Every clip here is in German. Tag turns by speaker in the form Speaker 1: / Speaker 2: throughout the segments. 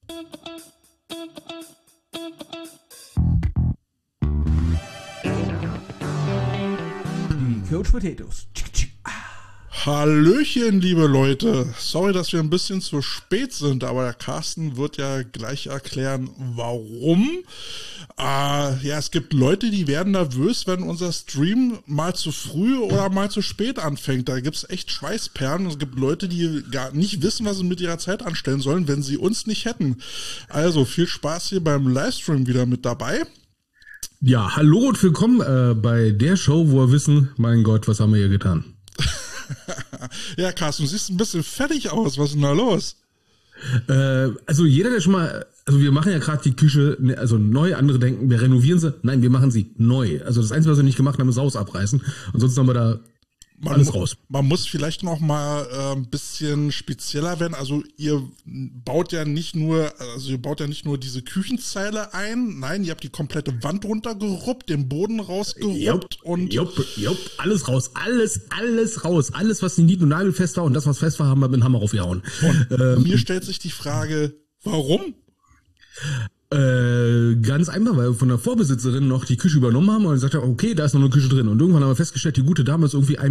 Speaker 1: Coach Potatoes.
Speaker 2: Hallöchen, liebe Leute. Sorry, dass wir ein bisschen zu spät sind, aber der Carsten wird ja gleich erklären, warum. Es gibt Leute, die werden nervös, wenn unser Stream mal zu früh oder mal zu spät anfängt. Da gibt's echt Schweißperlen. Es gibt Leute, die gar nicht wissen, was sie mit ihrer Zeit anstellen sollen, wenn sie uns nicht hätten. Also viel Spaß hier beim Livestream wieder mit dabei.
Speaker 3: Ja, hallo und willkommen bei der Show, wo wir wissen, mein Gott, was haben wir hier getan?
Speaker 2: Ja, Carsten, du siehst ein bisschen fertig aus. Was ist denn da los?
Speaker 3: Also jeder, der schon mal, also wir machen ja gerade die Küche, also neu, andere denken, wir renovieren sie. Nein, wir machen sie neu. Also das Einzige, was wir nicht gemacht haben, ist Haus abreißen. Und sonst haben wir da alles raus.
Speaker 2: Man muss vielleicht noch mal ein bisschen spezieller werden. Also ihr baut ja nicht nur diese Küchenzeile ein. Nein, ihr habt die komplette Wand runtergeruppt, den Boden rausgeruppt
Speaker 3: alles raus. Alles raus. Alles, was nicht und nagelfest war und das, was fest war, haben wir mit dem Hammer aufgehauen.
Speaker 2: Und mir stellt sich die Frage, warum?
Speaker 3: Ganz einfach, weil wir von der Vorbesitzerin noch die Küche übernommen haben und gesagt haben, okay, da ist noch eine Küche drin. Und irgendwann haben wir festgestellt, die gute Dame ist irgendwie 1,32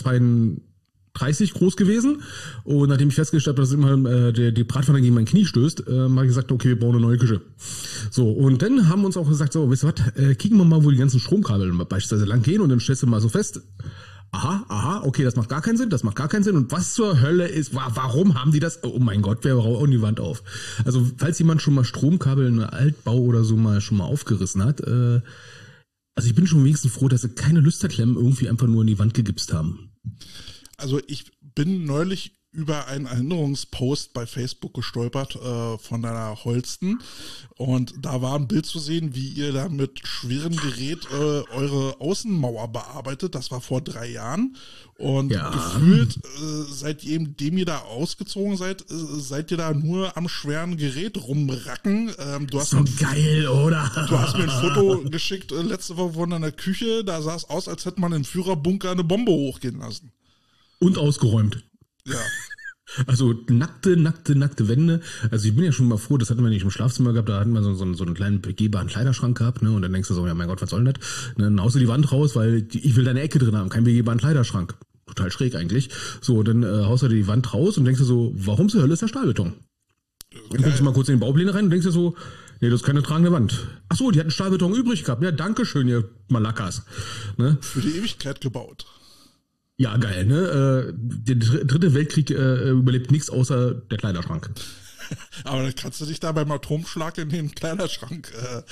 Speaker 3: Meter groß gewesen. Und nachdem ich festgestellt habe, dass immer die Bratpfanne gegen mein Knie stößt, habe ich gesagt, okay, wir brauchen eine neue Küche. So, und dann haben wir uns auch gesagt, so, wisst ihr was, kicken wir mal, wo die ganzen Stromkabel beispielsweise lang gehen und dann stellst du mal so fest, aha, okay, das macht gar keinen Sinn. Und was zur Hölle ist, warum haben die das? Oh mein Gott, wer haut die Wand auf? Also, falls jemand schon mal Stromkabel in einem Altbau oder so schon mal aufgerissen hat, also ich bin schon wenigstens froh, dass sie keine Lüsterklemmen irgendwie einfach nur in die Wand gegipst haben.
Speaker 2: Also, ich bin neulich über einen Erinnerungspost bei Facebook gestolpert von deiner Holsten und da war ein Bild zu sehen, wie ihr da mit schwerem Gerät eure Außenmauer bearbeitet. Das war vor 3 Jahren und gefühlt seitdem ihr da ausgezogen seid, seid ihr da nur am schweren Gerät rumracken. Du hast
Speaker 3: so geil, oder?
Speaker 2: Du hast mir ein Foto geschickt letzte Woche von deiner Küche, da sah es aus, als hätte man im Führerbunker eine Bombe hochgehen lassen.
Speaker 3: Und ausgeräumt.
Speaker 2: Ja.
Speaker 3: Also nackte Wände. Also ich bin ja schon mal froh, das hatten wir nicht im Schlafzimmer gehabt, da hatten wir so einen kleinen begehbaren Kleiderschrank gehabt, ne? Und dann denkst du so, ja mein Gott, was soll denn das? Dann haust du die Wand raus, weil ich will da eine Ecke drin haben, keinen begehbaren Kleiderschrank. Total schräg eigentlich. So, dann haust du die Wand raus und denkst du so, warum zur Hölle ist da Stahlbeton? Dann guckst du mal kurz in die Baupläne rein und denkst du so, nee, das ist keine tragende Wand. Ach so, die hatten Stahlbeton übrig gehabt. Ja, danke schön, ihr Malakas. Ne?
Speaker 2: Für die Ewigkeit gebaut.
Speaker 3: Ja, geil, ne? Der dritte Weltkrieg überlebt nichts außer der Kleiderschrank.
Speaker 2: Aber dann kannst du dich da beim Atomschlag in den Kleiderschrank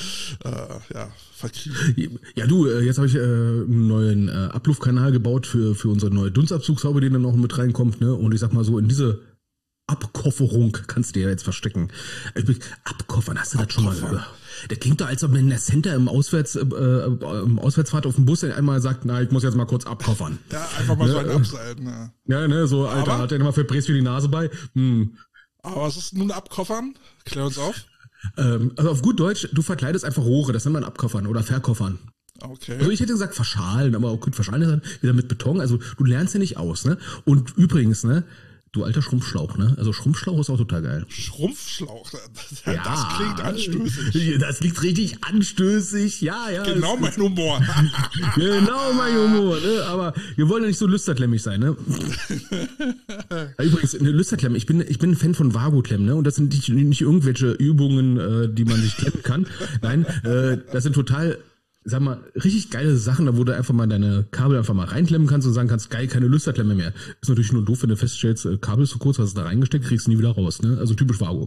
Speaker 2: verkriegen.
Speaker 3: Ja, du, jetzt habe ich einen neuen Abluftkanal gebaut für unsere neue Dunstabzugshaube, die dann noch mit reinkommt, ne? Und ich sag mal so, in diese Abkofferung kannst du dir jetzt verstecken. Abkoffern, hast du das schon mal gehört? Das klingt doch, als ob man in der Center im Auswärtsfahrt auf dem Bus einmal sagt, na, ich muss jetzt mal kurz abkoffern.
Speaker 2: Ja, einfach mal so ein Abseiten. Ja.
Speaker 3: Ja, ne, so, Alter, hat der nochmal für Bres für die Nase bei.
Speaker 2: Aber was ist nun Abkoffern? Klär uns auf.
Speaker 3: Also auf gut Deutsch, du verkleidest einfach Rohre, das nennt man Abkoffern oder Verkoffern.
Speaker 2: Okay.
Speaker 3: Also ich hätte gesagt verschalen, aber auch gut, verschalen ist dann wieder mit Beton, also du lernst ja nicht aus, ne? Und übrigens, ne, du alter Schrumpfschlauch, ne? Also Schrumpfschlauch ist auch total geil.
Speaker 2: Schrumpfschlauch? Das
Speaker 3: ja,
Speaker 2: klingt anstößig.
Speaker 3: Das klingt richtig anstößig, ja.
Speaker 2: Genau mein Humor.
Speaker 3: Genau mein Humor, ne? Aber wir wollen ja nicht so lüsterklemmig sein, ne? Übrigens, eine Lüsterklemme, ich bin ein Fan von Vagoklemmen, ne? Und das sind nicht irgendwelche Übungen, die man sich klemmen kann. Nein, das sind total, sag mal, richtig geile Sachen, da wo du einfach mal deine Kabel einfach mal reinklemmen kannst und sagen kannst, geil, keine Lüsterklemme mehr. Ist natürlich nur doof, wenn du feststellst, Kabel ist zu kurz, hast du da reingesteckt, kriegst du nie wieder raus, ne? Also typisch Vago.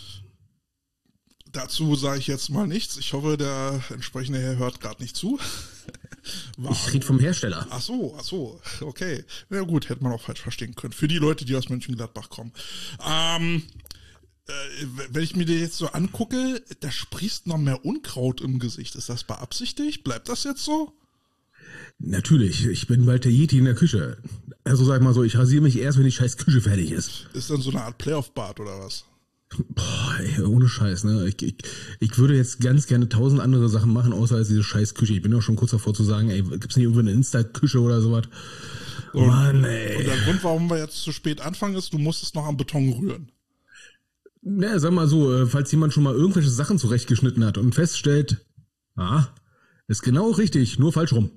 Speaker 2: Dazu sage ich jetzt mal nichts. Ich hoffe, der entsprechende Herr hört gerade nicht zu.
Speaker 3: Ich rede vom Hersteller.
Speaker 2: Ach so, okay. Na gut, hätte man auch falsch verstehen können. Für die Leute, die aus Mönchengladbach kommen. Wenn ich mir das jetzt so angucke, da sprießt noch mehr Unkraut im Gesicht. Ist das beabsichtigt? Bleibt das jetzt so?
Speaker 3: Natürlich, ich bin bald der Yeti in der Küche. Also sag mal so, ich rasiere mich erst, wenn die scheiß Küche fertig ist.
Speaker 2: Ist dann so eine Art Playoff-Bart oder was?
Speaker 3: Boah, ey, ohne Scheiß, ne? Ich würde jetzt ganz gerne 1000 andere Sachen machen, außer als diese scheiß Küche. Ich bin auch schon kurz davor zu sagen, ey, gibt's nicht irgendwie eine Insta-Küche oder sowas?
Speaker 2: Mann, ey. Und der Grund, warum wir jetzt zu spät anfangen, ist, du musstest noch am Beton rühren.
Speaker 3: Na, sag mal so, falls jemand schon mal irgendwelche Sachen zurechtgeschnitten hat und feststellt, ist genau richtig, nur falsch rum.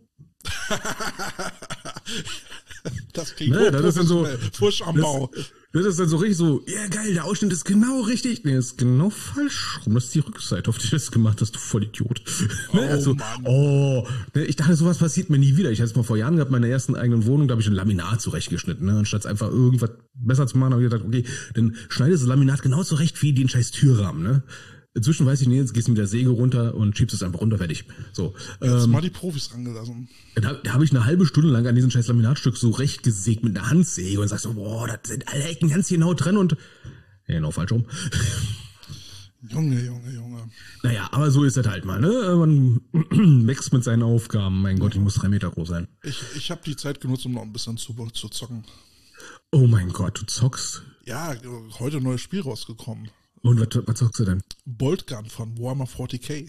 Speaker 2: Das klingt
Speaker 3: Ne, das ist dann so,
Speaker 2: frisch am Bau.
Speaker 3: Das ist dann so richtig so, ja geil, der Ausschnitt ist genau richtig. Nee, ist genau falsch rum. Das ist die Rückseite, auf die du das gemacht hast, du Vollidiot.
Speaker 2: Mann.
Speaker 3: Ich dachte, sowas passiert mir nie wieder. Ich hatte es mal vor Jahren gehabt, in meiner ersten eigenen Wohnung, da habe ich ein Laminat zurechtgeschnitten. Ne? Anstatt einfach irgendwas besser zu machen, habe ich gedacht, okay, dann schneidest du das Laminat genau zurecht wie den scheiß Türrahmen. Ne? Inzwischen weiß ich nicht, jetzt gehst du mit der Säge runter und schiebst es einfach runter, fertig. So,
Speaker 2: Jetzt mal die Profis rangelassen.
Speaker 3: da habe ich eine halbe Stunde lang an diesem scheiß Laminatstück so recht gesägt mit einer Handsäge und sagst so, boah, das sind alle Ecken ganz genau drin und genau falsch rum.
Speaker 2: Junge.
Speaker 3: Naja, aber so ist das halt mal, ne? Man wächst mit seinen Aufgaben. Mein Gott, ich muss 3 Meter groß sein.
Speaker 2: Ich habe die Zeit genutzt, um noch ein bisschen zu zocken.
Speaker 3: Oh mein Gott, du zockst.
Speaker 2: Ja, heute ein neues Spiel rausgekommen.
Speaker 3: Und was zockst du denn?
Speaker 2: Boltgun von Warhammer 40k.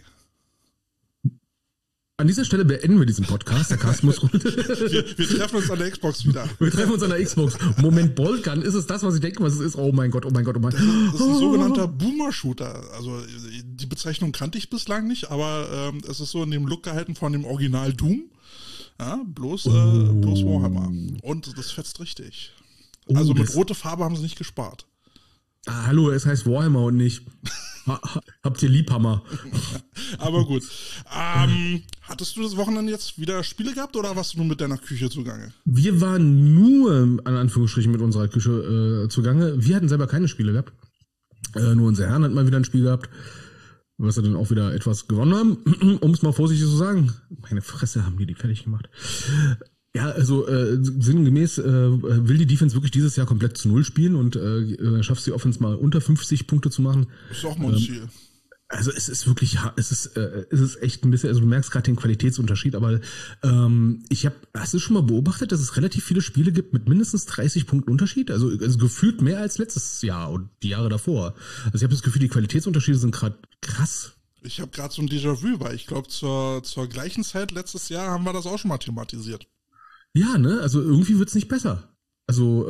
Speaker 3: An dieser Stelle beenden wir diesen Podcast. Der Cast muss runter.
Speaker 2: Wir treffen uns an der Xbox wieder.
Speaker 3: Wir treffen uns an der Xbox. Moment, Boltgun, ist es das, was ich denke, was es ist? Oh mein Gott.
Speaker 2: Das ist ein sogenannter Boomer-Shooter. Also die Bezeichnung kannte ich bislang nicht, aber es ist so in dem Look gehalten von dem Original Doom. Ja, bloß Warhammer. Und das fetzt richtig. Also mit rote Farbe haben sie nicht gespart.
Speaker 3: Hallo, es heißt Warhammer und nicht habt ihr Liebhammer.
Speaker 2: Aber gut. Hattest du das Wochenende jetzt wieder Spiele gehabt oder warst du nur mit deiner Küche zugange?
Speaker 3: Wir waren nur, an Anführungsstrichen, mit unserer Küche zugange. Wir hatten selber keine Spiele gehabt. Nur unser Herrn hat mal wieder ein Spiel gehabt, was wir dann auch wieder etwas gewonnen haben. Um es mal vorsichtig zu sagen. Meine Fresse, haben die fertig gemacht. Ja, also sinngemäß will die Defense wirklich dieses Jahr komplett zu Null spielen und schafft die Offense mal unter 50 Punkte zu machen.
Speaker 2: Ist auch mal ein Ziel.
Speaker 3: Also es ist wirklich, es ist echt ein bisschen, also du merkst gerade den Qualitätsunterschied, aber hast du schon mal beobachtet, dass es relativ viele Spiele gibt mit mindestens 30 Punkten Unterschied? Also gefühlt mehr als letztes Jahr und die Jahre davor. Also ich habe das Gefühl, die Qualitätsunterschiede sind gerade krass.
Speaker 2: Ich habe gerade so ein Déjà-vu, weil ich glaube, zur gleichen Zeit letztes Jahr haben wir das auch schon mal thematisiert.
Speaker 3: Ja, ne? Also irgendwie wird's nicht besser. Also,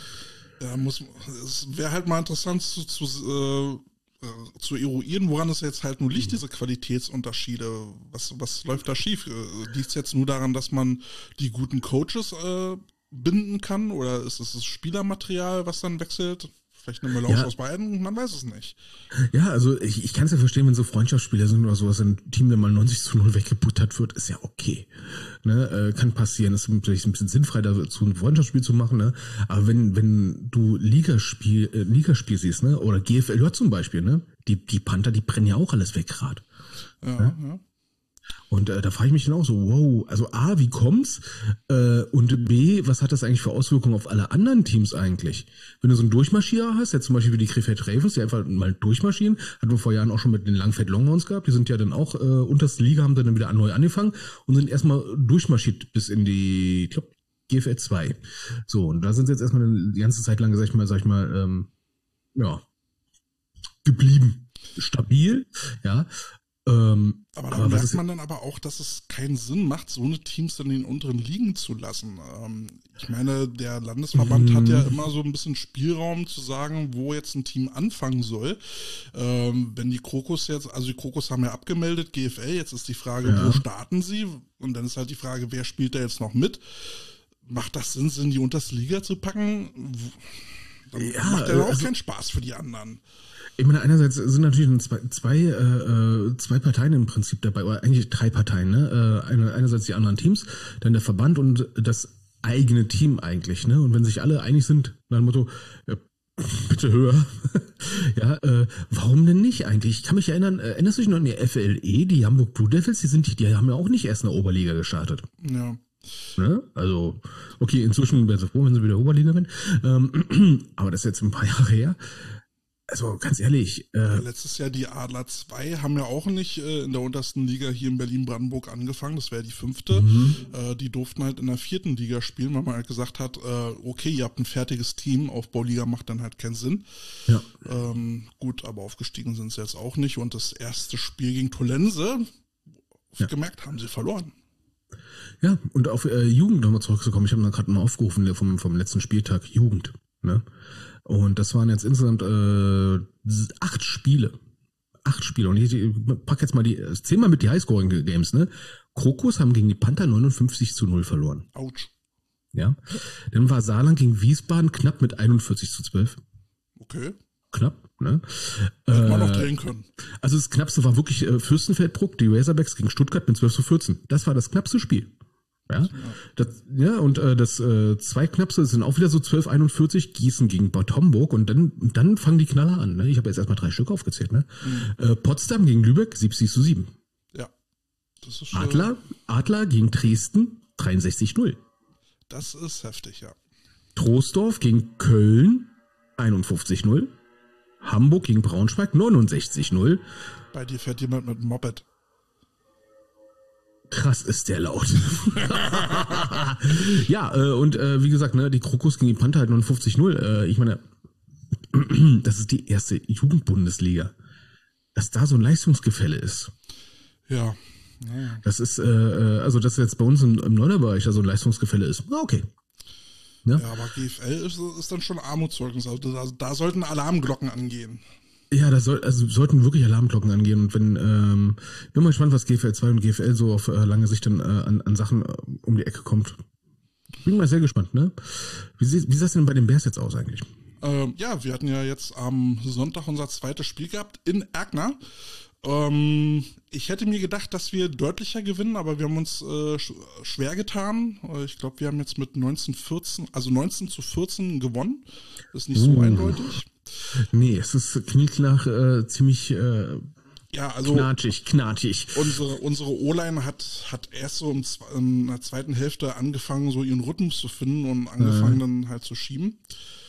Speaker 2: es wäre halt mal interessant zu eruieren, woran es jetzt halt nur liegt, diese Qualitätsunterschiede. Was läuft da schief? Liegt es jetzt nur daran, dass man die guten Coaches binden kann? Oder ist es das Spielermaterial, was dann wechselt? Vielleicht eine Melange aus beiden? Man weiß es nicht.
Speaker 3: Ja, also ich kann es ja verstehen, wenn so Freundschaftsspiele sind oder sowas, ein Team, der mal 90-0 weggebuttert wird, ist ja okay. Ne? Kann passieren. Es ist vielleicht ein bisschen sinnfrei, dazu ein Freundschaftsspiel zu machen, ne? Aber wenn du Ligaspiel siehst, ne? Oder GFL zum Beispiel, ne? Die Panther, die brennen ja auch alles weg gerade.
Speaker 2: Ja.
Speaker 3: Und da frage ich mich dann auch so, wow, also A, wie kommt's? Und B, was hat das eigentlich für Auswirkungen auf alle anderen Teams eigentlich? Wenn du so einen Durchmarschierer hast, jetzt zum Beispiel wie die Krefeld Ravens, die einfach mal durchmarschieren, hatten wir vor Jahren auch schon mit den Langfeld Longhorns gehabt, die sind ja dann auch unterste Liga, haben dann wieder neu angefangen und sind erstmal durchmarschiert bis in die, ich glaube, GFL 2. So, und da sind sie jetzt erstmal die ganze Zeit lang, sag ich mal, geblieben. Stabil, ja.
Speaker 2: Aber da merkt man dann aber auch, dass es keinen Sinn macht, so eine Teams dann in den unteren Ligen zu lassen. Ich meine, der Landesverband hat ja immer so ein bisschen Spielraum zu sagen, wo jetzt ein Team anfangen soll. Wenn die Crocus die Crocus haben ja abgemeldet, GFL, jetzt ist die Frage, wo starten sie? Und dann ist halt die Frage, wer spielt da jetzt noch mit? Macht das Sinn, sie in die unterste Liga zu packen? Dann macht ja auch keinen Spaß für die anderen.
Speaker 3: Ich meine, einerseits sind natürlich zwei Parteien im Prinzip dabei, oder eigentlich 3 Parteien, ne? Einerseits die anderen Teams, dann der Verband und das eigene Team eigentlich, ne? Und wenn sich alle einig sind, nach dem Motto, bitte höher, warum denn nicht eigentlich? Ich kann mich erinnern, erinnerst du dich noch an die FLE, die Hamburg Blue Devils, die haben ja auch nicht erst in der Oberliga gestartet.
Speaker 2: Ja.
Speaker 3: Ne? Also, okay, inzwischen wäre es froh, wenn sie wieder Oberliga werden, aber das ist jetzt ein paar Jahre her. Also ganz ehrlich.
Speaker 2: Letztes Jahr die Adler 2 haben ja auch nicht in der untersten Liga hier in Berlin-Brandenburg angefangen. Das wäre die 5. Die durften halt in der 4. Liga spielen, weil man halt gesagt hat, okay, ihr habt ein fertiges Team, Aufbauliga macht dann halt keinen Sinn. Ja. Gut, aber aufgestiegen sind sie jetzt auch nicht. Und das erste Spiel gegen Tollense, gemerkt, haben sie verloren. Ja,
Speaker 3: und auf Jugend nochmal zurückzukommen. Ich habe da gerade mal aufgerufen vom letzten Spieltag. Jugend. Ne? Und das waren jetzt insgesamt 8 Spiele. 8 Spiele. Und ich pack jetzt mal zähl mal mit die Highscoring-Games, ne? Krokus haben gegen die Panther 59-0 verloren.
Speaker 2: Autsch.
Speaker 3: Ja. Dann war Saarland gegen Wiesbaden knapp mit 41-12.
Speaker 2: Okay.
Speaker 3: Knapp, ne?
Speaker 2: Hätte man noch drehen können.
Speaker 3: Also das knappste war wirklich Fürstenfeldbruck, die Razorbacks gegen Stuttgart mit 12-14. Das war das knappste Spiel. Ja, und das zweitknappste sind auch wieder so 12-41, Gießen gegen Bad Homburg und dann fangen die Knaller an. Ne? Ich habe jetzt erstmal 3 Stück aufgezählt. Ne? Potsdam gegen Lübeck 70-7.
Speaker 2: Ja. Das ist
Speaker 3: Adler gegen Dresden 63-0.
Speaker 2: Das ist heftig, ja.
Speaker 3: Troisdorf gegen Köln 51-0. Hamburg gegen Braunschweig 69-0.
Speaker 2: Bei dir fährt jemand mit dem Moped.
Speaker 3: Krass ist der laut. Ja, und wie gesagt, ne, die Krokus gegen die Panther halt 59-0. Ich meine, das ist die erste Jugendbundesliga. Dass da so ein Leistungsgefälle ist.
Speaker 2: Ja.
Speaker 3: Das ist, also dass jetzt bei uns im Neunerbereich da so ein Leistungsgefälle ist. Okay.
Speaker 2: Ja, aber GFL ist dann schon Armutszeugnis. Also da sollten Alarmglocken angehen.
Speaker 3: Ja, sollten wirklich Alarmglocken angehen. Und wenn, bin mal gespannt, was GFL 2 und GFL so auf lange Sicht dann an Sachen um die Ecke kommt. Bin mal sehr gespannt, ne? Wie sieht das denn bei den Bears jetzt aus eigentlich?
Speaker 2: Ja, wir hatten ja jetzt am Sonntag unser zweites Spiel gehabt in Erkner. Ich hätte mir gedacht, dass wir deutlicher gewinnen, aber wir haben uns schwer getan. Ich glaube, wir haben jetzt mit 19-14 gewonnen. Das ist nicht so eindeutig.
Speaker 3: Nee, es klingt nach ziemlich
Speaker 2: ja, also
Speaker 3: knatschig.
Speaker 2: Unsere O-Line hat erst so in der zweiten Hälfte angefangen, so ihren Rhythmus zu finden und angefangen dann halt zu schieben.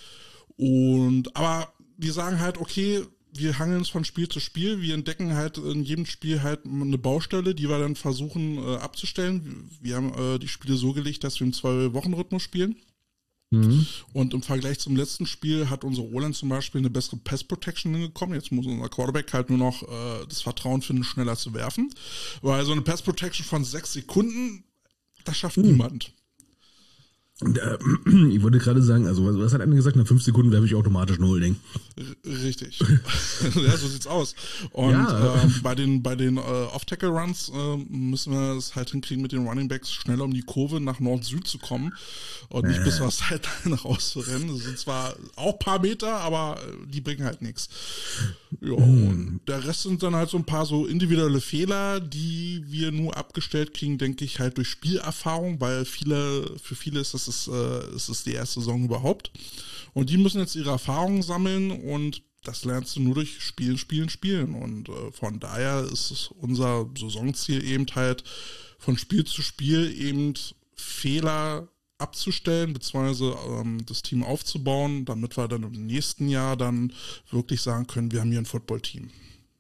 Speaker 2: Aber wir sagen halt, okay, wir hangeln uns von Spiel zu Spiel. Wir entdecken halt in jedem Spiel halt eine Baustelle, die wir dann versuchen abzustellen. Wir haben die Spiele so gelegt, dass wir im 2-Wochen-Rhythmus spielen. Mhm. Und im Vergleich zum letzten Spiel hat unsere O-Line zum Beispiel eine bessere Pass-Protection hingekommen. Jetzt muss unser Quarterback halt nur noch das Vertrauen finden, schneller zu werfen. Weil so eine Pass-Protection von 6 Sekunden, das schafft niemand.
Speaker 3: Und, ich wollte gerade sagen, also was hat einer gesagt, nach 5 Sekunden werfe ich automatisch ein Holding.
Speaker 2: Richtig. Ja, so sieht's aus. Und ja. Bei den Off-Tackle-Runs müssen wir es halt hinkriegen, mit den Runningbacks schneller um die Kurve nach Nord-Süd zu kommen und nicht bis wir es halt rauszurennen. Das sind zwar auch ein paar Meter, aber die bringen halt nichts. Ja, und der Rest sind dann halt so ein paar so individuelle Fehler, die wir nur abgestellt kriegen, denke ich, halt durch Spielerfahrung, weil für viele ist das ist die erste Saison überhaupt. Und die müssen jetzt ihre Erfahrungen sammeln und das lernst du nur durch Spielen. Und von daher ist es unser Saisonziel eben halt von Spiel zu Spiel eben Fehler abzustellen, beziehungsweise das Team aufzubauen, damit wir dann im nächsten Jahr dann wirklich sagen können, wir haben hier ein Football-Team.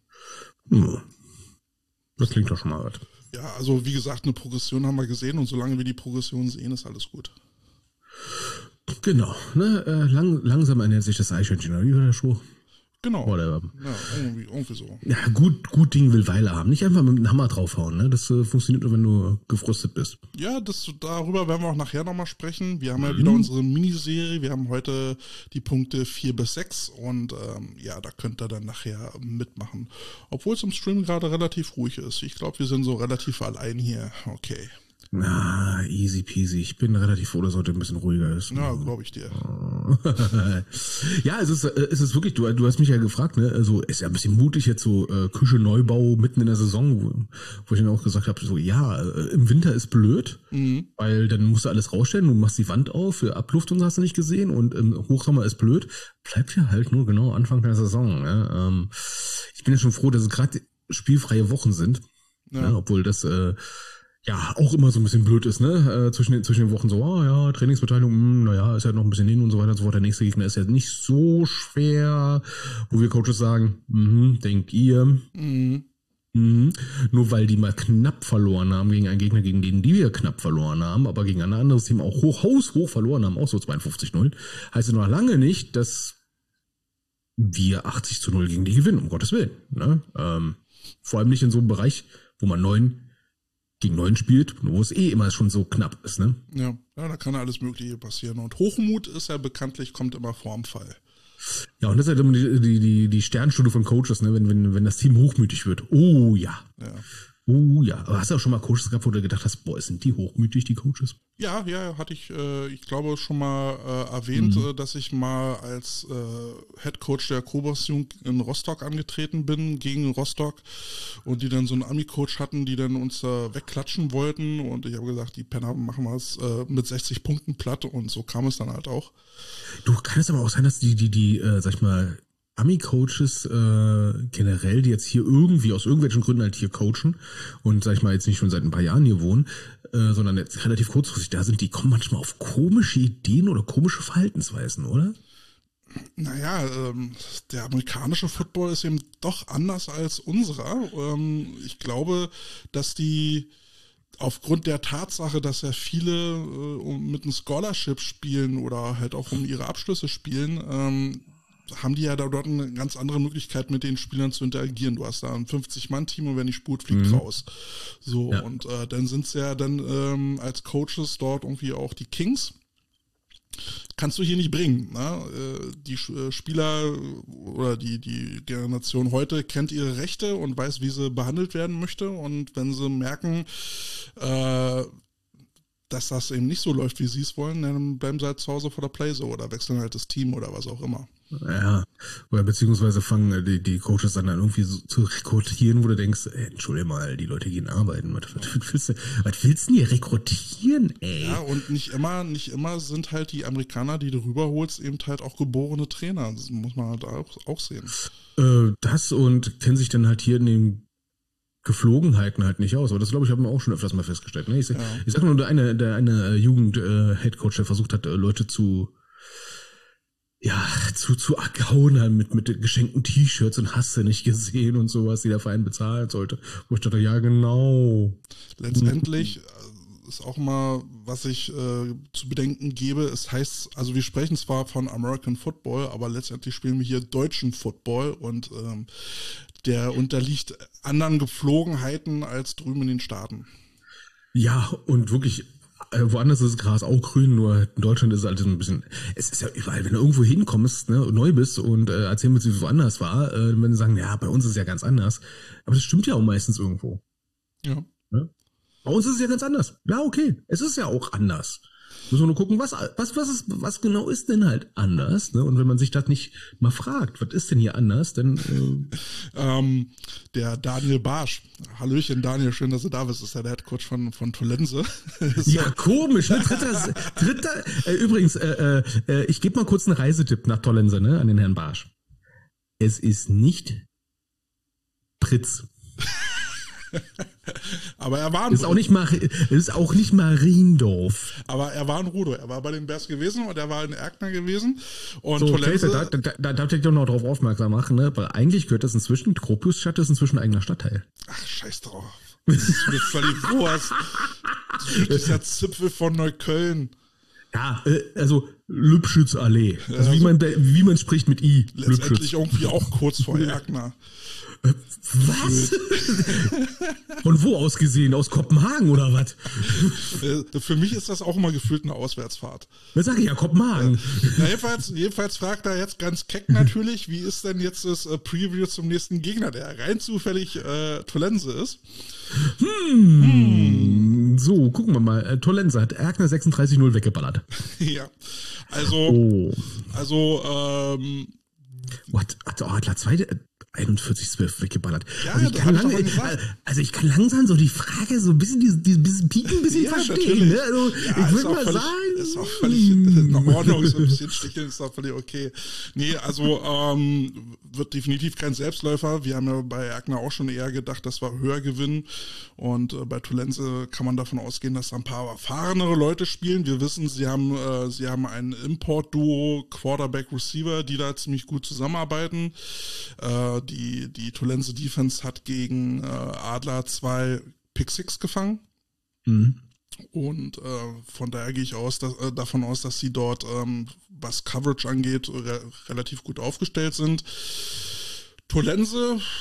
Speaker 3: Das klingt doch schon mal was.
Speaker 2: Ja, also wie gesagt, eine Progression haben wir gesehen und solange wir die Progression sehen, ist alles gut.
Speaker 3: Genau, ne? Langsam ernährt sich das Eichhörnchen, wie war der Spruch?
Speaker 2: Genau.
Speaker 3: Whatever.
Speaker 2: Ja, irgendwie so.
Speaker 3: Ja, gut Ding will Weile haben. Nicht einfach mit dem Hammer draufhauen, ne? Das funktioniert nur, wenn du gefrustet bist.
Speaker 2: Ja, darüber werden wir auch nachher nochmal sprechen. Wir haben ja wieder unsere Miniserie. Wir haben heute die Punkte 4 bis 6 und ja, da könnt ihr dann nachher mitmachen. Obwohl es im Stream gerade relativ ruhig ist. Ich glaube, wir sind so relativ allein hier. Okay.
Speaker 3: Na, easy peasy. Ich bin relativ froh, dass heute ein bisschen ruhiger ist.
Speaker 2: Ja, glaube ich dir.
Speaker 3: Ja, es ist wirklich, du hast mich ja gefragt, ne? Also ist ja ein bisschen mutig jetzt so Küche Neubau mitten in der Saison, wo ich dann auch gesagt habe, so ja, im Winter ist blöd, weil dann musst du alles rausstellen, du machst die Wand auf, für Abluft und hast du nicht gesehen und im Hochsommer ist blöd. Bleibt ja halt nur genau Anfang der Saison. Ne? Ich bin ja schon froh, dass es gerade spielfreie Wochen sind, ne? Obwohl das ja, auch immer so ein bisschen blöd ist, ne? Zwischen den Wochen so, ja, Trainingsbeteiligung, naja, ist ja noch ein bisschen hin und so weiter und so fort. Der nächste Gegner ist ja nicht so schwer, wo wir Coaches sagen, denkt ihr. Nur weil die mal knapp verloren haben gegen einen Gegner, gegen den wir knapp verloren haben, aber gegen ein anderes Team auch hoch verloren haben, auch so 52-0, heißt es noch lange nicht, dass wir 80-0 gegen die gewinnen, um Gottes Willen. Ne? Vor allem nicht in so einem Bereich, wo man 9 gegen 9 spielt, wo es immer schon so knapp ist, ne?
Speaker 2: Ja, da kann ja alles Mögliche passieren. Und Hochmut ist ja bekanntlich, kommt immer vorm Fall.
Speaker 3: Ja, und das ist halt immer die Sternstunde von Coaches, ne? Wenn das Team hochmütig wird. Oh ja.
Speaker 2: Ja.
Speaker 3: Oh ja. Aber hast du auch schon mal Coaches gehabt, wo du gedacht hast, boah, sind die hochmütig, die Coaches?
Speaker 2: Ja, hatte ich glaube, schon mal erwähnt, dass ich mal als Head Coach der Kobos-Jugend in Rostock angetreten bin, gegen Rostock, und die dann so einen Ami-Coach hatten, die dann uns wegklatschen wollten, und ich habe gesagt, die Penner machen wir es mit 60 Punkten platt, und so kam es dann halt auch.
Speaker 3: Du, kann es aber auch sein, dass die sag ich mal, Ami-Coaches generell, die jetzt hier irgendwie aus irgendwelchen Gründen halt hier coachen und, sag ich mal, jetzt nicht schon seit ein paar Jahren hier wohnen, sondern jetzt relativ kurzfristig da sind, die kommen manchmal auf komische Ideen oder komische Verhaltensweisen, oder?
Speaker 2: Naja, der amerikanische Football ist eben doch anders als unserer. Ich glaube, dass die aufgrund der Tatsache, dass ja viele mit einem Scholarship spielen oder halt auch um ihre Abschlüsse spielen, haben die ja da dort eine ganz andere Möglichkeit, mit den Spielern zu interagieren. Du hast da ein 50-Mann-Team und wenn die spurt, fliegt raus. So, ja. Und dann sind es ja dann als Coaches dort irgendwie auch die Kings. Kannst du hier nicht bringen. Ne? Die Spieler oder die Generation heute kennt ihre Rechte und weiß, wie sie behandelt werden möchte. Und wenn sie merken, dass das eben nicht so läuft, wie sie es wollen, dann bleiben sie halt zu Hause vor der Playzone oder wechseln halt das Team oder was auch immer.
Speaker 3: Ja, oder beziehungsweise fangen die Coaches dann irgendwie so zu rekrutieren, wo du denkst, entschuldige mal, die Leute gehen arbeiten. Was willst du denn hier rekrutieren, ey?
Speaker 2: Ja, und nicht immer sind halt die Amerikaner, die du rüberholst, eben halt auch geborene Trainer. Das muss man halt auch sehen.
Speaker 3: Das und kennen sich dann halt hier in den Geflogenheiten halt nicht aus. Aber das, glaube ich, haben wir auch schon öfters mal festgestellt. Ne? Ich sag nur, der eine Jugend-Headcoach, der versucht hat, Leute zu hauen halt mit geschenkten T-Shirts und hast du nicht gesehen und sowas, die der Verein bezahlen sollte. Wo ich dachte, ja genau.
Speaker 2: Letztendlich ist auch mal, was ich zu bedenken gebe, es heißt, also wir sprechen zwar von American Football, aber letztendlich spielen wir hier deutschen Football und der unterliegt anderen Gepflogenheiten als drüben in den Staaten.
Speaker 3: Ja, und wirklich, woanders ist das Gras auch grün, nur in Deutschland ist es halt so ein bisschen, es ist ja überall, wenn du irgendwo hinkommst, ne, neu bist und erzählen willst, wie es woanders war, wenn sie sagen, ja, bei uns ist es ja ganz anders. Aber das stimmt ja auch meistens irgendwo.
Speaker 2: Ja.
Speaker 3: Ne? Bei uns ist es ja ganz anders. Ja, okay, es ist ja auch anders. Müssen wir nur gucken, was genau ist denn halt anders, ne? Und wenn man sich das nicht mal fragt, was ist denn hier anders, dann
Speaker 2: der Daniel Barsch. Hallöchen Daniel, schön, dass du da bist. Das ist ja der Headcoach von Tolense.
Speaker 3: Ja, komisch. Ne? Dritter. Übrigens, ich gebe mal kurz einen Reisetipp nach Tolense, ne, an den Herrn Barsch. Es ist nicht Pritz.
Speaker 2: Aber er war
Speaker 3: ist auch nicht Mariendorf.
Speaker 2: Aber er war in Rudo. Er war bei den Bears gewesen und er war in Erkner gewesen. Und
Speaker 3: so,
Speaker 2: Tolense,
Speaker 3: da darf ich doch noch drauf aufmerksam machen, ne? Weil eigentlich gehört das inzwischen, Gropiusstadt ist inzwischen ein eigener Stadtteil.
Speaker 2: Ach, scheiß drauf. Das ist mir völlig Wurst. Dieser Zipfel von Neukölln.
Speaker 3: Ja, also Lübschützallee. Also wie man spricht mit I.
Speaker 2: Letztendlich irgendwie auch kurz vor Erkner.
Speaker 3: Was? Von wo aus gesehen? Aus Kopenhagen oder was?
Speaker 2: Für mich ist das auch immer gefühlt eine Auswärtsfahrt.
Speaker 3: Was sag ich ja, Kopenhagen.
Speaker 2: Jedenfalls fragt er jetzt ganz keck natürlich, wie ist denn jetzt das Preview zum nächsten Gegner, der rein zufällig Tolense ist.
Speaker 3: So, gucken wir mal. Tolense hat Erkner 36-0 weggeballert.
Speaker 2: Ja, also
Speaker 3: What? Adler 2 41-12 weggeballert.
Speaker 2: Ja,
Speaker 3: also ich kann langsam so die Frage so ein bisschen dieses Pieken ein bisschen verstehen. Ne? Also ich würde mal sagen.
Speaker 2: Ist auch völlig in Ordnung, so ein bisschen sticheln ist auch völlig okay. Nee, also wird definitiv kein Selbstläufer. Wir haben ja bei Erkner auch schon eher gedacht, dass wir höher gewinnen. Und bei Tolense kann man davon ausgehen, dass da ein paar erfahrenere Leute spielen. Wir wissen, sie haben ein Import-Duo, Quarterback-Receiver, die da ziemlich gut zusammenarbeiten. Die Tolense Defense hat gegen Adler 2 Pick-Six gefangen.
Speaker 3: Mhm.
Speaker 2: Und von daher gehe ich davon aus, dass sie dort, was Coverage angeht, relativ gut aufgestellt sind. Tolense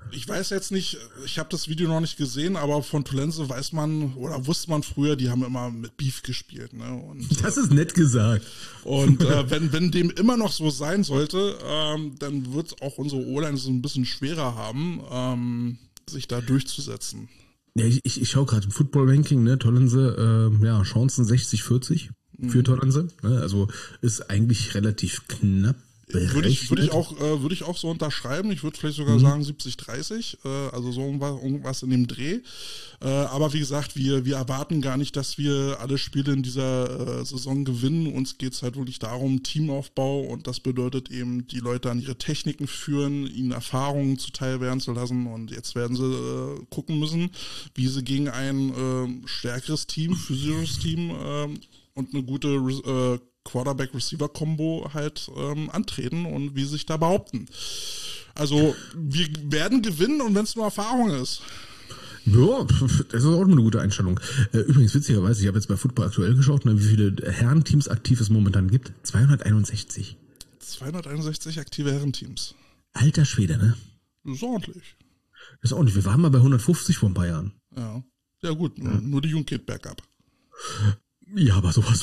Speaker 2: Ich weiß jetzt nicht, ich habe das Video noch nicht gesehen, aber von Tollense weiß man oder wusste man früher, die haben immer mit Beef gespielt. Ne? Und,
Speaker 3: Das ist nett gesagt.
Speaker 2: Und wenn dem immer noch so sein sollte, dann wird auch unsere O-Line so ein bisschen schwerer haben, sich da durchzusetzen.
Speaker 3: Ja, ich schaue gerade im Football-Ranking, ne, Tollense, Chancen 60-40 für Tollense. Ne, also ist eigentlich relativ knapp.
Speaker 2: Würde ich auch so unterschreiben. Ich würde vielleicht sogar sagen 70-30, also so irgendwas in dem Dreh. Aber wie gesagt, wir erwarten gar nicht, dass wir alle Spiele in dieser Saison gewinnen. Uns geht es halt wirklich darum, Teamaufbau, und das bedeutet eben, die Leute an ihre Techniken führen, ihnen Erfahrungen zuteil werden zu lassen, und jetzt werden sie gucken müssen, wie sie gegen ein stärkeres Team, physisches Team und eine gute Quarterback-Receiver-Kombo halt antreten und wie sie sich da behaupten. Also wir werden gewinnen, und wenn es nur Erfahrung ist.
Speaker 3: Ja, das ist auch eine gute Einstellung. Übrigens, witzigerweise, ich habe jetzt bei Football aktuell geschaut, wie viele Herrenteams aktiv es momentan gibt. 261.
Speaker 2: 261 aktive Herrenteams.
Speaker 3: Alter Schwede, ne?
Speaker 2: Das ist ordentlich.
Speaker 3: Das ist ordentlich. Wir waren mal bei 150 vor ein paar Jahren.
Speaker 2: Ja, ja gut, nur die Jugend geht bergab.
Speaker 3: Ja, aber sowas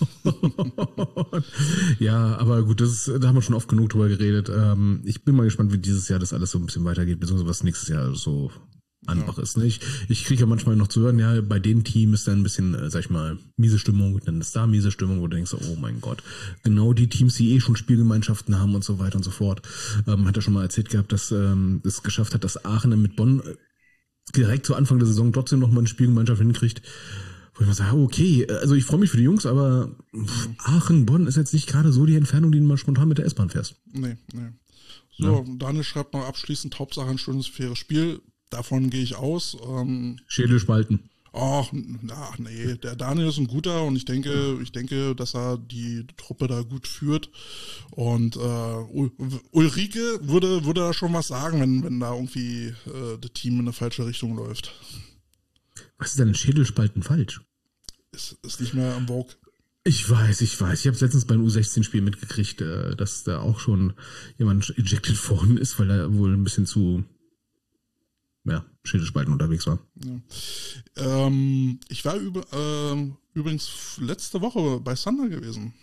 Speaker 3: vor. Ja, aber gut, da haben wir schon oft genug drüber geredet. Ich bin mal gespannt, wie dieses Jahr das alles so ein bisschen weitergeht, beziehungsweise was nächstes Jahr so einfach ist. Ne? Ich kriege ja manchmal noch zu hören, ja, bei den Teams ist da ein bisschen, sag ich mal, miese Stimmung, dann ist da miese Stimmung, wo du denkst, oh mein Gott, genau die Teams, die schon Spielgemeinschaften haben und so weiter und so fort. Hat er schon mal erzählt gehabt, dass es geschafft hat, dass Aachen mit Bonn direkt zu Anfang der Saison trotzdem noch mal eine Spielgemeinschaft hinkriegt. Wo ich mal sage, okay, also ich freue mich für die Jungs, aber Aachen-Bonn ist jetzt nicht gerade so die Entfernung, die du mal spontan mit der S-Bahn fährst.
Speaker 2: Nee. So, ja. Daniel schreibt noch abschließend, Hauptsache ein schönes, faires Spiel. Davon gehe ich aus.
Speaker 3: Schädel spalten.
Speaker 2: Ach, nee, der Daniel ist ein guter, und ich denke, dass er die Truppe da gut führt. Und Ulrike würde da schon was sagen, wenn da irgendwie das Team in eine falsche Richtung läuft.
Speaker 3: Was ist denn ein Schädelspalten falsch?
Speaker 2: Ist nicht mehr am Vogue.
Speaker 3: Ich weiß. Ich habe es letztens beim U16-Spiel mitgekriegt, dass da auch schon jemand ejected worden ist, weil er wohl ein bisschen zu Schädelspalten unterwegs war.
Speaker 2: Ja. Ich war übrigens letzte Woche bei Thunder gewesen.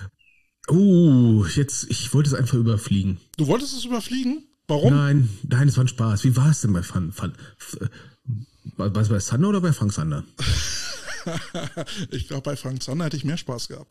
Speaker 3: Oh, ich wollte es einfach überfliegen.
Speaker 2: Du wolltest es überfliegen? Warum?
Speaker 3: Nein, es war ein Spaß. Wie war es denn bei war es bei Thunder oder bei Frank Thunder?
Speaker 2: Ich glaube, bei Frank Thunder hätte ich mehr Spaß gehabt.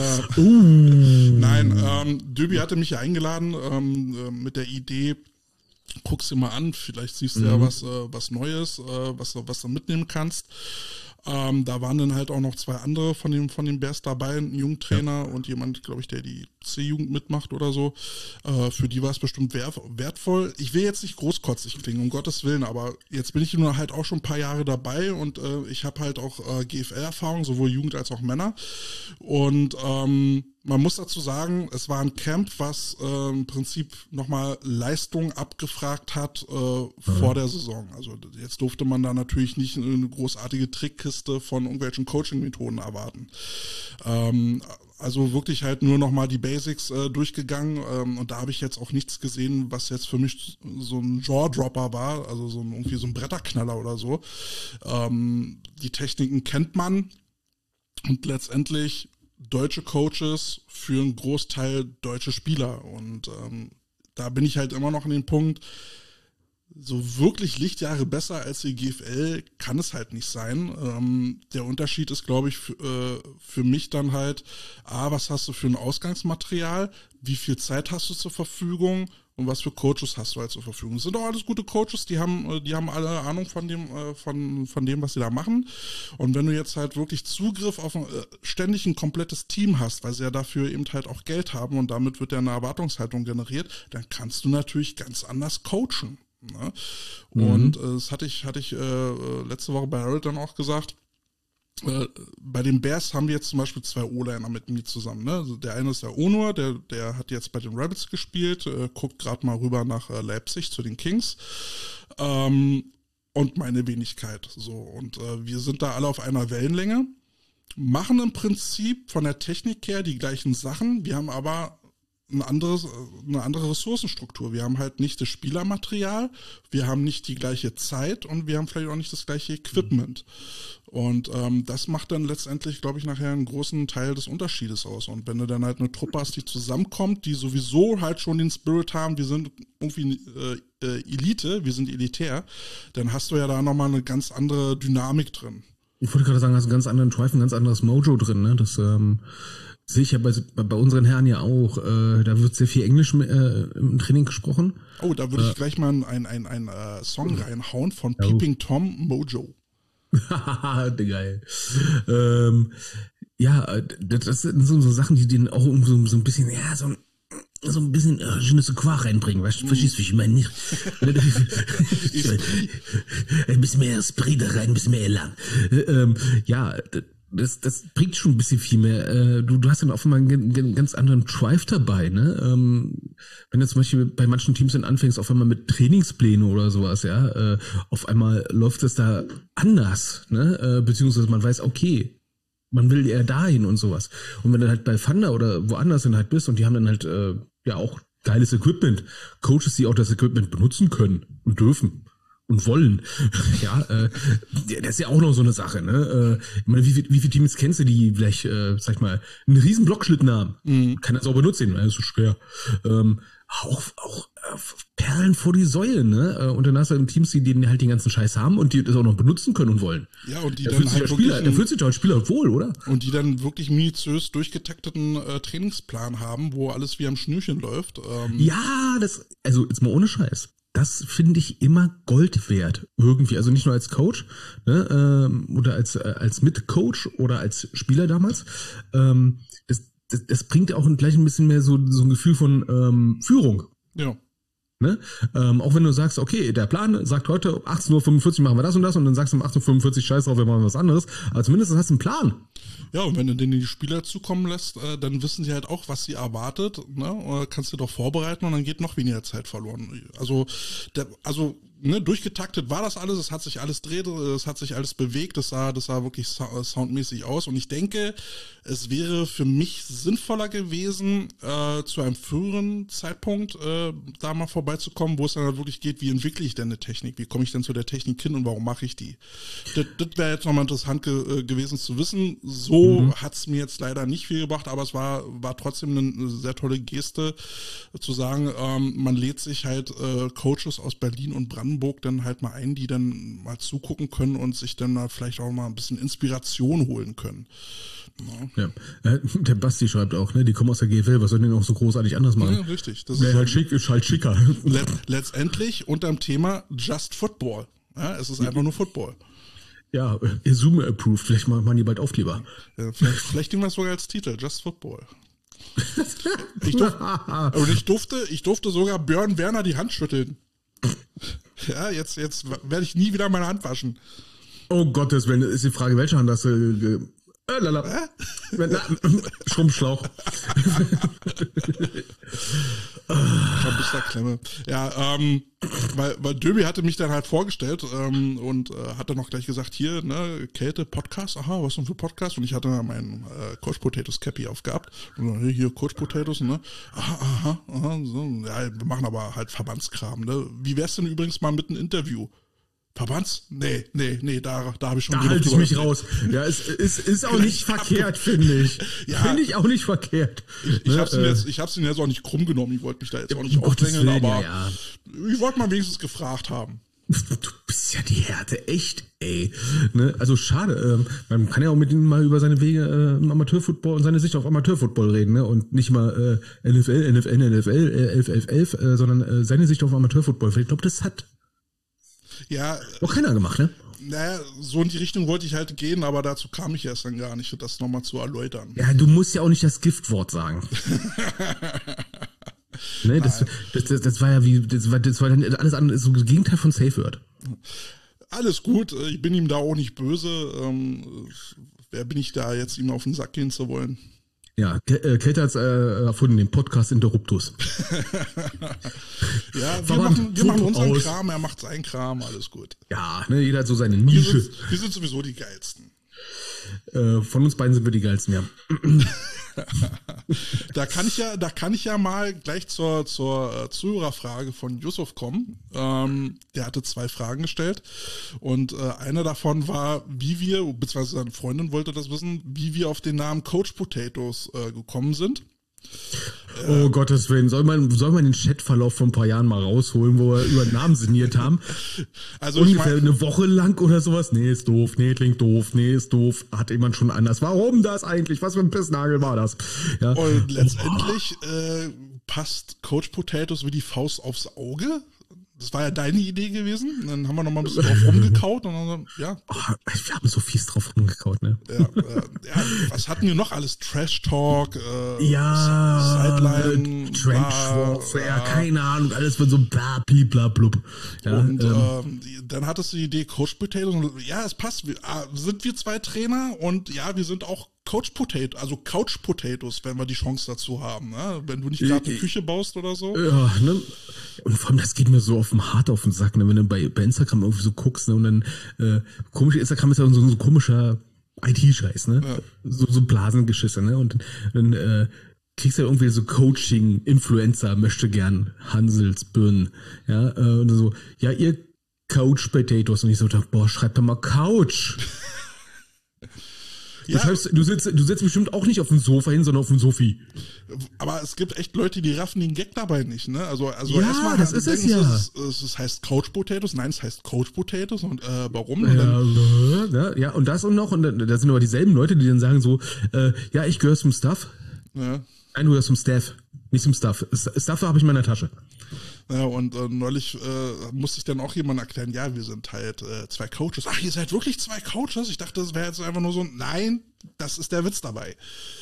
Speaker 2: Nein, Döbi hatte mich ja eingeladen mit der Idee, guck's dir mal an, vielleicht siehst du ja was Neues, was du mitnehmen kannst. Da waren dann halt auch noch zwei andere von den Bears dabei, ein Jugendtrainer und jemand, glaube ich, der die C-Jugend mitmacht oder so. Für die war es bestimmt wertvoll. Ich will jetzt nicht großkotzig klingen, um Gottes Willen, aber jetzt bin ich nur halt auch schon ein paar Jahre dabei, und ich habe halt auch GFL-Erfahrung, sowohl Jugend als auch Männer. Und man muss dazu sagen, es war ein Camp, was im Prinzip nochmal Leistung abgefragt hat vor der Saison. Also jetzt durfte man da natürlich nicht eine großartige Trickkiste von irgendwelchen Coaching-Methoden erwarten. Also wirklich halt nur nochmal die Basics durchgegangen, und da habe ich jetzt auch nichts gesehen, was jetzt für mich so ein Jaw-Dropper war, also irgendwie so ein Bretterknaller oder so. Die Techniken kennt man, und letztendlich deutsche Coaches für einen Großteil deutsche Spieler, und da bin ich halt immer noch an dem Punkt, so wirklich Lichtjahre besser als die GFL kann es halt nicht sein. Der Unterschied ist, glaube ich, für mich dann halt, was hast du für ein Ausgangsmaterial, wie viel Zeit hast du zur Verfügung und was für Coaches hast du halt zur Verfügung. Das sind doch alles gute Coaches, die haben alle Ahnung von dem, was sie da machen. Und wenn du jetzt halt wirklich Zugriff auf ständig ein komplettes Team hast, weil sie ja dafür eben halt auch Geld haben, und damit wird ja eine Erwartungshaltung generiert, dann kannst du natürlich ganz anders coachen. Ne? Und das hatte ich letzte Woche bei Harold dann auch gesagt. Bei den Bears haben wir jetzt zum Beispiel zwei O-Liner mit mir zusammen. Ne? Also der eine ist der Onur, der hat jetzt bei den Rabbits gespielt, guckt gerade mal rüber nach Leipzig zu den Kings. Und meine Wenigkeit. So. Und wir sind da alle auf einer Wellenlänge, machen im Prinzip von der Technik her die gleichen Sachen. Wir haben aber eine andere Ressourcenstruktur. Wir haben halt nicht das Spielermaterial, wir haben nicht die gleiche Zeit und wir haben vielleicht auch nicht das gleiche Equipment. Und das macht dann letztendlich, glaube ich, nachher einen großen Teil des Unterschiedes aus. Und wenn du dann halt eine Truppe hast, die zusammenkommt, die sowieso halt schon den Spirit haben, wir sind irgendwie Elite, wir sind elitär, dann hast du ja da nochmal eine ganz andere Dynamik drin.
Speaker 3: Ich wollte gerade sagen, hast einen ganz anderen Drive, ein ganz anderes Mojo drin, ne? Das sehe ich ja bei unseren Herren ja auch. Da wird sehr viel Englisch im Training gesprochen.
Speaker 2: Oh, da würde ich gleich mal einen Song reinhauen von Peeping Tom, Mojo.
Speaker 3: Haha, geil. Ja, das sind so Sachen, die den auch so ein bisschen, ja, so ein bisschen je ne sais quoi reinbringen, weißt du, verstehst du, wie ich meine nicht? Ein bisschen mehr Esprit da rein, ein bisschen mehr Elan. Ja, das bringt schon ein bisschen viel mehr. Du hast dann offenbar einen ganz anderen Drive dabei, ne? Wenn du zum Beispiel bei manchen Teams dann anfängst, auf einmal mit Trainingspläne oder sowas, ja, auf einmal läuft es da anders, ne? Beziehungsweise man weiß, okay, man will eher dahin und sowas. Und wenn du halt bei Thunder oder woanders dann halt bist und die haben dann halt ja auch geiles Equipment, Coaches, die auch das Equipment benutzen können und dürfen und wollen. Ja, das ist ja auch noch so eine Sache, ne? Ich meine, wie viele Teams kennst du, die vielleicht, sag ich mal, einen riesen Blockschlitten haben? Kann das auch benutzen, das ist so schwer. Auch Perlen vor die Säule, ne? Und dann hast du dann Teams, die halt den ganzen Scheiß haben und die das auch noch benutzen können und wollen.
Speaker 2: Ja, und die
Speaker 3: da
Speaker 2: dann
Speaker 3: fühlt sich doch als Spieler wohl, oder?
Speaker 2: Und die dann wirklich minutiös durchgetakteten Trainingsplan haben, wo alles wie am Schnürchen läuft.
Speaker 3: Ja, also jetzt mal ohne Scheiß. Das finde ich immer Gold wert, irgendwie. Also nicht nur als Coach, ne, oder als Mitcoach oder als Spieler damals. Das bringt auch gleich ein bisschen mehr so ein Gefühl von Führung.
Speaker 2: Ja.
Speaker 3: Ne? Auch wenn du sagst, okay, der Plan sagt heute 18:45 Uhr machen wir das und dann sagst du um 18:45 Uhr scheiß drauf, wir machen was anderes. Aber zumindest hast du einen Plan.
Speaker 2: Ja, und wenn du denen die Spieler zukommen lässt, dann wissen sie halt auch, was sie erwartet, ne? Oder kannst du doch vorbereiten und dann geht noch weniger Zeit verloren. Also durchgetaktet war das alles, es hat sich alles dreht, es hat sich alles bewegt, das sah wirklich soundmäßig aus und ich denke, es wäre für mich sinnvoller gewesen, zu einem früheren Zeitpunkt da mal vorbeizukommen, wo es dann halt wirklich geht, wie entwickle ich denn eine Technik, wie komme ich denn zu der Technik hin und warum mache ich die? Das wäre jetzt nochmal interessant gewesen zu wissen, so hat's mir jetzt leider nicht viel gebracht, aber es war trotzdem eine sehr tolle Geste, zu sagen, man lädt sich halt Coaches aus Berlin und Brandenburg dann halt mal ein, die dann mal zugucken können und sich dann mal vielleicht auch mal ein bisschen Inspiration holen können.
Speaker 3: Ja. Der Basti schreibt auch, ne, die kommen aus der GFL, was sollen die noch so großartig anders machen?
Speaker 2: Ja, richtig. Das
Speaker 3: ist halt schick, ist halt schicker.
Speaker 2: Letztendlich unterm Thema Just Football. Ja, es ist einfach nur Football.
Speaker 3: Ja, Zoom approved, vielleicht machen die bald Aufkleber.
Speaker 2: Ja, vielleicht nehmen wir es sogar als Titel, Just Football. Ich durfte sogar Björn Werner die Hand schütteln. Ja, jetzt werde ich nie wieder meine Hand waschen.
Speaker 3: Oh Gottes Willen, ist die Frage, welche Hand hast du? Schrumpfschlauch.
Speaker 2: Klemme. Ja, weil Döbi hatte mich dann halt vorgestellt und hat dann noch gleich gesagt, hier, ne, Kälte, Podcast, aha, was denn für Podcast? Und ich hatte meinen Coach Potatoes Cappy aufgehabt. Und dann, hier, Coach Potatoes, ne? Aha, so. Ja, wir machen aber halt Verbandskram, ne? Wie wär's denn übrigens mal mit einem Interview? Verbands? Nee, da habe ich schon.
Speaker 3: Da halte ich mich raus. Ja, es ist auch nicht verkehrt, finde ich.
Speaker 2: Ja,
Speaker 3: finde ich auch nicht verkehrt.
Speaker 2: Ich hab's ihn jetzt auch nicht krumm genommen. Ich wollte mich da jetzt auch nicht aufdrängeln, aber ich wollte mal wenigstens gefragt haben.
Speaker 3: Du bist ja die Härte, echt, ey. Ne? Also schade, man kann ja auch mit ihm mal über seine Wege im Amateurfootball und seine Sicht auf Amateurfootball reden, ne? Und nicht mal NFL, 11, sondern seine Sicht auf Amateurfootball. Ich glaube, das hat
Speaker 2: ja
Speaker 3: noch keiner gemacht, ne?
Speaker 2: Naja, so in die Richtung wollte ich halt gehen, aber dazu kam ich erst dann gar nicht, das nochmal zu erläutern.
Speaker 3: Ja, du musst ja auch nicht das Giftwort sagen. Ne, das war ja das war dann alles andere, so das Gegenteil von Safe Word.
Speaker 2: Alles gut, ich bin ihm da auch nicht böse. Wer bin ich da jetzt, ihm auf den Sack gehen zu wollen?
Speaker 3: Ja, Kälte hat erfunden, den Podcast Interruptus.
Speaker 2: Ja, wir machen unseren Kram, er macht seinen Kram, alles gut.
Speaker 3: Ja, ne, jeder hat so seine Nische.
Speaker 2: Wir sind sowieso die Geilsten.
Speaker 3: Von uns beiden sind wir die geilsten, ja.
Speaker 2: Da kann ich ja mal gleich zur Zuhörerfrage von Yusuf kommen. Der hatte 2 Fragen gestellt und eine davon war, wie wir, beziehungsweise seine Freundin wollte das wissen, wie wir auf den Namen Coach Potatoes gekommen sind.
Speaker 3: Oh Gottes Willen, soll man den Chatverlauf von ein paar Jahren mal rausholen, wo wir über Namen sinniert haben?
Speaker 2: Also
Speaker 3: ungefähr eine Woche lang oder sowas? Nee, ist doof, nee, klingt doof, nee, ist doof. Hat jemand schon anders. Warum das eigentlich? Was für ein Pissnagel war das? Ja.
Speaker 2: Und letztendlich passt Coach Potatoes wie die Faust aufs Auge. Das war ja deine Idee gewesen. Dann haben wir noch mal ein bisschen drauf rumgekaut. Und dann, ja.
Speaker 3: Oh, wir haben so fies drauf rumgekaut, ne?
Speaker 2: Ja, was hatten wir noch alles? Trash Talk,
Speaker 3: Sideline, Trench Warfare, keine Ahnung, alles von so blub. Ja,
Speaker 2: und dann hattest du die Idee Coach Potatoes. Und, ja, es passt. Sind wir 2 Trainer und ja, wir sind auch Coach Potato, also Couch Potatoes, wenn wir die Chance dazu haben, ne? Wenn du nicht gerade eine Küche baust oder so.
Speaker 3: Ja, ne? Und vor allem, das geht mir so hart auf den Sack, ne? Wenn du bei Instagram irgendwie so guckst, ne? Und dann, komische Instagram ist ja so komischer IT-Scheiß, ne? Ja. So Blasengeschisse, ne? Und dann, kriegst du ja irgendwie so Coaching, Influencer, möchte gern Hanselsbirnen, ja? Und so, ja, ihr Couch Potatoes. Und ich so, boah, schreib doch mal Couch. Das heißt, du sitzt bestimmt auch nicht auf dem Sofa hin, sondern auf dem Sofi.
Speaker 2: Aber es gibt echt Leute, die raffen den Gag dabei nicht, ne? Also
Speaker 3: ja,
Speaker 2: erstmal
Speaker 3: das ist es ja.
Speaker 2: Es heißt Couch Potatoes. Nein, es heißt Coach Potatoes. Und warum?
Speaker 3: Und ja, und das und noch. Und da sind aber dieselben Leute, die dann sagen so, ja, ich gehöre zum Staff. Ja. Nein, du gehörst zum Staff. Nicht zum Staff. Staff habe ich in meiner Tasche.
Speaker 2: Ja, und neulich musste ich dann auch jemand erklären, ja, wir sind halt 2 Coaches. Ach, ihr seid wirklich 2 Coaches? Ich dachte, das wäre jetzt einfach nur so, nein, das ist der Witz dabei.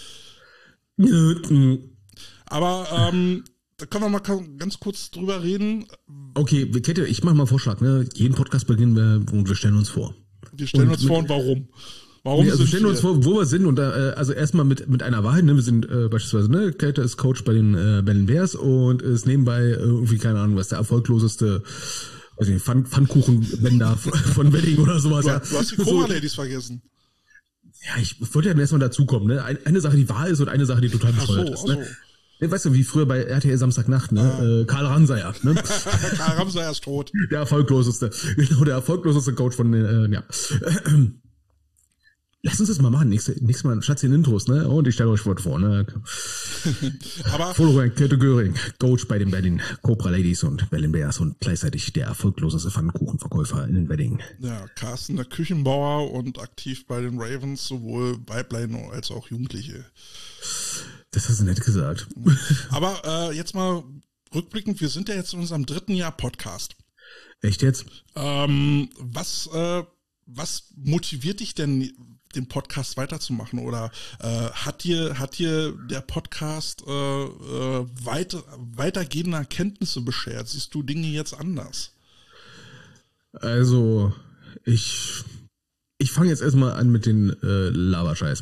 Speaker 2: Aber da können wir mal ganz kurz drüber reden.
Speaker 3: Okay, Kette, ich mache mal einen Vorschlag. Ne? Jeden Podcast beginnen wir und wir stellen uns vor.
Speaker 2: Wir stellen uns vor und warum?
Speaker 3: Also wir stellen uns vor, wo wir sind und also erstmal mit einer Wahrheit, ne? Wir sind beispielsweise, ne, Käthe ist Coach bei den Berlin Bears und ist nebenbei irgendwie, keine Ahnung, was der erfolgloseste, weiß nicht, Pfannkuchenbänder von Wedding oder sowas.
Speaker 2: Du hast die Coma-Ladies vergessen.
Speaker 3: Ja, ich würde ja erstmal dazukommen, ne? Eine Sache, die wahr ist und eine Sache, die total bescheuert ist. Ne? Weißt du, wie früher bei RTL Samstagnacht, ne? Karl Ramsayer, ne?
Speaker 2: Karl Ramsayer ist tot.
Speaker 3: Der erfolgloseste. Genau, der erfolgloseste Coach von ja. Lass uns das mal machen. Nächstes Mal Schatz in Intros, ne? Und ich stelle euch vor, ne?
Speaker 2: Aber
Speaker 3: Florian Käthe Göring, Coach bei den Berlin Cobra Ladies und Berlin Bears und gleichzeitig der erfolgloseste Pfannkuchenverkäufer in den Wedding.
Speaker 2: Ja, Carsten, der Küchenbauer und aktiv bei den Ravens, sowohl Weiblein als auch Jugendliche.
Speaker 3: Das hast du nett gesagt.
Speaker 2: Aber jetzt mal rückblickend, wir sind ja jetzt in unserem 3. Jahr Podcast.
Speaker 3: Echt jetzt?
Speaker 2: Was motiviert dich denn, den Podcast weiterzumachen? Oder hat dir der Podcast weitergehende Erkenntnisse beschert? Siehst du Dinge jetzt anders?
Speaker 3: Also, ich fange jetzt erstmal an mit den Laberscheiß.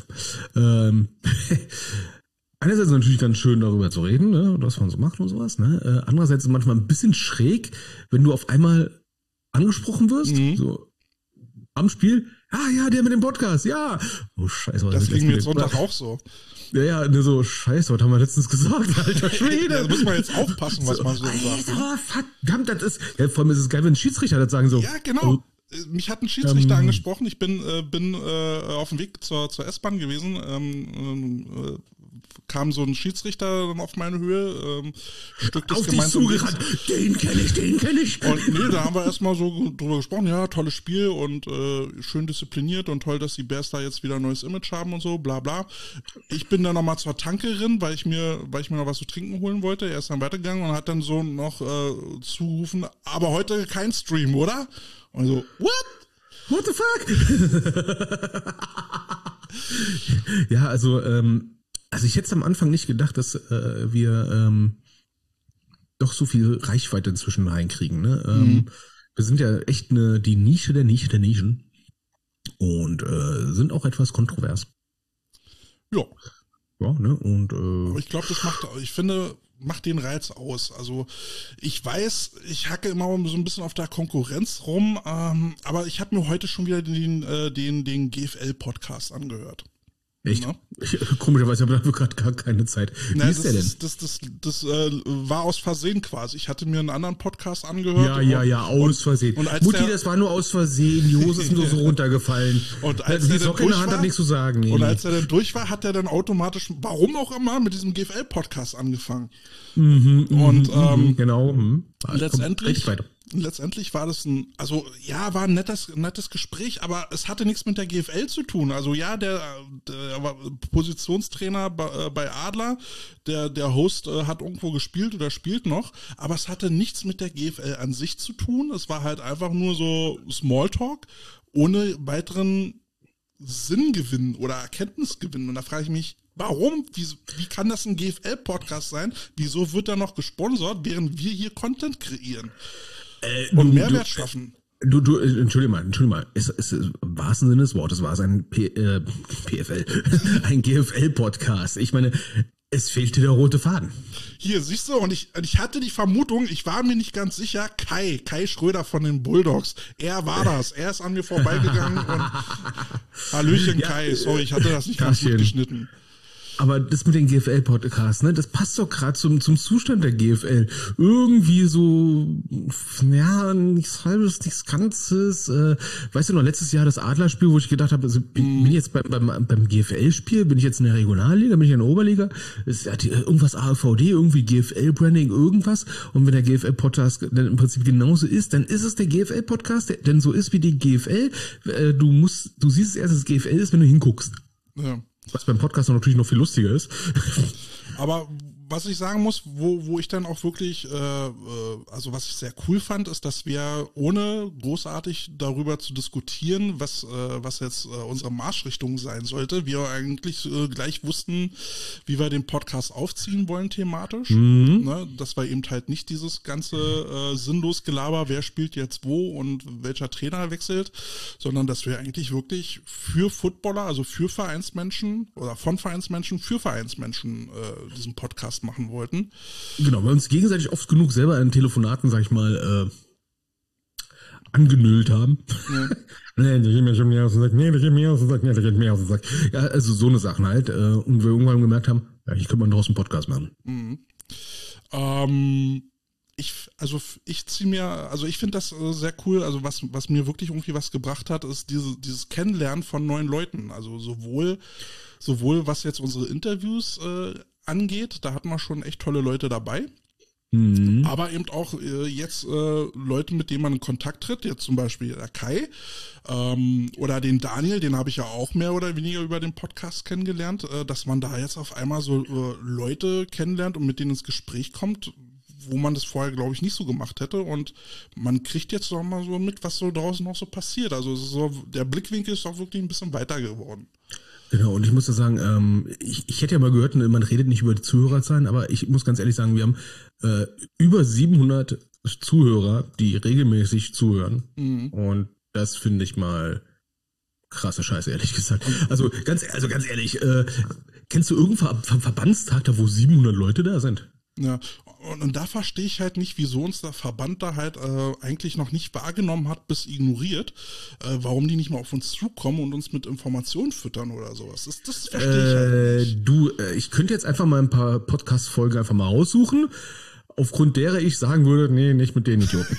Speaker 3: Einerseits natürlich ganz schön darüber zu reden, ne, was man so macht und sowas. Ne? Andererseits ist es manchmal ein bisschen schräg, wenn du auf einmal angesprochen wirst, so am Spiel. Ah ja, der mit dem Podcast, ja. Oh Scheiße.
Speaker 2: Das ging mir jetzt Sonntag auch so.
Speaker 3: Ja, ne, so Scheiße, was haben wir letztens gesagt, alter Schwede.
Speaker 2: Da muss man jetzt aufpassen, was man so sagt.
Speaker 3: Alter, verdammt, das ist, ja, vor allem ist es geil, wenn ein Schiedsrichter das sagen so.
Speaker 2: Ja, genau. Mich hat ein Schiedsrichter angesprochen. Ich bin auf dem Weg zur S-Bahn gewesen. Kam so ein Schiedsrichter dann auf meine Höhe, Stück des gemeinsamen
Speaker 3: zugerannt. Den kenne ich.
Speaker 2: Und nee, da haben wir erstmal so drüber gesprochen, ja, tolles Spiel und schön diszipliniert und toll, dass die Bears da jetzt wieder ein neues Image haben und so, bla bla. Ich bin dann nochmal zur Tankerin, weil ich mir noch was zu trinken holen wollte. Er ist dann weitergegangen und hat dann so noch zugerufen, aber heute kein Stream, oder? Und so,
Speaker 3: what the fuck? Ja, also ich hätte am Anfang nicht gedacht, dass wir doch so viel Reichweite inzwischen reinkriegen. Ne? Wir sind ja echt die Nische der Nische der Nischen und sind auch etwas kontrovers.
Speaker 2: Ja.
Speaker 3: Ja, ne? Und
Speaker 2: aber ich glaube, ich finde, macht den Reiz aus. Also ich weiß, ich hacke immer so ein bisschen auf der Konkurrenz rum, aber ich habe mir heute schon wieder den GFL-Podcast angehört.
Speaker 3: Echt?
Speaker 2: Ja.
Speaker 3: Komischerweise habe ich dafür gerade gar keine Zeit. Wie ist der denn?
Speaker 2: Das war aus Versehen quasi. Ich hatte mir einen anderen Podcast angehört.
Speaker 3: Ja, aus Versehen. Mutti, das war nur aus Versehen. Die Hose ist nur so runtergefallen.
Speaker 2: Und als
Speaker 3: die Socke in der Hand hat nichts zu sagen. Nee.
Speaker 2: Und als er dann durch war, hat er dann automatisch, warum auch immer, mit diesem GFL-Podcast angefangen.
Speaker 3: Genau.
Speaker 2: Letztendlich war das war ein nettes Gespräch, aber es hatte nichts mit der GFL zu tun. Also ja, der war Positionstrainer bei Adler, der Host hat irgendwo gespielt oder spielt noch, aber es hatte nichts mit der GFL an sich zu tun. Es war halt einfach nur so Smalltalk, ohne weiteren Sinngewinn oder Erkenntnisgewinn. Und da frage ich mich, warum? Wie kann das ein GFL-Podcast sein? Wieso wird er noch gesponsert, während wir hier Content kreieren? Und Mehrwert schaffen.
Speaker 3: Entschuldige mal. Es im wahrsten Sinne des Wortes war es ein PFL, ein GFL-Podcast. Ich meine, es fehlte der rote Faden.
Speaker 2: Hier, siehst du, und ich hatte die Vermutung, ich war mir nicht ganz sicher, Kai Schröder von den Bulldogs, er war das. Er ist an mir vorbeigegangen und Hallöchen Kai, sorry, ich hatte das nicht ganz gut geschnitten.
Speaker 3: Aber das mit den GFL-Podcasts, ne, das passt doch gerade zum Zustand der GFL. Irgendwie so, ja, nichts Halbes, nichts Ganzes. Weißt du noch, letztes Jahr das Adlerspiel, wo ich gedacht habe, also bin ich jetzt beim GFL-Spiel, bin ich jetzt in der Regionalliga, bin ich in der Oberliga? Ist irgendwas AVD, irgendwie GFL-Branding, irgendwas. Und wenn der GFL-Podcast dann im Prinzip genauso ist, dann ist es der GFL-Podcast, der denn so ist wie die GFL. Du siehst es erst, dass es GFL ist, wenn du hinguckst.
Speaker 2: Ja.
Speaker 3: Was beim Podcast natürlich noch viel lustiger ist.
Speaker 2: Aber was ich sagen muss, wo ich dann auch wirklich, also was ich sehr cool fand, ist, dass wir ohne großartig darüber zu diskutieren, was jetzt unsere Marschrichtung sein sollte, wir eigentlich gleich wussten, wie wir den Podcast aufziehen wollen thematisch. Ne? Dass wir eben halt nicht dieses ganze sinnlos Gelaber, wer spielt jetzt wo und welcher Trainer wechselt, sondern dass wir eigentlich wirklich für Footballer, also für Vereinsmenschen oder von Vereinsmenschen für Vereinsmenschen diesen Podcast machen wollten.
Speaker 3: Genau, weil wir uns gegenseitig oft genug selber in Telefonaten, sag ich mal, angenüllt haben. Ja. Nee, der geht mir schon mehr aus dem Sack. Nee, der geht mir aus dem Sack. Nee, der geht mir aus dem Sack. Ja, also so eine Sachen halt. Und wir irgendwann gemerkt haben, ja, hier könnte man draußen einen Podcast machen.
Speaker 2: Ich finde das sehr cool, also was mir wirklich irgendwie was gebracht hat, ist dieses Kennenlernen von neuen Leuten, also sowohl was jetzt unsere Interviews angeht, da hatten wir schon echt tolle Leute dabei, aber eben auch jetzt Leute, mit denen man in Kontakt tritt, jetzt zum Beispiel der Kai oder den Daniel, den habe ich ja auch mehr oder weniger über den Podcast kennengelernt, dass man da jetzt auf einmal so Leute kennenlernt und mit denen ins Gespräch kommt, wo man das vorher, glaube ich, nicht so gemacht hätte. Und man kriegt jetzt noch mal so mit, was so draußen noch so passiert. Also so, der Blickwinkel ist auch wirklich ein bisschen weiter geworden.
Speaker 3: Genau, und ich muss da sagen, ich hätte ja mal gehört, man redet nicht über die Zuhörerzahlen, aber ich muss ganz ehrlich sagen, wir haben über 700 Zuhörer, die regelmäßig zuhören. Und das finde ich mal krasse Scheiße, ehrlich gesagt. Also ganz ehrlich, kennst du irgendeinen Verbandstag, da wo 700 Leute da sind?
Speaker 2: Ja, und da verstehe ich halt nicht, wieso uns der Verband da halt eigentlich noch nicht wahrgenommen hat, bis ignoriert, warum die nicht mal auf uns zukommen und uns mit Informationen füttern oder sowas. Das verstehe ich halt nicht.
Speaker 3: Ich könnte jetzt einfach mal ein paar Podcast-Folgen einfach mal raussuchen, aufgrund derer ich sagen würde, nee, nicht mit den Idioten.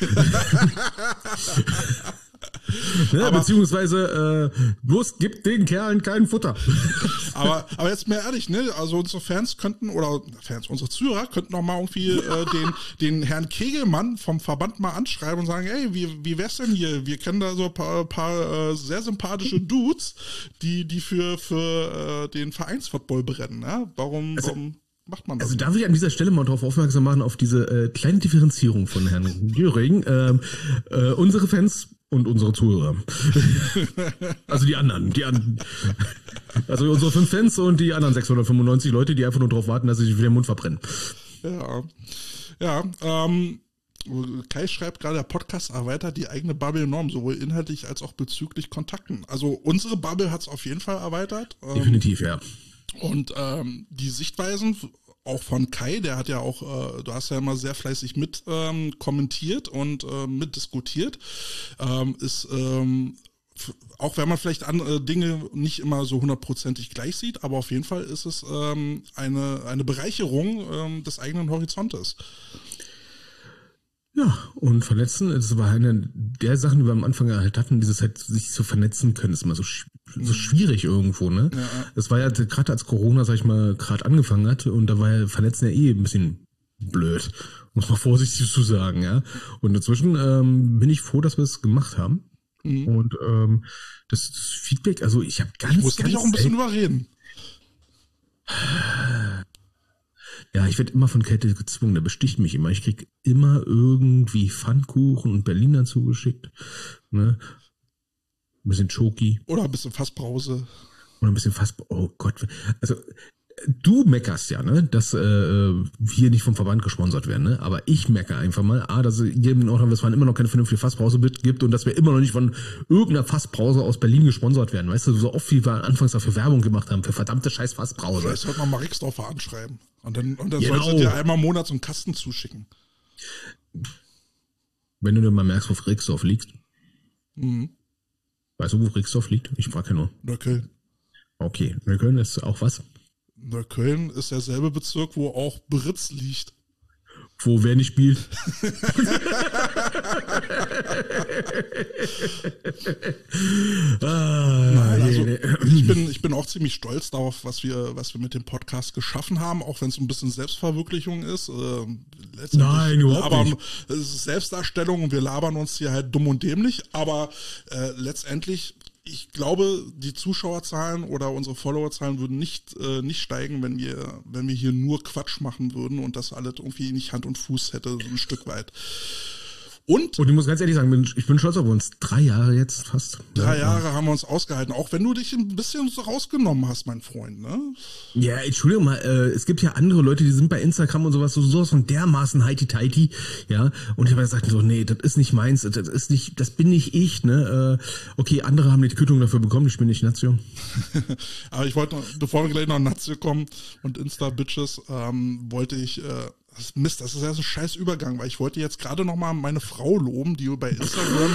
Speaker 3: Ja, beziehungsweise bloß gibt den Kerlen kein Futter.
Speaker 2: Aber jetzt mal ehrlich, ne? Also unsere unsere Zuhörer könnten noch mal irgendwie den Herrn Kegelmann vom Verband mal anschreiben und sagen, ey, wie wär's denn hier? Wir kennen da so ein paar sehr sympathische Dudes, die für den Vereinsfootball brennen, ne? Warum macht man das?
Speaker 3: Also darf ich an dieser Stelle mal darauf aufmerksam machen, auf diese kleine Differenzierung von Herrn Göring. Unsere Fans und unsere Zuhörer. Also die anderen. Also unsere 5 Fans und die anderen 695 Leute, die einfach nur darauf warten, dass sie sich wieder den Mund verbrennen.
Speaker 2: Ja, Kai schreibt gerade, der Podcast erweitert die eigene Bubble enorm, sowohl inhaltlich als auch bezüglich Kontakten. Also unsere Bubble hat es auf jeden Fall erweitert.
Speaker 3: Definitiv, ja.
Speaker 2: Und die Sichtweisen auch von Kai, der hat ja auch, du hast ja immer sehr fleißig mit kommentiert und mitdiskutiert, ist auch wenn man vielleicht andere Dinge nicht immer so hundertprozentig gleich sieht, aber auf jeden Fall ist es eine Bereicherung des eigenen Horizontes.
Speaker 3: Ja, und vernetzen, das war eine der Sachen, die wir am Anfang halt hatten, dieses halt sich zu vernetzen können, ist immer so schwierig irgendwo, ne? Ja. Das war ja gerade als Corona, sag ich mal, gerade angefangen hat und da war ja Vernetzen ja ein bisschen blöd, muss man vorsichtig zu sagen, ja. Und inzwischen bin ich froh, dass wir es gemacht haben. Und das Feedback, also ich habe
Speaker 2: Ich musste dich auch ein bisschen überreden.
Speaker 3: Ja, ich werde immer von Kälte gezwungen, der besticht mich immer. Ich krieg immer irgendwie Pfannkuchen und Berliner zugeschickt. Ne? Ein bisschen Schoki.
Speaker 2: Oder ein bisschen Fassbrause.
Speaker 3: Oder ein bisschen oh Gott. Also, du meckerst ja, ne, dass wir nicht vom Verband gesponsert werden, ne? Aber ich meckere einfach mal, dass es hier in Nordrhein-Westfalen immer noch keine vernünftige Fassbrause gibt und dass wir immer noch nicht von irgendeiner Fassbrause aus Berlin gesponsert werden. Weißt du, so oft wie wir anfangs dafür Werbung gemacht haben, für verdammte scheiß Fassbrause.
Speaker 2: Vielleicht sollte man mal Rixdorfer anschreiben. Und dann genau. Sollst du dir einmal im Monat so einen Kasten zuschicken.
Speaker 3: Wenn du dir mal merkst, wo Rixdorf liegt. Mhm. Weißt du, wo Rixdorf liegt? Ich frage ja nur.
Speaker 2: Neukölln.
Speaker 3: Okay, Neukölln ist auch was?
Speaker 2: Neukölln ist derselbe Bezirk, wo auch Britz liegt.
Speaker 3: Wo wer nicht spielt.
Speaker 2: Nein, also ich bin auch ziemlich stolz darauf, was wir mit dem Podcast geschaffen haben, auch wenn es ein bisschen Selbstverwirklichung ist.
Speaker 3: Nein, überhaupt nicht.
Speaker 2: Es ist Selbstdarstellung und wir labern uns hier halt dumm und dämlich, aber letztendlich, ich glaube, die Zuschauerzahlen oder unsere Followerzahlen würden nicht steigen, wenn wir hier nur Quatsch machen würden und das alles irgendwie nicht Hand und Fuß hätte, so ein Stück weit. Und
Speaker 3: ich muss ganz ehrlich sagen, ich bin stolz auf uns. 3 Jahre jetzt fast.
Speaker 2: 3 Jahre haben wir uns ausgehalten, auch wenn du dich ein bisschen so rausgenommen hast, mein Freund, ne?
Speaker 3: Ja, Entschuldigung mal, es gibt ja andere Leute, die sind bei Instagram und sowas von dermaßen heiti-teiti, ja. Und ich habe gesagt, so, nee, das ist nicht meins, das bin nicht ich, ne? Okay, andere haben die Quittung dafür bekommen, ich bin nicht Nazio.
Speaker 2: Aber ich wollte, bevor wir gleich noch Nazio kommen und Insta-Bitches, wollte ich, Mist, das ist ja so ein scheiß Übergang, weil ich wollte jetzt gerade noch mal meine Frau loben, die bei Instagram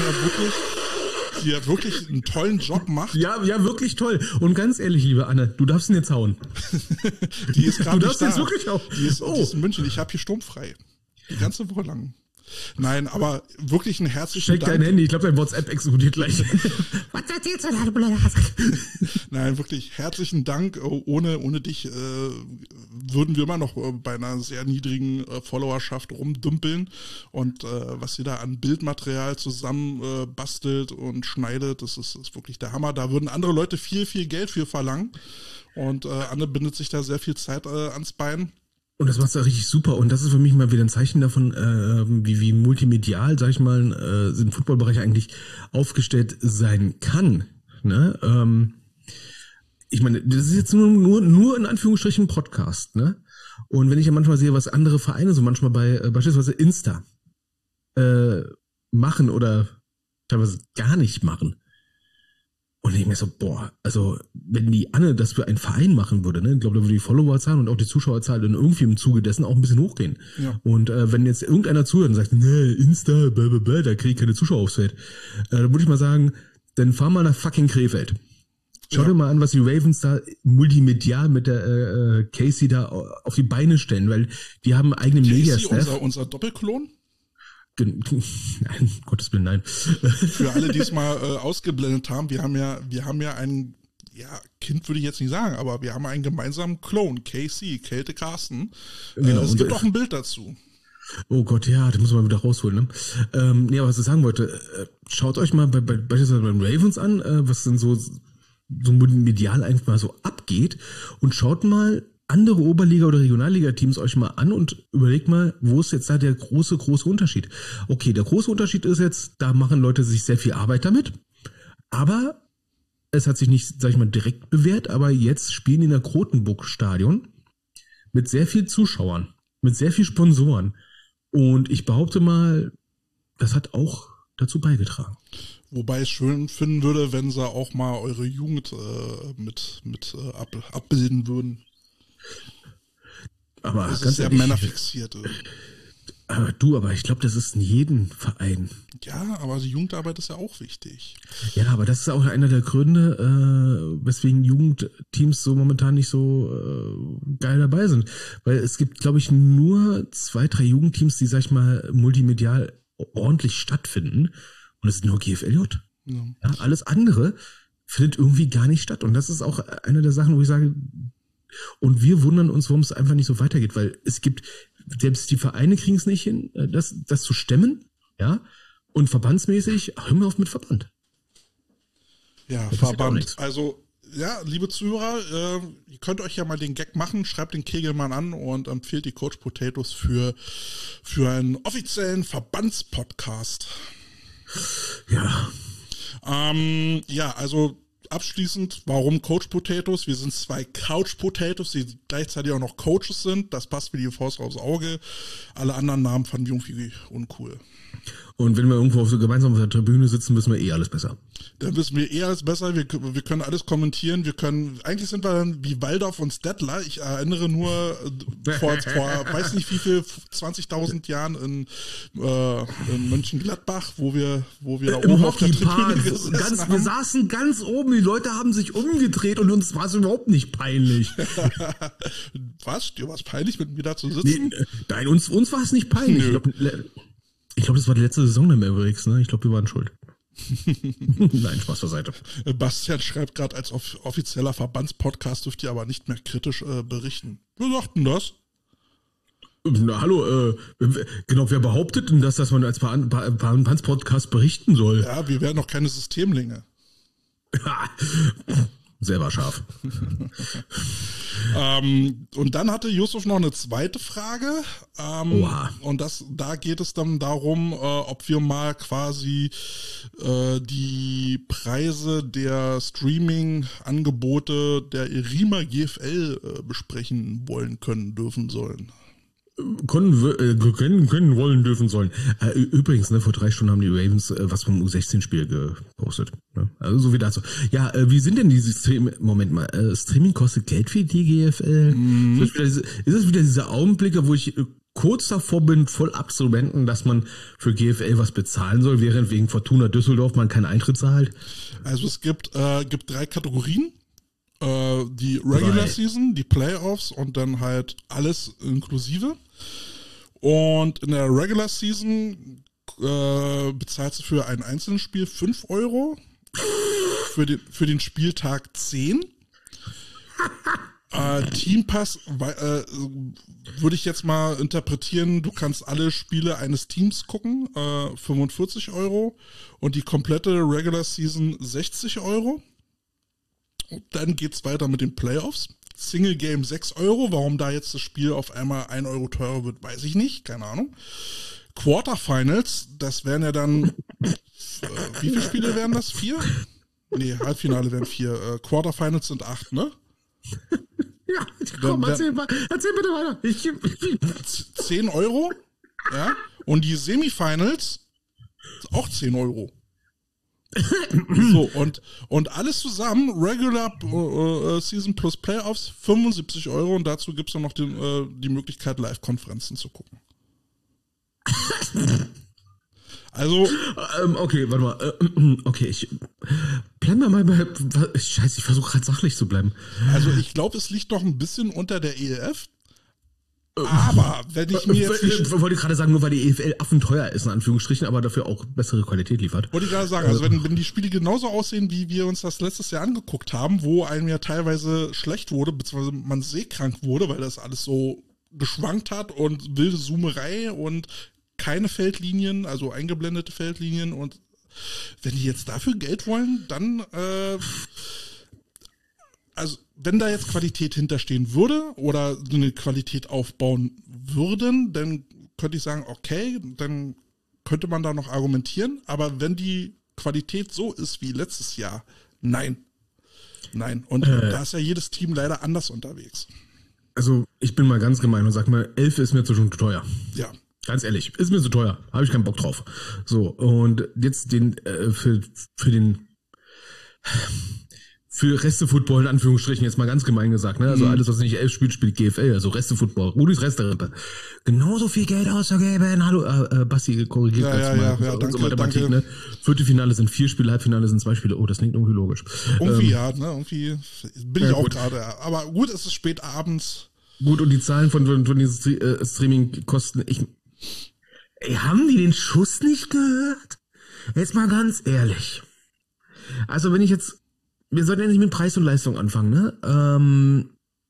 Speaker 2: ja wirklich einen tollen Job macht.
Speaker 3: Ja, wirklich toll. Und ganz ehrlich, liebe Anne, du darfst ihn jetzt hauen.
Speaker 2: Die ist gerade
Speaker 3: nicht da. Du darfst jetzt wirklich auch.
Speaker 2: Die ist in München. Ich habe hier sturmfrei. Die ganze Woche lang. Nein, aber wirklich einen herzlichen Dank.
Speaker 3: Check dein Handy, ich glaube, dein WhatsApp explodiert gleich.
Speaker 2: Was erzählst du da, Nein, wirklich herzlichen Dank. Ohne dich würden wir immer noch bei einer sehr niedrigen Followerschaft rumdümpeln. Und was sie da an Bildmaterial zusammen bastelt und schneidet, das ist wirklich der Hammer. Da würden andere Leute viel, viel Geld für verlangen. Und Anne bindet sich da sehr viel Zeit ans Bein.
Speaker 3: Und das macht er richtig super. Und das ist für mich mal wieder ein Zeichen davon, wie multimedial, sag ich mal, im Footballbereich eigentlich aufgestellt sein kann. Ne? Ich meine, das ist jetzt nur in Anführungsstrichen ein Podcast. Ne? Und wenn ich ja manchmal sehe, was andere Vereine so manchmal bei beispielsweise Insta machen oder teilweise gar nicht machen. Und ich mir so, also wenn die Anne das für einen Verein machen würde, ne, ich glaube, da würde die Followerzahlen und auch die Zuschauerzahl dann irgendwie im Zuge dessen auch ein bisschen hochgehen. Ja. Und wenn jetzt irgendeiner zuhört und sagt, ne, Insta, blablabla, da kriege ich keine Zuschauer aufs Feld, dann würde ich mal sagen, dann fahr mal nach fucking Krefeld. Schau dir mal an, was die Ravens da multimedial mit der Casey da auf die Beine stellen, weil die haben eigene Media-Staff.
Speaker 2: Unser Doppelklon?
Speaker 3: Nein, Gottes Willen, nein.
Speaker 2: Für alle, die es mal ausgeblendet haben, wir haben ja ein Kind würde ich jetzt nicht sagen, aber wir haben einen gemeinsamen Clone, Casey, Kälte Carsten. Genau, es gibt auch ein Bild dazu.
Speaker 3: Oh Gott, ja, das muss man wieder rausholen, ne? Nee, aber was ich sagen wollte, schaut euch mal beispielsweise beim Ravens an, was denn so medial einfach mal so abgeht und schaut mal andere Oberliga- oder Regionalliga-Teams euch mal an und überlegt mal, wo ist jetzt da der große Unterschied? Okay, der große Unterschied ist jetzt, da machen Leute sich sehr viel Arbeit damit, aber es hat sich nicht, sag ich mal, direkt bewährt, aber jetzt spielen die in der Krotenburg-Stadion mit sehr viel Zuschauern, mit sehr viel Sponsoren und ich behaupte mal, das hat auch dazu beigetragen.
Speaker 2: Wobei ich es schön finden würde, wenn sie auch mal eure Jugend mit abbilden würden.
Speaker 3: Aber
Speaker 2: Es ist
Speaker 3: ganz
Speaker 2: sehr
Speaker 3: ehrlich,
Speaker 2: männerfixiert.
Speaker 3: aber ich glaube, das ist in jedem Verein.
Speaker 2: Ja, aber die Jugendarbeit ist ja auch wichtig.
Speaker 3: Ja, aber das ist auch einer der Gründe, weswegen Jugendteams so momentan nicht so geil dabei sind. Weil es gibt, glaube ich, nur 2, 3 Jugendteams, die, sag ich mal, multimedial ordentlich stattfinden. Und das ist nur GFLJ.
Speaker 2: Ja.
Speaker 3: Ja, alles andere findet irgendwie gar nicht statt. Und das ist auch eine der Sachen, wo ich sage, und wir wundern uns, warum es einfach nicht so weitergeht. Weil es gibt, selbst die Vereine kriegen es nicht hin, das zu stemmen. Ja. Und verbandsmäßig, hör mir auf mit Verband.
Speaker 2: Ja, Verband. Also, ja, liebe Zuhörer, ihr könnt euch ja mal den Gag machen, schreibt den Kegelmann an und empfiehlt die Coach Potatoes für einen offiziellen Verbandspodcast.
Speaker 3: Ja.
Speaker 2: Ja, also abschließend, warum Coach Potatoes? Wir sind 2 Couch Potatoes, die gleichzeitig auch noch Coaches sind. Das passt wie die Faust aufs Auge. Alle anderen Namen fanden wir irgendwie uncool.
Speaker 3: Und wenn wir irgendwo gemeinsam auf der Tribüne sitzen, wissen wir eh alles besser.
Speaker 2: Dann wissen wir eher alles besser, wir können alles kommentieren, eigentlich sind wir dann wie Waldorf und Stettler. Ich erinnere nur vor weiß nicht wie viel, 20.000 Jahren in Mönchengladbach, wo wir da oben auf der Tribüne gesessen haben.
Speaker 3: Wir saßen ganz oben, die Leute haben sich umgedreht und uns war es überhaupt nicht peinlich.
Speaker 2: Was? Dir war es peinlich, mit mir da zu sitzen?
Speaker 3: Nee, nein, uns war es nicht peinlich. Ich glaube, das war die letzte Saison der Mavericks, ne? Ich glaube, wir waren schuld. Nein, Spaß beiseite.
Speaker 2: Bastian schreibt gerade, als offizieller Verbandspodcast dürft ihr aber nicht mehr kritisch berichten. Wer sagt denn das?
Speaker 3: Na, hallo, genau, wer behauptet denn das, dass man als Verbandspodcast berichten soll?
Speaker 2: Ja, wir wären noch keine Systemlinge.
Speaker 3: Selber scharf.
Speaker 2: Und dann hatte Yusuf noch eine zweite Frage. Und da geht es dann darum, ob wir mal quasi die Preise der Streaming-Angebote der Irima GFL besprechen wollen, können, dürfen, sollen.
Speaker 3: Können, wollen, dürfen, sollen. Übrigens, ne, vor 3 Stunden haben die Ravens was vom U16-Spiel gepostet. Ne? Also so wie dazu. Ja, wie sind denn diese Moment mal, Streaming kostet Geld für die GFL? Ist es wieder diese Augenblicke, wo ich kurz davor bin, voll abzuwenden, dass man für GFL was bezahlen soll, während wegen Fortuna Düsseldorf man keinen Eintritt zahlt?
Speaker 2: Also es gibt 3 Kategorien. Die Regular Season, die Playoffs und dann halt alles inklusive. Und in der Regular Season bezahlst du für ein einzelnes Spiel 5 Euro, für den Spieltag 10. Teampass würde ich jetzt mal interpretieren, du kannst alle Spiele eines Teams gucken, 45 Euro und die komplette Regular Season 60 Euro. Und dann geht's weiter mit den Playoffs. Single Game 6 Euro. Warum da jetzt das Spiel auf einmal 1 Euro teurer wird, weiß ich nicht. Keine Ahnung. Quarterfinals, das wären ja dann, wie viele Spiele wären das? 4? Nee, Halbfinale wären 4. Quarterfinals sind 8, ne?
Speaker 3: Ja, komm, erzähl bitte weiter.
Speaker 2: 10 Euro. Ja. Und die Semifinals auch 10 Euro. So, und alles zusammen, Regular Season plus Playoffs, 75 Euro und dazu gibt es dann noch die Möglichkeit, Live-Konferenzen zu gucken. Also.
Speaker 3: Okay, warte mal. Okay, bleiben wir mal bei. Scheiße, ich versuche gerade sachlich zu bleiben.
Speaker 2: Also, ich glaube, es liegt noch ein bisschen unter der ELF. Aber wenn ich mir jetzt.
Speaker 3: Ich wollte gerade sagen, nur weil die EFL affenteuer ist, in Anführungsstrichen, aber dafür auch bessere Qualität liefert.
Speaker 2: Wollte ich gerade sagen, also wenn die Spiele genauso aussehen, wie wir uns das letztes Jahr angeguckt haben, wo einem ja teilweise schlecht wurde, beziehungsweise man seekrank wurde, weil das alles so geschwankt hat und wilde Zoomerei und keine Feldlinien, also eingeblendete Feldlinien und wenn die jetzt dafür Geld wollen, dann also wenn da jetzt Qualität hinterstehen würde oder eine Qualität aufbauen würden, dann könnte ich sagen, okay, dann könnte man da noch argumentieren, aber wenn die Qualität so ist wie letztes Jahr, nein. Und da ist ja jedes Team leider anders unterwegs.
Speaker 3: Also ich bin mal ganz gemein und sag mal, 11 ist mir zu teuer.
Speaker 2: Ja.
Speaker 3: Ganz ehrlich, ist mir zu teuer. Habe ich keinen Bock drauf. So, und jetzt für für Reste-Football in Anführungsstrichen, jetzt mal ganz gemein gesagt, ne? Also alles, was nicht 11 spielt, spielt GFL, also Reste-Football. Rudis Reste-Rippe. Genauso viel Geld auszugeben. Hallo, Basti, korrigiert
Speaker 2: Ja, danke,
Speaker 3: Mathematik,
Speaker 2: danke.
Speaker 3: ne? Viertelfinale sind 4 Spiele, Halbfinale sind 2 Spiele. Oh, das klingt irgendwie logisch.
Speaker 2: Irgendwie, irgendwie bin ich
Speaker 3: ja,
Speaker 2: auch
Speaker 3: gut.
Speaker 2: gerade. Aber gut, es ist spät abends.
Speaker 3: Gut, und die Zahlen von diesen Streaming-Kosten, ey, haben die den Schuss nicht gehört? Jetzt mal ganz ehrlich. Also wenn ich jetzt, wir sollten ja nicht mit Preis und Leistung anfangen, ne?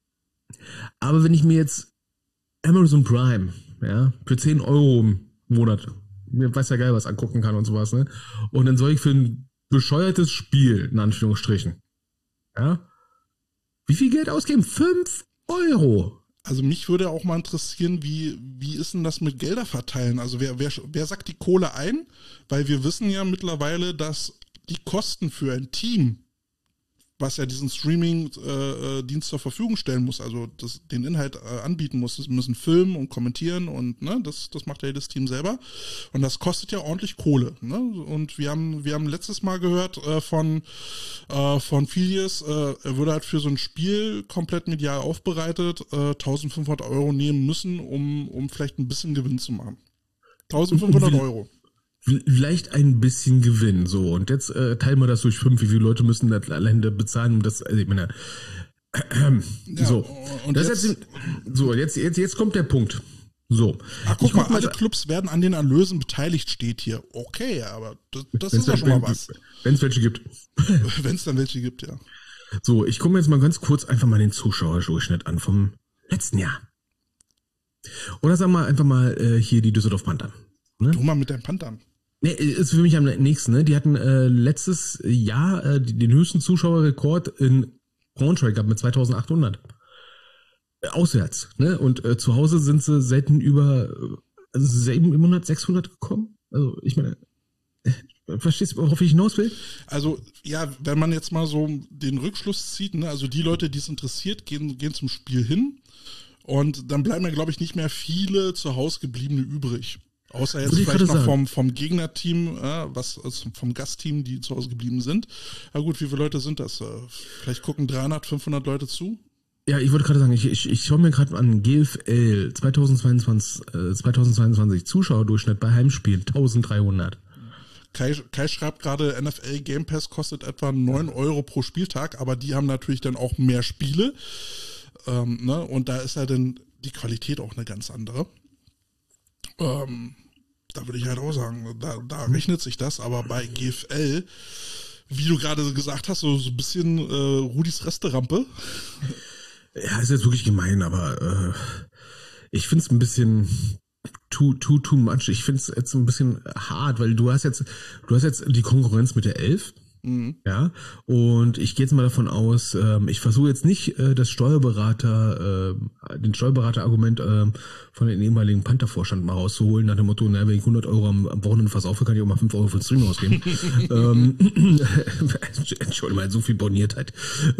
Speaker 3: Aber wenn ich mir jetzt Amazon Prime, ja, für 10 Euro im Monat, mir weiß ja geil was angucken kann und sowas, ne? Und dann soll ich für ein bescheuertes Spiel, in Anführungsstrichen, ja, wie viel Geld ausgeben? 5 Euro.
Speaker 2: Also mich würde auch mal interessieren, wie ist denn das mit Gelder verteilen? Also wer sackt die Kohle ein? Weil wir wissen ja mittlerweile, dass die Kosten für ein Team, was ja diesen Streaming-Dienst zur Verfügung stellen muss, also den Inhalt anbieten muss, das müssen filmen und kommentieren und ne, das macht ja jedes Team selber. Und das kostet ja ordentlich Kohle. Ne? Und wir haben letztes Mal gehört von Phileas, er würde halt für so ein Spiel komplett medial aufbereitet 1.500 Euro nehmen müssen, um vielleicht ein bisschen Gewinn zu machen. 1.500 Euro.
Speaker 3: Vielleicht ein bisschen Gewinn, so. Und jetzt teilen wir das durch 5. Wie viele Leute müssen das allein bezahlen, um das, also ich meine, so.
Speaker 2: Und
Speaker 3: das jetzt kommt der Punkt. So.
Speaker 2: Ach, guck mal, alle Clubs werden an den Erlösen beteiligt, steht hier. Okay, aber das ist ja schon mal was.
Speaker 3: Wenn es welche gibt.
Speaker 2: Wenn es dann welche gibt, ja.
Speaker 3: So, ich gucke mir jetzt mal ganz kurz einfach mal den Zuschauerdurchschnitt an vom letzten Jahr. Oder sagen wir einfach mal hier die Düsseldorf Panther. Ne?
Speaker 2: Du mal mit deinen Panthern.
Speaker 3: Nee, ist für mich am nächsten, ne? Die hatten letztes Jahr den höchsten Zuschauerrekord in Braunschweig gehabt mit 2.800. Auswärts, ne? Und zu Hause sind sie selten über 700, 600 gekommen. Also, ich meine, verstehst du, worauf ich hinaus will?
Speaker 2: Also, ja, wenn man jetzt mal so den Rückschluss zieht, ne? Also die Leute, die es interessiert, gehen zum Spiel hin und dann bleiben ja, glaube ich, nicht mehr viele zu Hause gebliebene übrig. Außer jetzt vielleicht noch vom Gegnerteam, also vom Gastteam, die zu Hause geblieben sind. Na gut, wie viele Leute sind das? Vielleicht gucken 300, 500 Leute zu?
Speaker 3: Ja, ich wollte gerade sagen, ich schaue mir gerade an GFL 2022 Zuschauerdurchschnitt bei Heimspielen 1.300.
Speaker 2: Kai schreibt gerade, NFL Game Pass kostet etwa 9 Euro pro Spieltag, aber die haben natürlich dann auch mehr Spiele. Ne? Und da ist ja dann die Qualität auch eine ganz andere. Da würde ich halt auch sagen, da rechnet sich das, aber bei GFL, wie du gerade gesagt hast, so ein bisschen Rudis Resterampe.
Speaker 3: Ja, ist jetzt wirklich gemein, aber ich finde es ein bisschen too much. Ich finde es jetzt ein bisschen hart, weil du hast jetzt die Konkurrenz mit der 11. Ja, und ich gehe jetzt mal davon aus, ich versuche jetzt nicht den Steuerberater-Argument von den ehemaligen Panther-Vorstand mal rauszuholen, nach dem Motto, na, wenn ich 100 Euro am Wochenende versaufe, kann ich auch mal 5 Euro für den Stream ausgeben. Entschuldigung mal, so viel Borniertheit.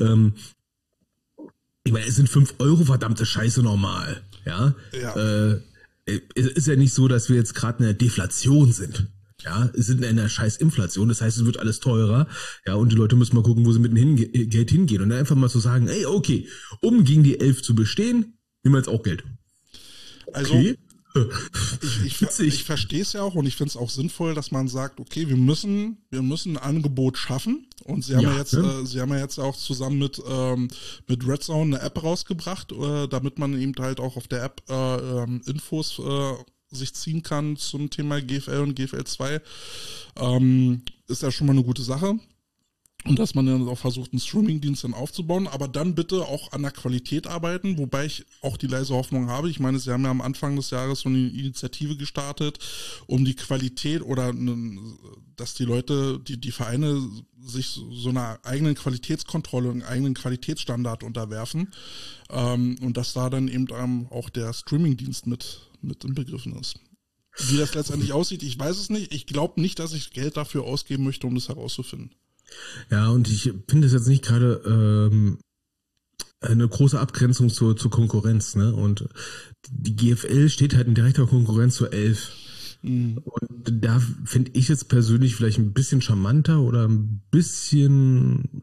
Speaker 3: Ich meine, es sind 5 Euro verdammte Scheiße normal. Ja. Es ist ja nicht so, dass wir jetzt gerade eine Deflation sind. Ja, es sind in einer scheiß Inflation, das heißt, es wird alles teurer, ja, und die Leute müssen mal gucken, wo sie mit dem Geld hingehen und dann einfach mal so sagen, ey, okay, um gegen die 11 zu bestehen, nehmen wir jetzt auch Geld.
Speaker 2: Okay. Also, ich verstehe es ja auch und ich finde es auch sinnvoll, dass man sagt, okay, wir müssen ein Angebot schaffen und sie haben ja jetzt auch zusammen mit Red Zone eine App rausgebracht, damit man eben halt auch auf der App Infos sich ziehen kann zum Thema GFL und GFL 2, ist ja schon mal eine gute Sache. Und dass man dann auch versucht, einen Streaming-Dienst dann aufzubauen, aber dann bitte auch an der Qualität arbeiten, wobei ich auch die leise Hoffnung habe. Ich meine, sie haben ja am Anfang des Jahres so eine Initiative gestartet, um die Qualität oder dass die Leute, die Vereine sich so einer eigenen Qualitätskontrolle, einen eigenen Qualitätsstandard unterwerfen, und dass da dann eben auch der Streaming-Dienst mit inbegriffen ist. Wie das letztendlich aussieht, ich weiß es nicht. Ich glaube nicht, dass ich Geld dafür ausgeben möchte, um das herauszufinden.
Speaker 3: Ja, und ich finde es jetzt nicht gerade eine große Abgrenzung zur Konkurrenz, ne? Und die GFL steht halt in direkter Konkurrenz zur 11. Und da finde ich es persönlich vielleicht ein bisschen charmanter oder ein bisschen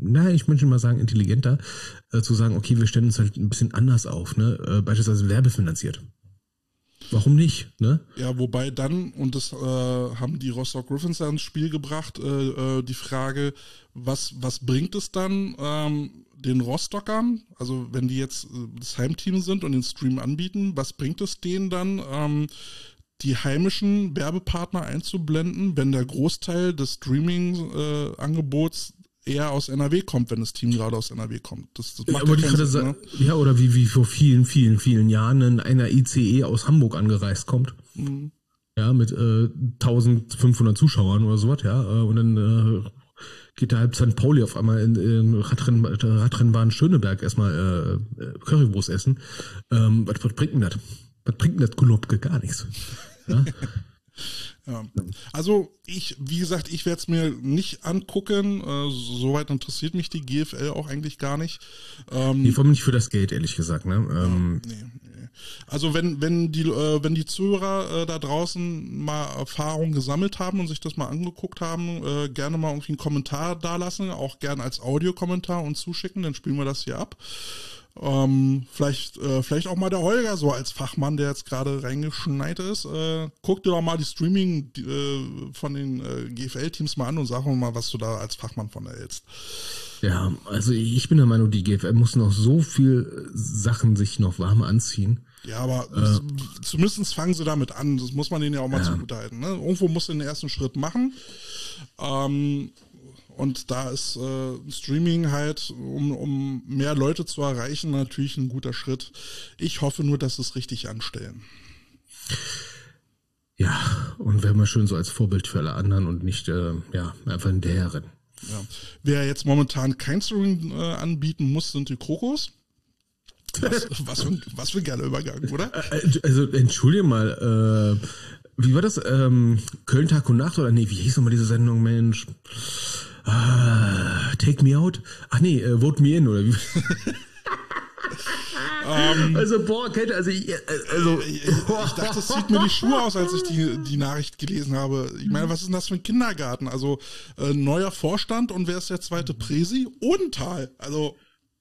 Speaker 3: ich möchte mal sagen, intelligenter, zu sagen, okay, wir stellen uns halt ein bisschen anders auf, ne? Beispielsweise werbefinanziert. Warum nicht, ne?
Speaker 2: Ja, wobei dann, und das haben die Rostock Griffins ins Spiel gebracht, die Frage, was bringt es dann den Rostockern, also wenn die jetzt das Heimteam sind und den Stream anbieten, was bringt es denen dann, die heimischen Werbepartner einzublenden, wenn der Großteil des Streaming-Angebots eher aus NRW kommt, wenn das Team gerade aus NRW kommt. Das macht ja keinen Sinn, ne?
Speaker 3: Ja, oder wie vor vielen, vielen, vielen Jahren einer ICE aus Hamburg angereist kommt. Mhm. Ja, mit 1500 Zuschauern oder sowas, ja. Und dann geht da halt St. Pauli auf einmal in Radrennbahn Schöneberg erstmal Currywurst essen. Was bringt denn das? Was bringt denn das Kulopke? Gar nichts. Ja?
Speaker 2: Ja. Also wie gesagt, ich werde es mir nicht angucken. Soweit interessiert mich die GFL auch eigentlich gar nicht.
Speaker 3: Vor allem nicht für das Geld, ehrlich gesagt. Ne?
Speaker 2: Nee. Also wenn die Zuhörer da draußen mal Erfahrungen gesammelt haben und sich das mal angeguckt haben, gerne mal irgendwie einen Kommentar dalassen, auch gerne als Audiokommentar und zuschicken, dann spielen wir das hier ab. Vielleicht auch mal der Holger so als Fachmann, der jetzt gerade reingeschneit ist. Guck dir doch mal die Streaming von den GFL-Teams mal an und sag mal, was du da als Fachmann von erhältst.
Speaker 3: Ja, also ich bin der Meinung, die GFL muss noch so viel Sachen sich noch warm anziehen.
Speaker 2: Ja, aber zumindest fangen sie damit an. Das muss man denen ja auch mal zugutehalten. Ne? Irgendwo muss den ersten Schritt machen. Und da ist Streaming halt, um mehr Leute zu erreichen, natürlich ein guter Schritt. Ich hoffe nur, dass sie es richtig anstellen.
Speaker 3: Ja, und wäre mal schön so als Vorbild für alle anderen und nicht einfach hinterherren.
Speaker 2: Ja. Wer jetzt momentan kein Streaming anbieten muss, sind die Krokos. Was für ein geiler Übergang, oder?
Speaker 3: Also entschuldige mal, wie war das? Köln Tag und Nacht oder nee, wie hieß nochmal diese Sendung, Mensch? Take Me Out? Ach nee, Vote Me In, oder wie?
Speaker 2: Ich dachte, es zieht mir die Schuhe aus, als ich die Nachricht gelesen habe. Ich meine, was ist denn das für ein Kindergarten? Also neuer Vorstand und wer ist der zweite Präsi? Odenthal. Also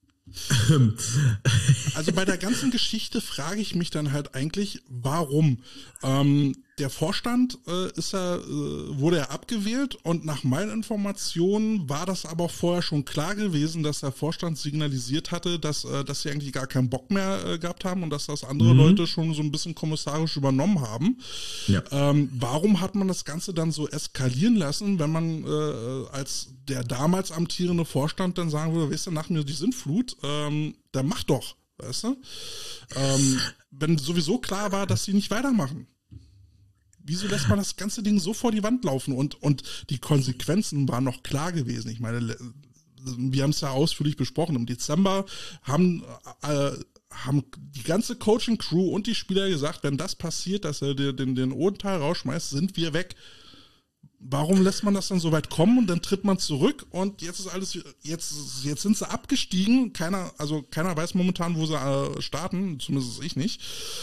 Speaker 2: bei der ganzen Geschichte frage ich mich dann halt eigentlich, warum? Der Vorstand wurde ja abgewählt und nach meinen Informationen war das aber auch vorher schon klar gewesen, dass der Vorstand signalisiert hatte, dass sie eigentlich gar keinen Bock mehr gehabt haben und dass das andere Leute schon so ein bisschen kommissarisch übernommen haben. Ja. Warum hat man das Ganze dann so eskalieren lassen, wenn man als der damals amtierende Vorstand dann sagen würde, weißt du, nach mir die Sintflut, dann mach doch, weißt du? Wenn sowieso klar war, dass sie nicht weitermachen. Wieso lässt man das ganze Ding so vor die Wand laufen? Und die Konsequenzen waren noch klar gewesen. Ich meine, wir haben es ja ausführlich besprochen. Im Dezember haben die ganze Coaching-Crew und die Spieler gesagt, wenn das passiert, dass er den Odenthal rausschmeißt, sind wir weg. Warum lässt man das dann so weit kommen und dann tritt man zurück und jetzt ist alles, jetzt sind sie abgestiegen, keiner weiß momentan, wo sie starten, zumindest ich nicht.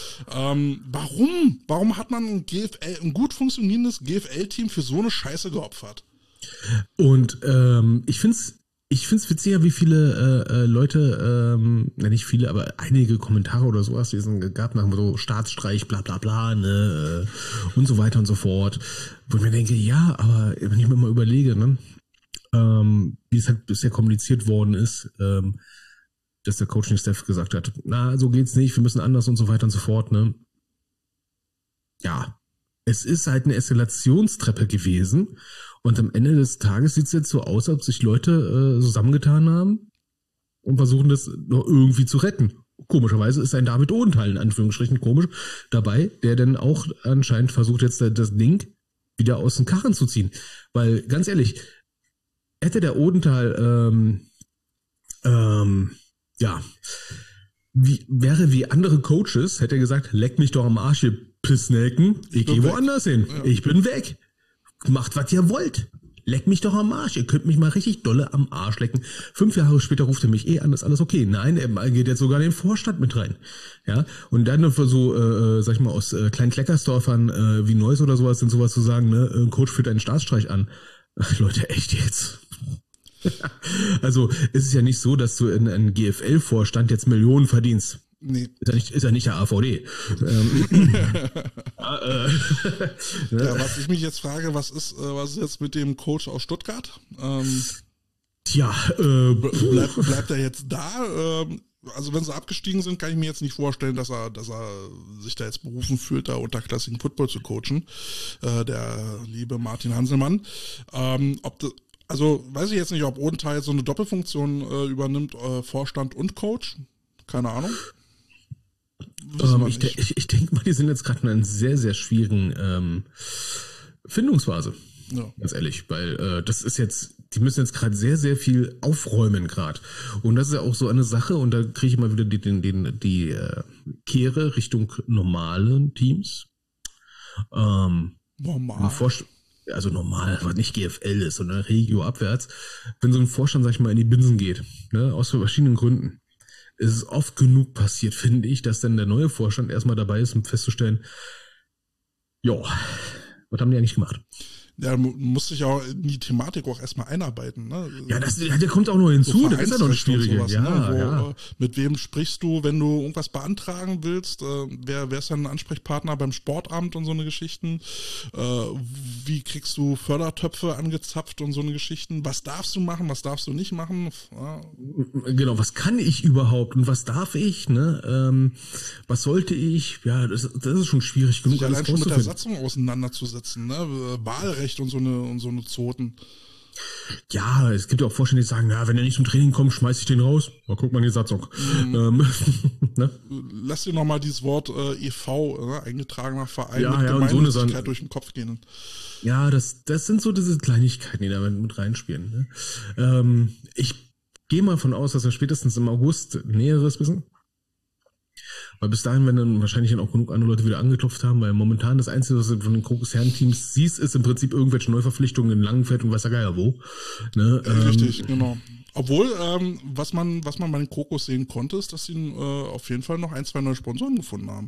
Speaker 2: Warum hat man ein gut funktionierendes GFL-Team für so eine Scheiße geopfert?
Speaker 3: Und ich find's witziger, wie viele Leute, nicht viele, aber einige Kommentare oder sowas, die es gab nach so Staatsstreich, bla bla bla, ne, und so weiter und so fort. Wo ich mir denke, ja, aber wenn ich mir mal überlege, ne, wie es halt bisher kommuniziert worden ist, dass der Coaching-Staff gesagt hat, na, so geht's nicht, wir müssen anders und so weiter und so fort, ne. Ja, es ist halt eine Eskalationstreppe gewesen. Und am Ende des Tages sieht es jetzt so aus, als ob sich Leute zusammengetan haben und versuchen, das noch irgendwie zu retten. Komischerweise ist ein David Odenthal, in Anführungsstrichen komisch, dabei, der dann auch anscheinend versucht, jetzt das Ding wieder aus den Karren zu ziehen. Weil, ganz ehrlich, hätte der Odenthal, wäre wie andere Coaches, hätte er gesagt, leck mich doch am Arsch, ihr Pissnelken, ich gehe woanders hin, ja. Ich bin weg. Macht, was ihr wollt. Leck mich doch am Arsch. Ihr könnt mich mal richtig dolle am Arsch lecken. 5 Jahre später ruft er mich an, ist alles okay. Nein, er geht jetzt sogar in den Vorstand mit rein. Ja, und dann für so, sag ich mal, aus kleinen Kleckersdorfern wie Neuss oder sowas, sind sowas zu sagen, ne, ein Coach führt einen Staatsstreich an. Leute, echt jetzt? Also es ist ja nicht so, dass du in einem GFL-Vorstand jetzt Millionen verdienst.
Speaker 2: Nee.
Speaker 3: Ist ja nicht der AVD.
Speaker 2: Ja, was ich mich jetzt frage, was ist jetzt mit dem Coach aus Stuttgart? Bleibt er jetzt da? Also wenn sie abgestiegen sind, kann ich mir jetzt nicht vorstellen, dass er sich da jetzt berufen fühlt, da unterklassigen Football zu coachen. Der liebe Martin Hanselmann. Also weiß ich jetzt nicht, ob Odenthal jetzt so eine Doppelfunktion übernimmt, Vorstand und Coach. Keine Ahnung.
Speaker 3: Ich denke mal, die sind jetzt gerade in einer sehr, sehr schwierigen Findungsphase. Ja. Ganz ehrlich, weil das ist jetzt, die müssen jetzt gerade sehr, sehr viel aufräumen gerade. Und das ist ja auch so eine Sache, und da kriege ich mal wieder die Kehre Richtung normalen Teams.
Speaker 2: Normal.
Speaker 3: Also normal, was nicht GFL ist, sondern Regio abwärts. Wenn so ein Vorstand, sag ich mal, in die Binsen geht, ne, aus verschiedenen Gründen, ist es oft genug passiert, finde ich, dass dann der neue Vorstand erstmal dabei ist, um festzustellen, ja, was haben die eigentlich gemacht?
Speaker 2: Ja, muss sich ja in die Thematik auch erstmal einarbeiten. Ne?
Speaker 3: Ja, der kommt auch noch hinzu, so das ist ja noch ein schwieriger. Ja,
Speaker 2: ne? Mit wem sprichst du, wenn du irgendwas beantragen willst? Wer ist dein Ansprechpartner beim Sportamt und so eine Geschichten? Wie kriegst du Fördertöpfe angezapft und so eine Geschichten? Was darfst du machen, was darfst du nicht machen? Ja.
Speaker 3: Genau, was kann ich überhaupt und was darf ich? Ne? Was sollte ich? Ja, das ist schon schwierig genug.
Speaker 2: Sich allein schon mit der Satzung auseinanderzusetzen, ne? Wahlrecht und so eine Zoten.
Speaker 3: Ja, es gibt ja auch Vorstände, die sagen, ja, wenn er nicht zum Training kommt, schmeiß ich den raus. Mal guck mal in die Satzung.
Speaker 2: Ne? Lass dir nochmal dieses Wort e.V., eingetragener Verein mit Gemeinnützigkeit durch den Kopf gehen.
Speaker 3: Ja, das sind so diese Kleinigkeiten, die da mit reinspielen. Ne? Ich gehe mal von aus, dass wir spätestens im August Näheres wissen. Weil bis dahin werden dann wahrscheinlich dann auch genug andere Leute wieder angeklopft haben, weil momentan das Einzige, was du von den Krokus-Herren-Teams siehst, ist im Prinzip irgendwelche Neuverpflichtungen in Langenfeld und weiß der Geier wo. Ne?
Speaker 2: Richtig, genau. Obwohl, was man bei den Krokus sehen konnte, ist, dass sie auf jeden Fall noch 1, 2 neue Sponsoren gefunden haben.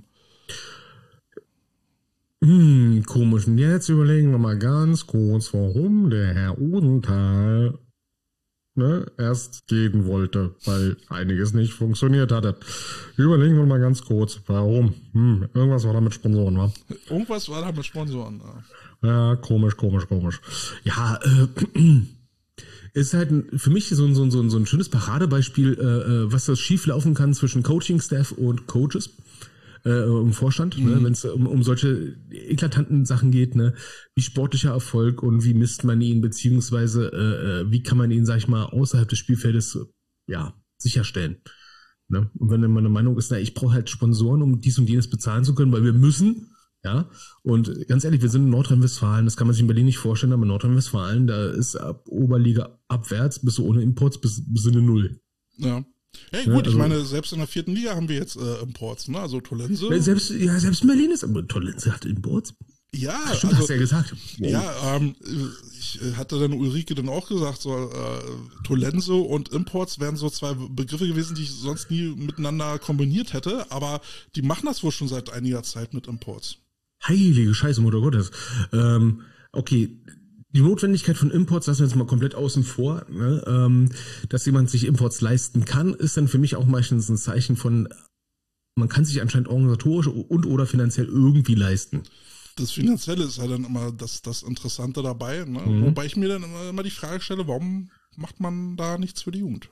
Speaker 3: Komisch. Und jetzt überlegen wir mal ganz kurz, warum der Herr Odenthal erst gehen wollte, weil einiges nicht funktioniert hatte. Überlegen wir mal ganz kurz, warum. Irgendwas war da mit Sponsoren, wa?
Speaker 2: Irgendwas war da mit Sponsoren,
Speaker 3: ja. Komisch. Ja, ist halt für mich so ein schönes Paradebeispiel, was das schief laufen kann zwischen Coaching-Staff und Coaches. Im Vorstand, ne, wenn es um solche eklatanten Sachen geht, ne, wie sportlicher Erfolg und wie misst man ihn, beziehungsweise wie kann man ihn, sag ich mal, außerhalb des Spielfeldes sicherstellen. Ne? Und wenn dann meine Meinung ist, ich brauche halt Sponsoren, um dies und jenes bezahlen zu können, weil wir müssen, ja, und ganz ehrlich, wir sind in Nordrhein-Westfalen, das kann man sich in Berlin nicht vorstellen, aber in Nordrhein-Westfalen, da ist ab Oberliga abwärts, bist du ohne Imports bis in eine Null.
Speaker 2: Ja. Ja gut, also, ich meine, selbst in der 4. Liga haben wir jetzt Imports, ne? Also Tollense.
Speaker 3: Selbst in Berlin ist aber Tollense hat Imports.
Speaker 2: Ja,
Speaker 3: stimmt, hast du ja gesagt.
Speaker 2: Wow. Ja, ich hatte dann Ulrike dann auch gesagt, so Tollense und Imports wären so 2 Begriffe gewesen, die ich sonst nie miteinander kombiniert hätte, aber die machen das wohl schon seit einiger Zeit mit Imports.
Speaker 3: Heilige Scheiße, Mutter Gottes. Okay. Die Notwendigkeit von Imports lassen wir jetzt mal komplett außen vor. Ne? Dass jemand sich Imports leisten kann, ist dann für mich auch meistens ein Zeichen von, man kann sich anscheinend organisatorisch und oder finanziell irgendwie leisten.
Speaker 2: Das Finanzielle ist ja dann immer das Interessante dabei. Ne? Wobei ich mir dann immer die Frage stelle, warum macht man da nichts für die Jugend?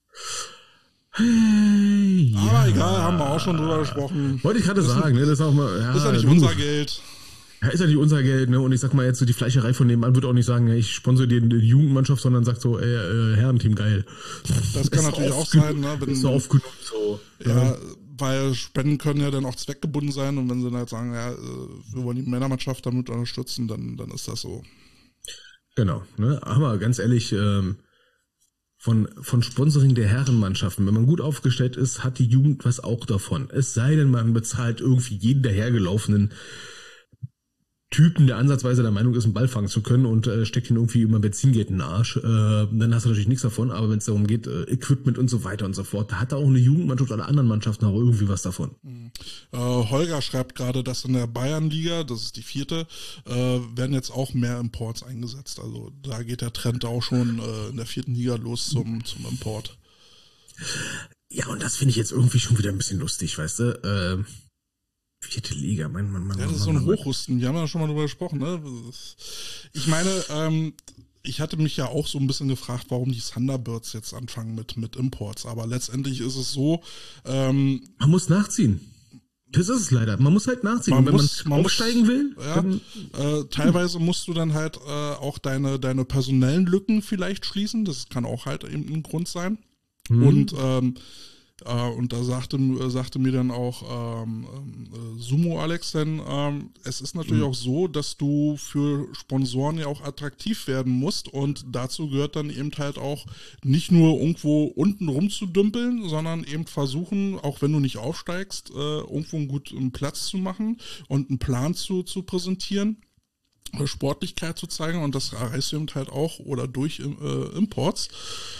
Speaker 3: Hey,
Speaker 2: aber egal, haben wir auch schon drüber gesprochen.
Speaker 3: Wollte ich gerade sagen, ne? Das ist auch mal,
Speaker 2: ist ja nicht unser Geld.
Speaker 3: Ja, ist ja nicht unser Geld, ne? Und ich sag mal jetzt so, die Fleischerei von nebenan wird auch nicht sagen, ich sponsor dir die Jugendmannschaft, sondern sagt so, Herrenteam, geil.
Speaker 2: Das kann natürlich auch sein, ne?
Speaker 3: Wenn, ist so oft genug so.
Speaker 2: Ja, weil Spenden können ja dann auch zweckgebunden sein und wenn sie dann halt sagen, ja, wir wollen die Männermannschaft damit unterstützen, dann ist das so.
Speaker 3: Genau, ne? Aber ganz ehrlich, von Sponsoring der Herrenmannschaften, wenn man gut aufgestellt ist, hat die Jugend was auch davon. Es sei denn, man bezahlt irgendwie jeden dahergelaufenen Typen, der ansatzweise der Meinung ist, einen Ball fangen zu können und steckt ihn irgendwie über ein Benzingate in den Arsch, dann hast du natürlich nichts davon, aber wenn es darum geht, Equipment und so weiter und so fort, da hat auch eine Jugendmannschaft oder alle anderen Mannschaften auch irgendwie was davon.
Speaker 2: Holger schreibt gerade, dass in der Bayernliga, das ist die 4., werden jetzt auch mehr Imports eingesetzt. Also da geht der Trend auch schon in der 4. Liga los zum Import.
Speaker 3: Ja, und das finde ich jetzt irgendwie schon wieder ein bisschen lustig, weißt du? 4. Liga, Mann.
Speaker 2: Ja, das ist so ein Hochhusten. Wir haben ja schon mal drüber gesprochen, ne? Ich meine, ich hatte mich ja auch so ein bisschen gefragt, warum die Thunderbirds jetzt anfangen mit Imports. Aber letztendlich ist es so,
Speaker 3: man muss nachziehen. Das ist es leider. Man muss halt nachziehen. Und wenn man aufsteigen will,
Speaker 2: ja, teilweise musst du dann halt auch deine personellen Lücken vielleicht schließen. Das kann auch halt eben ein Grund sein. Und da sagte mir dann auch Sumo Alex, denn es ist natürlich auch so, dass du für Sponsoren ja auch attraktiv werden musst und dazu gehört dann eben halt auch nicht nur irgendwo unten rumzudümpeln, sondern eben versuchen, auch wenn du nicht aufsteigst, irgendwo einen guten Platz zu machen und einen Plan zu präsentieren, Sportlichkeit zu zeigen und das erreichst du eben halt auch oder durch Imports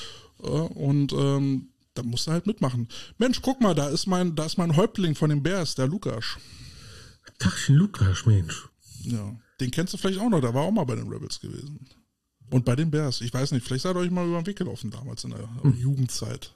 Speaker 2: und da musst du halt mitmachen. Mensch, guck mal, da ist mein Häuptling von den Bears, der Lukas.
Speaker 3: Tachchen Lukas, Mensch.
Speaker 2: Ja, den kennst du vielleicht auch noch, der war auch mal bei den Rebels gewesen. Und bei den Bears, ich weiß nicht, vielleicht seid ihr euch mal über den Weg gelaufen damals in der Jugendzeit.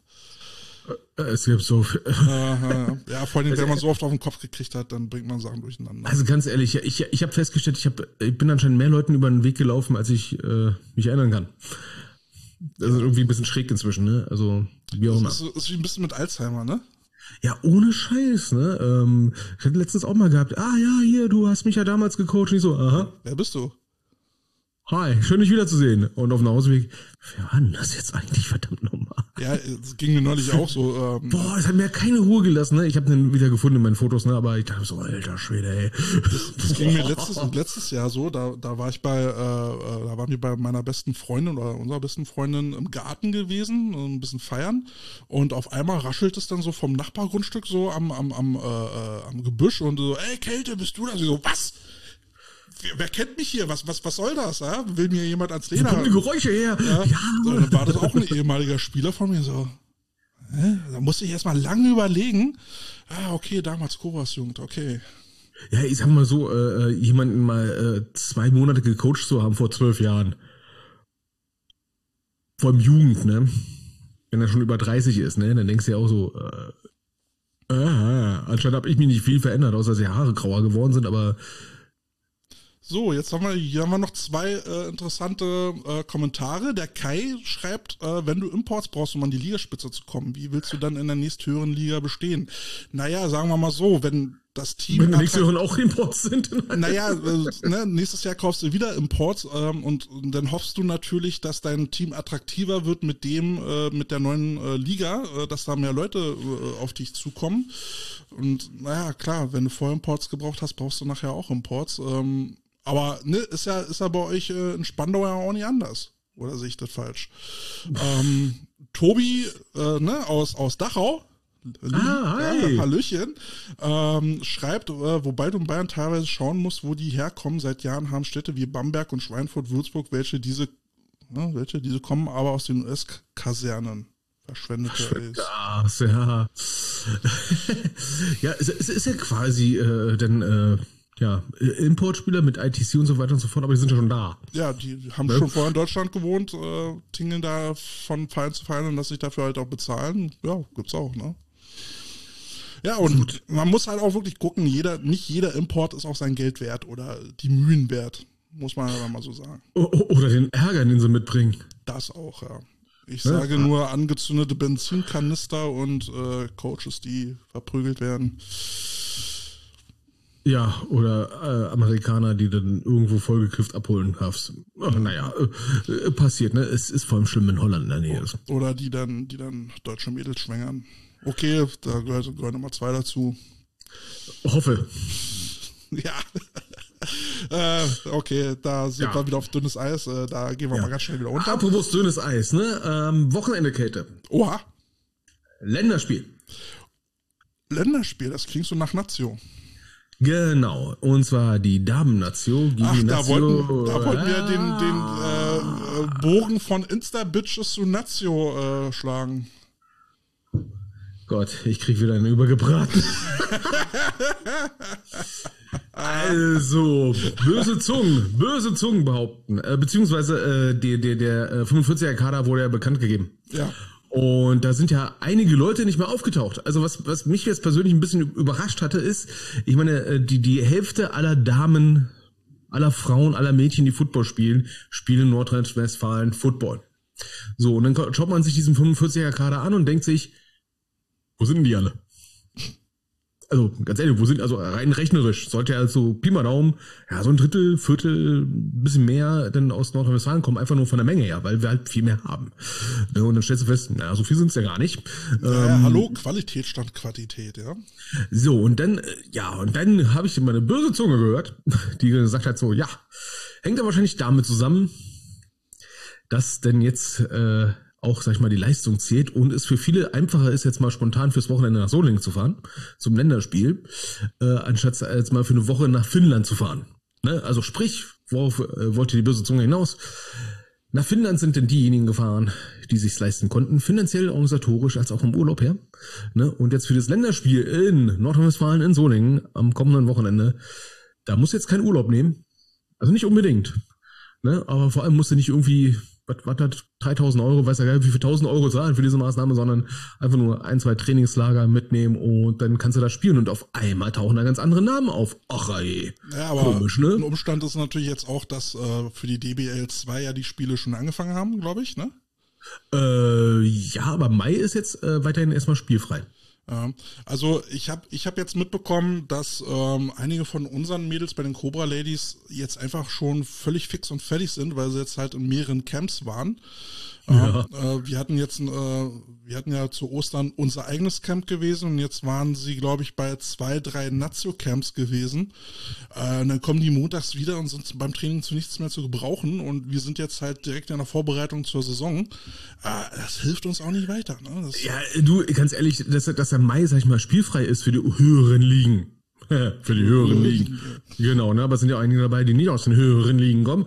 Speaker 3: Es gibt so viel.
Speaker 2: Ja, vor allem, wenn man so oft auf den Kopf gekriegt hat, dann bringt man Sachen durcheinander.
Speaker 3: Also ganz ehrlich, ich habe festgestellt, ich bin anscheinend mehr Leuten über den Weg gelaufen, als ich mich erinnern kann. Das ist irgendwie ein bisschen schräg inzwischen, ne? Also, wie auch immer.
Speaker 2: Das ist wie ein bisschen mit Alzheimer, ne?
Speaker 3: Ja, ohne Scheiß, ne? Ich hatte letztens auch mal gehabt, ja, hier, du hast mich ja damals gecoacht. Und ich so, aha.
Speaker 2: Wer bist du?
Speaker 3: Hi, schön dich wiederzusehen. Und auf dem Hausweg, wer war denn das jetzt eigentlich, verdammt nochmal?
Speaker 2: Ja, es ging mir neulich auch so.
Speaker 3: Boah, das hat mir keine Ruhe gelassen, ne? Ich habe den wieder gefunden in meinen Fotos, ne? Aber ich dachte so, alter Schwede, ey.
Speaker 2: Das ging mir letztes Jahr so, da war ich da waren wir bei meiner besten Freundin oder unserer besten Freundin im Garten gewesen, ein bisschen feiern. Und auf einmal raschelt es dann so vom Nachbargrundstück so am Gebüsch und so, ey, Kälte, bist du das? Ich so, was? Wer kennt mich hier? Was soll das? Ja? Will mir jemand ans Leder?
Speaker 3: Wo kommen die Geräusche her?
Speaker 2: Ja. So, dann war das auch ein ehemaliger Spieler von mir. So, da musste ich erstmal lange überlegen. Okay, damals Cobras-Jugend, okay.
Speaker 3: Ja, ich sag mal so, jemanden mal 2 Monate gecoacht zu haben vor 12 Jahren. Vor allem Jugend, ne? Wenn er schon über 30 ist, ne? Dann denkst du ja auch so, anscheinend habe ich mich nicht viel verändert, außer dass die Haare grauer geworden sind, aber
Speaker 2: so, jetzt haben wir noch 2 interessante Kommentare. Der Kai schreibt, wenn du Imports brauchst, um an die Ligaspitze zu kommen, wie willst du dann in der nächsthöheren Liga bestehen? Naja, sagen wir mal so, wenn das Team...
Speaker 3: Wenn die nächsthöheren auch Imports sind.
Speaker 2: Naja, nächstes Jahr kaufst du wieder Imports und dann hoffst du natürlich, dass dein Team attraktiver wird mit der neuen Liga, dass da mehr Leute auf dich zukommen. Und naja, klar, wenn du vorher Imports gebraucht hast, brauchst du nachher auch Imports. Aber ne, ist ja bei euch in Spandau ja auch nicht anders. Oder sehe ich das falsch? Tobi aus Dachau,
Speaker 3: hi.
Speaker 2: Hallöchen, schreibt, wobei du in Bayern teilweise schauen musst, wo die herkommen. Seit Jahren haben Städte wie Bamberg und Schweinfurt, Würzburg, welche diese kommen aber aus den US-Kasernen. Verschwendete
Speaker 3: Gas, ja. Ja, es ist ja quasi Importspieler mit ITC und so weiter und so fort, aber die sind ja schon da.
Speaker 2: Ja, die haben schon vorher in Deutschland gewohnt, tingeln da von Verein zu Verein und lassen sich dafür halt auch bezahlen. Ja, gibt's auch, ne? Ja, und man muss halt auch wirklich gucken, nicht jeder Import ist auch sein Geld wert oder die Mühen wert, muss man aber mal so sagen.
Speaker 3: Oder den Ärger, den sie mitbringen.
Speaker 2: Das auch, ja. Ich sage nur angezündete Benzinkanister und Coaches, die verprügelt werden.
Speaker 3: Ja, oder Amerikaner, die dann irgendwo vollgekifft abholen darfst. Naja, passiert, ne? Es ist vor allem schlimm, wenn Holland in der Nähe ist.
Speaker 2: Oder die dann deutsche Mädels schwängern. Okay, da gehören Nummer 2 dazu.
Speaker 3: Hoffe.
Speaker 2: Ja. Okay, da sind wir wieder auf dünnes Eis. Da gehen wir mal ganz schnell wieder runter.
Speaker 3: Apropos dünnes Eis, ne? Wochenende Kälte.
Speaker 2: Oha.
Speaker 3: Länderspiel,
Speaker 2: Das klingt so nach Nation.
Speaker 3: Genau, und zwar die Damen-Nation gegen die
Speaker 2: Da
Speaker 3: Nazio.
Speaker 2: wollten wir den Bogen von Insta-Bitches zu Nazio schlagen.
Speaker 3: Gott, ich krieg wieder einen übergebraten. Also, böse Zungen behaupten, beziehungsweise der 45er Kader wurde ja bekannt gegeben.
Speaker 2: Ja.
Speaker 3: Und da sind ja einige Leute nicht mehr aufgetaucht. Also was mich jetzt persönlich ein bisschen überrascht hatte, ist, ich meine, die Hälfte aller Damen, aller Frauen, aller Mädchen, die Football spielen in Nordrhein-Westfalen Football. So, und dann schaut man sich diesen 45er Kader an und denkt sich, wo sind denn die alle? Also, ganz ehrlich, also rein rechnerisch sollte ja so Pi mal Daumen, ja, so ein Drittel, Viertel, ein bisschen mehr denn aus Nordrhein-Westfalen kommen, einfach nur von der Menge her, weil wir halt viel mehr haben. Und dann stellst du fest, na, so viel sind es ja gar nicht.
Speaker 2: Hallo, Qualität statt Quantität, ja.
Speaker 3: So, und dann habe ich meine böse Zunge gehört, die gesagt hat so, ja, hängt ja wahrscheinlich damit zusammen, dass denn jetzt, auch, sag ich mal, die Leistung zählt und es für viele einfacher ist, jetzt mal spontan fürs Wochenende nach Solingen zu fahren, zum Länderspiel, anstatt jetzt mal für eine Woche nach Finnland zu fahren. Ne? Also sprich, worauf wollte die böse Zunge hinaus? Nach Finnland sind denn diejenigen gefahren, die sich's leisten konnten, finanziell, organisatorisch, als auch im Urlaub her. Ne? Und jetzt für das Länderspiel in Nordrhein-Westfalen, in Solingen, am kommenden Wochenende, da musst du jetzt keinen Urlaub nehmen. Also nicht unbedingt. Ne? Aber vor allem musst du nicht irgendwie, was hat 3.000 Euro, weiß ja gar nicht, wie viel 1.000 Euro zahlen für diese Maßnahme, sondern einfach nur 1, 2 Trainingslager mitnehmen und dann kannst du da spielen und auf einmal tauchen da ganz andere Namen auf. Ach ey,
Speaker 2: ja, aber
Speaker 3: komisch, ne?
Speaker 2: Ein Umstand ist natürlich jetzt auch, dass für die DBL 2 ja die Spiele schon angefangen haben, glaube ich, ne?
Speaker 3: Ja, aber Mai ist jetzt weiterhin erstmal spielfrei.
Speaker 2: Also ich hab jetzt mitbekommen, dass einige von unseren Mädels bei den Cobra Ladies jetzt einfach schon völlig fix und fertig sind, weil sie jetzt halt in mehreren Camps waren.
Speaker 3: Ja.
Speaker 2: Wir hatten ja zu Ostern unser eigenes Camp gewesen und jetzt waren sie, glaube ich, bei 2, 3 Nazio-Camps gewesen. Und dann kommen die montags wieder und sind beim Training zu nichts mehr zu gebrauchen und wir sind jetzt halt direkt in der Vorbereitung zur Saison. Das hilft uns auch nicht weiter. Ne?
Speaker 3: Ja, du, ganz ehrlich, dass der Mai, sag ich mal, spielfrei ist für die höheren Ligen. Für die höheren Ligen. Genau, ne? Aber es sind ja einige dabei, die nicht aus den höheren Ligen kommen.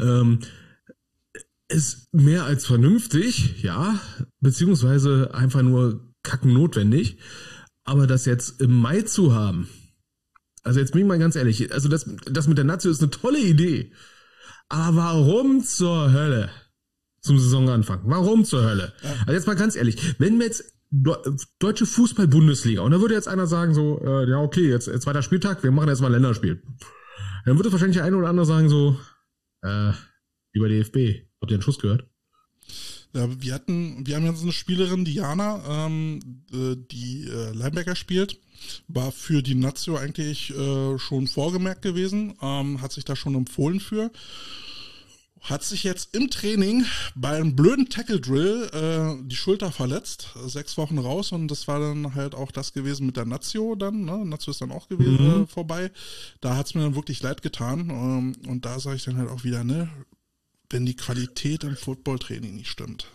Speaker 3: Ist mehr als vernünftig, ja, beziehungsweise einfach nur kacken notwendig. Aber das jetzt im Mai zu haben, also jetzt bin ich mal ganz ehrlich, also das mit der Nazio ist eine tolle Idee. Aber warum zur Hölle zum Saisonanfang? Warum zur Hölle? Also jetzt mal ganz ehrlich, wenn wir jetzt Deutsche Fußball-Bundesliga und da würde jetzt einer sagen so, ja okay, jetzt zweiter Spieltag, wir machen jetzt mal ein Länderspiel. Dann würde wahrscheinlich der eine oder andere sagen so, lieber DFB, habt ihr einen Schuss gehört?
Speaker 2: Ja, wir haben jetzt eine Spielerin, Diana, die Linebacker spielt, war für die Nazio eigentlich schon vorgemerkt gewesen, hat sich da schon empfohlen für, hat sich jetzt im Training bei einem blöden Tackle-Drill die Schulter verletzt, 6 Wochen raus und das war dann halt auch das gewesen mit der Nazio dann, ne? Nazio ist dann auch gewesen, vorbei, da hat es mir dann wirklich leid getan und da sage ich dann halt auch wieder, ne, wenn die Qualität im Footballtraining nicht stimmt.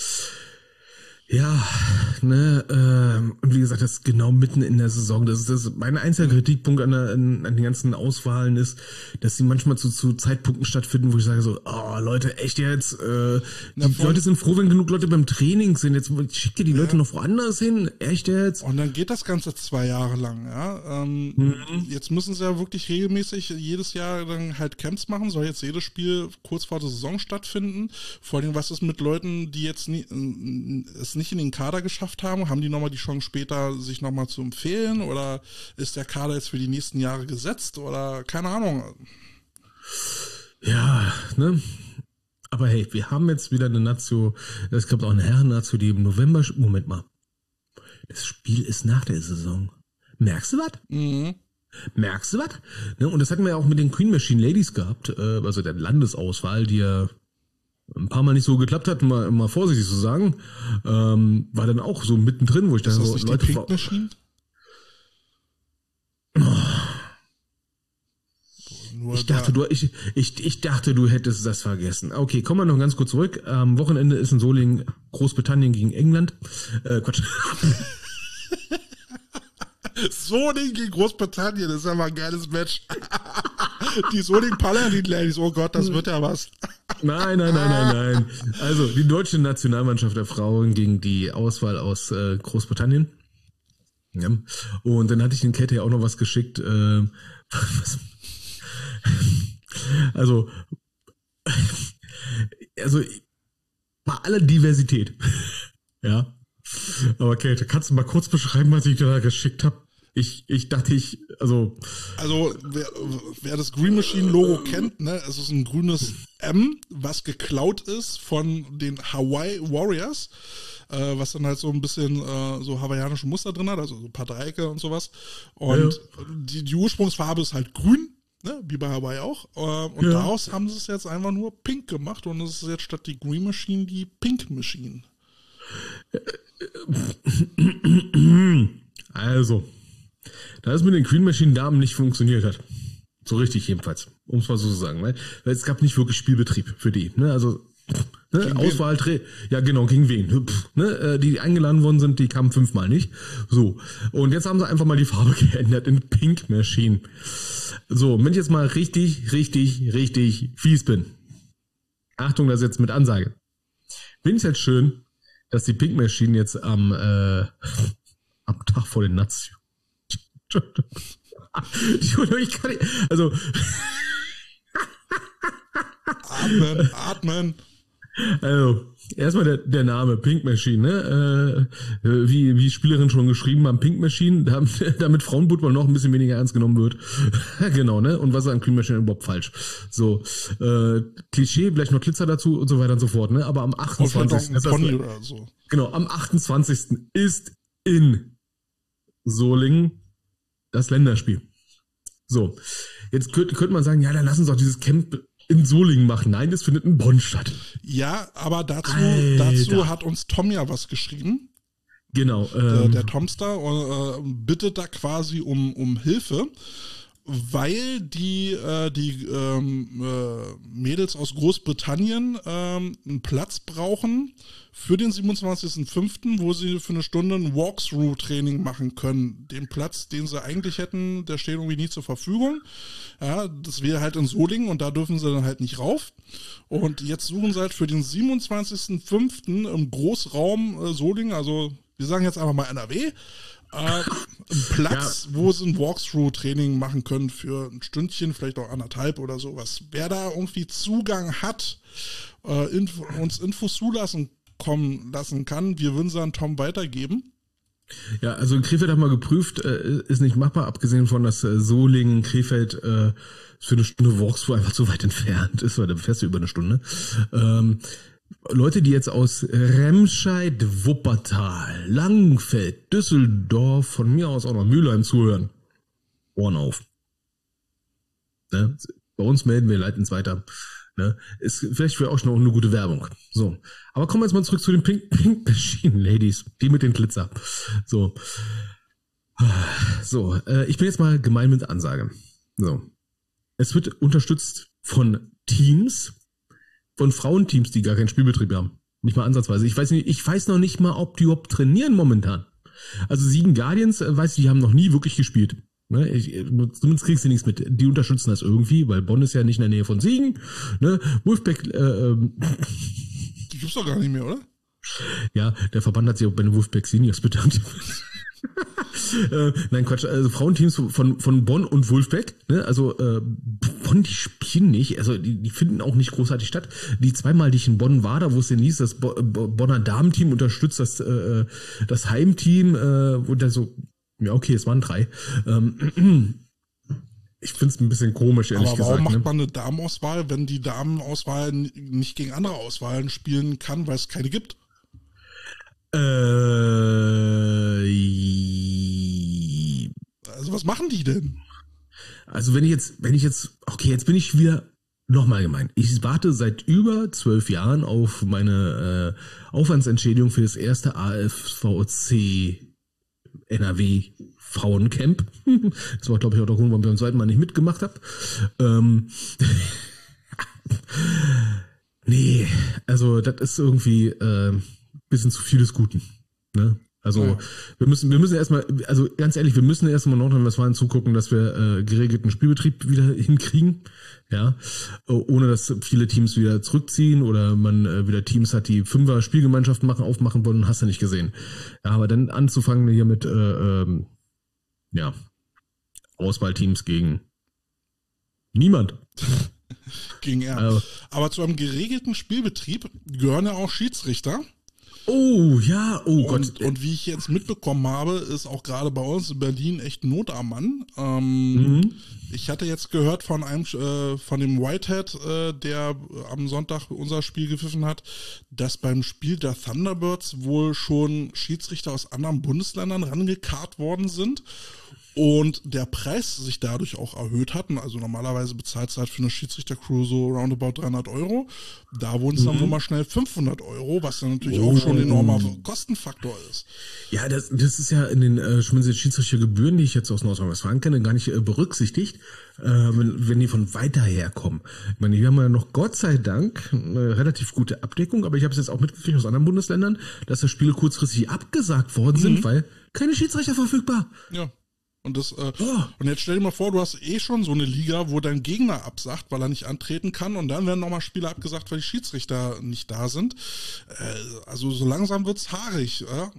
Speaker 3: Ja, ne, und wie gesagt, das ist genau mitten in der Saison. Das ist mein einziger Kritikpunkt an den ganzen Auswahlen ist, dass sie manchmal zu Zeitpunkten stattfinden, wo ich sage so, oh Leute, echt jetzt, die Leute sind froh, wenn genug Leute beim Training sind. Jetzt schickt ihr die Leute noch woanders hin? Echt jetzt?
Speaker 2: Und dann geht das Ganze 2 Jahre lang, ja. Jetzt müssen sie ja wirklich regelmäßig jedes Jahr dann halt Camps machen, soll jetzt jedes Spiel kurz vor der Saison stattfinden. Vor allem, was ist mit Leuten, die jetzt es nicht in den Kader geschafft haben? Haben die nochmal die Chance später, sich nochmal zu empfehlen? Oder ist der Kader jetzt für die nächsten Jahre gesetzt? Oder keine Ahnung.
Speaker 3: Ja, ne? Aber hey, wir haben jetzt wieder eine Nazio. Es gibt auch eine Herren-Nazio, die im November... Moment mal. Das Spiel ist nach der Saison. Merkst du was?
Speaker 2: Mhm.
Speaker 3: Merkst du was? Ne? Und das hatten wir ja auch mit den Queen Machine Ladies gehabt. Also der Landesauswahl, die ja ein paar Mal nicht so geklappt hat, mal vorsichtig zu sagen, war dann auch so mittendrin, wo ich dachte,
Speaker 2: ist das
Speaker 3: so,
Speaker 2: nicht
Speaker 3: Leute,
Speaker 2: die Pink Machine?
Speaker 3: Ich dachte, du hättest das vergessen. Okay, kommen wir noch ganz kurz zurück. Am Wochenende ist in Solingen Großbritannien gegen England. Quatsch.
Speaker 2: Soling gegen Großbritannien, das ist ja mal ein geiles Match. Die Soling-Paladin-Ladies, oh Gott, das wird ja was.
Speaker 3: Nein. Also, die deutsche Nationalmannschaft der Frauen gegen die Auswahl aus Großbritannien. Ja. Und dann hatte ich den Kette ja auch noch was geschickt. Also bei aller Diversität. Ja. Aber Käthe, kannst du mal kurz beschreiben, was ich da geschickt habe? Ich dachte, also
Speaker 2: wer das Green Machine Logo kennt, ne, es ist ein grünes M, was geklaut ist von den Hawaii Warriors, was dann halt so ein bisschen so hawaiianische Muster drin hat, also so ein paar Dreiecke und sowas. Und die Ursprungsfarbe ist halt grün, ne, wie bei Hawaii auch. Und daraus haben sie es jetzt einfach nur pink gemacht und es ist jetzt statt die Green Machine die Pink Machine.
Speaker 3: Also, da es mit den Green Machine Damen nicht funktioniert hat. So richtig jedenfalls, um es mal so zu sagen. Weil es gab nicht wirklich Spielbetrieb für die. Ne? Also Auswahl, ja genau, gegen wen? Ne? Die eingeladen worden sind, die kamen 5-mal nicht. So, und jetzt haben sie einfach mal die Farbe geändert in Pink Machine. So, wenn ich jetzt mal richtig fies bin. Achtung, das ist jetzt mit Ansage. Finde ich jetzt schön, dass die Pink Machine jetzt am Tag vor den Nazis. Ich kann nicht, also.
Speaker 2: Atmen.
Speaker 3: Also, erstmal der Name Pink Machine, ne? Wie Spielerin schon geschrieben haben, Pink Machine, damit Frauenfootball noch ein bisschen weniger ernst genommen wird. Genau, ne? Und was ist an Green Machine überhaupt falsch? So, Klischee, vielleicht noch Glitzer dazu und so weiter und so fort, ne? Aber am 28.
Speaker 2: Oder so.
Speaker 3: Genau, am 28. ist in Solingen das Länderspiel. So, jetzt könnte man sagen, ja, dann lass uns doch dieses Camp in Solingen machen. Nein, das findet in Bonn statt.
Speaker 2: Ja, aber dazu hat uns Tom ja was geschrieben.
Speaker 3: Genau.
Speaker 2: Der Tomster bittet da quasi um Hilfe, weil die Mädels aus Großbritannien einen Platz brauchen für den 27.05., wo sie für eine Stunde ein Walkthrough-Training machen können. Den Platz, den sie eigentlich hätten, der steht irgendwie nie zur Verfügung. Ja, das wäre halt in Solingen und da dürfen sie dann halt nicht rauf. Und jetzt suchen sie halt für den 27.05. im Großraum Solingen, also wir sagen jetzt einfach mal NRW, einen Platz, wo sie ein Walkthrough-Training machen können für ein Stündchen, vielleicht auch 1,5 oder sowas. Wer da irgendwie Zugang hat, uns Infos kommen lassen kann, wir würden sie an Tom weitergeben.
Speaker 3: Ja, also in Krefeld haben wir geprüft, ist nicht machbar, abgesehen von, dass Solingen, Krefeld für eine Stunde Walkthrough einfach zu weit entfernt ist, weil da fährst du über eine Stunde. Leute, die jetzt aus Remscheid, Wuppertal, Langenfeld, Düsseldorf, von mir aus auch noch Mülheim zuhören, Ohren auf. Ne? Bei uns melden wir, leiten es weiter. Ne? Ist vielleicht für auch noch eine gute Werbung. So, aber kommen wir jetzt mal zurück zu den Pink Machine Ladies, die mit den Glitzer. So, ich bin jetzt mal gemein mit Ansage. So, es wird unterstützt von Teams, von Frauenteams, die gar keinen Spielbetrieb haben. Nicht mal ansatzweise. Ich weiß noch nicht mal, ob die überhaupt trainieren momentan. Also Siegen Guardians, die haben noch nie wirklich gespielt. Ne? Zumindest kriegst du nichts mit. Die unterstützen das irgendwie, weil Bonn ist ja nicht in der Nähe von Siegen. Ne? Wolfpack,
Speaker 2: die gibt's doch gar nicht mehr, oder?
Speaker 3: Ja, der Verband hat sich auch bei den Wolfpack Seniors bedankt. Nein, Quatsch, also Frauenteams von Bonn und Wolfpack, ne? Also Bonn, die spielen nicht, also die finden auch nicht großartig statt. Die zweimal, die ich in Bonn war, da wo es denn hieß, das Bonner Damenteam unterstützt das Heimteam, wo da so, ja okay, es waren 3. Ich finde es ein bisschen komisch, ehrlich gesagt.
Speaker 2: Aber warum macht man eine Damenauswahl, wenn die Damenauswahl nicht gegen andere Auswahlen spielen kann, weil es keine gibt? Also was machen die denn?
Speaker 3: Also wenn ich jetzt, okay, jetzt bin ich wieder nochmal gemein. Ich warte seit über 12 Jahren auf meine Aufwandsentschädigung für das erste AFVC NRW Frauencamp. Das war, glaube ich, auch der Grund, warum ich beim zweiten Mal nicht mitgemacht habe. Nee, also das ist irgendwie bisschen zu viel des Guten. Ne? Also wir müssen erstmal, also ganz ehrlich, wir müssen erstmal Nordrhein-Westfalen zugucken, dass wir geregelten Spielbetrieb wieder hinkriegen, ja, ohne dass viele Teams wieder zurückziehen oder man wieder Teams hat, die Fünfer Spielgemeinschaften aufmachen wollen, hast du nicht gesehen. Ja, aber dann anzufangen hier mit Auswahlteams gegen niemand.
Speaker 2: Gegen er. Aber zu einem geregelten Spielbetrieb gehören ja auch Schiedsrichter.
Speaker 3: Oh, ja, oh Gott.
Speaker 2: Und wie ich jetzt mitbekommen habe, ist auch gerade bei uns in Berlin echt Not am Mann. Ich hatte jetzt gehört von dem Whitehead, der am Sonntag unser Spiel gepfiffen hat, dass beim Spiel der Thunderbirds wohl schon Schiedsrichter aus anderen Bundesländern rangekarrt worden sind. Und der Preis sich dadurch auch erhöht hat. Also normalerweise bezahlt es halt für eine Schiedsrichtercrew so roundabout 300 Euro. Da wurden es dann wohl mal schnell 500 Euro, was dann natürlich auch schon ein enormer Kostenfaktor ist.
Speaker 3: Ja, das ist ja in den Schiedsrichtergebühren, die ich jetzt aus Nordrhein-Westfalen kenne, gar nicht berücksichtigt, wenn die von weiter her kommen. Ich meine, wir haben ja noch Gott sei Dank eine relativ gute Abdeckung, aber ich habe es jetzt auch mitgekriegt aus anderen Bundesländern, dass da Spiele kurzfristig abgesagt worden sind, weil keine Schiedsrichter verfügbar.
Speaker 2: Ja. Und jetzt stell dir mal vor, du hast schon so eine Liga, wo dein Gegner absagt, weil er nicht antreten kann, und dann werden nochmal Spiele abgesagt, weil die Schiedsrichter nicht da sind. Also so langsam wird's haarig. Ja?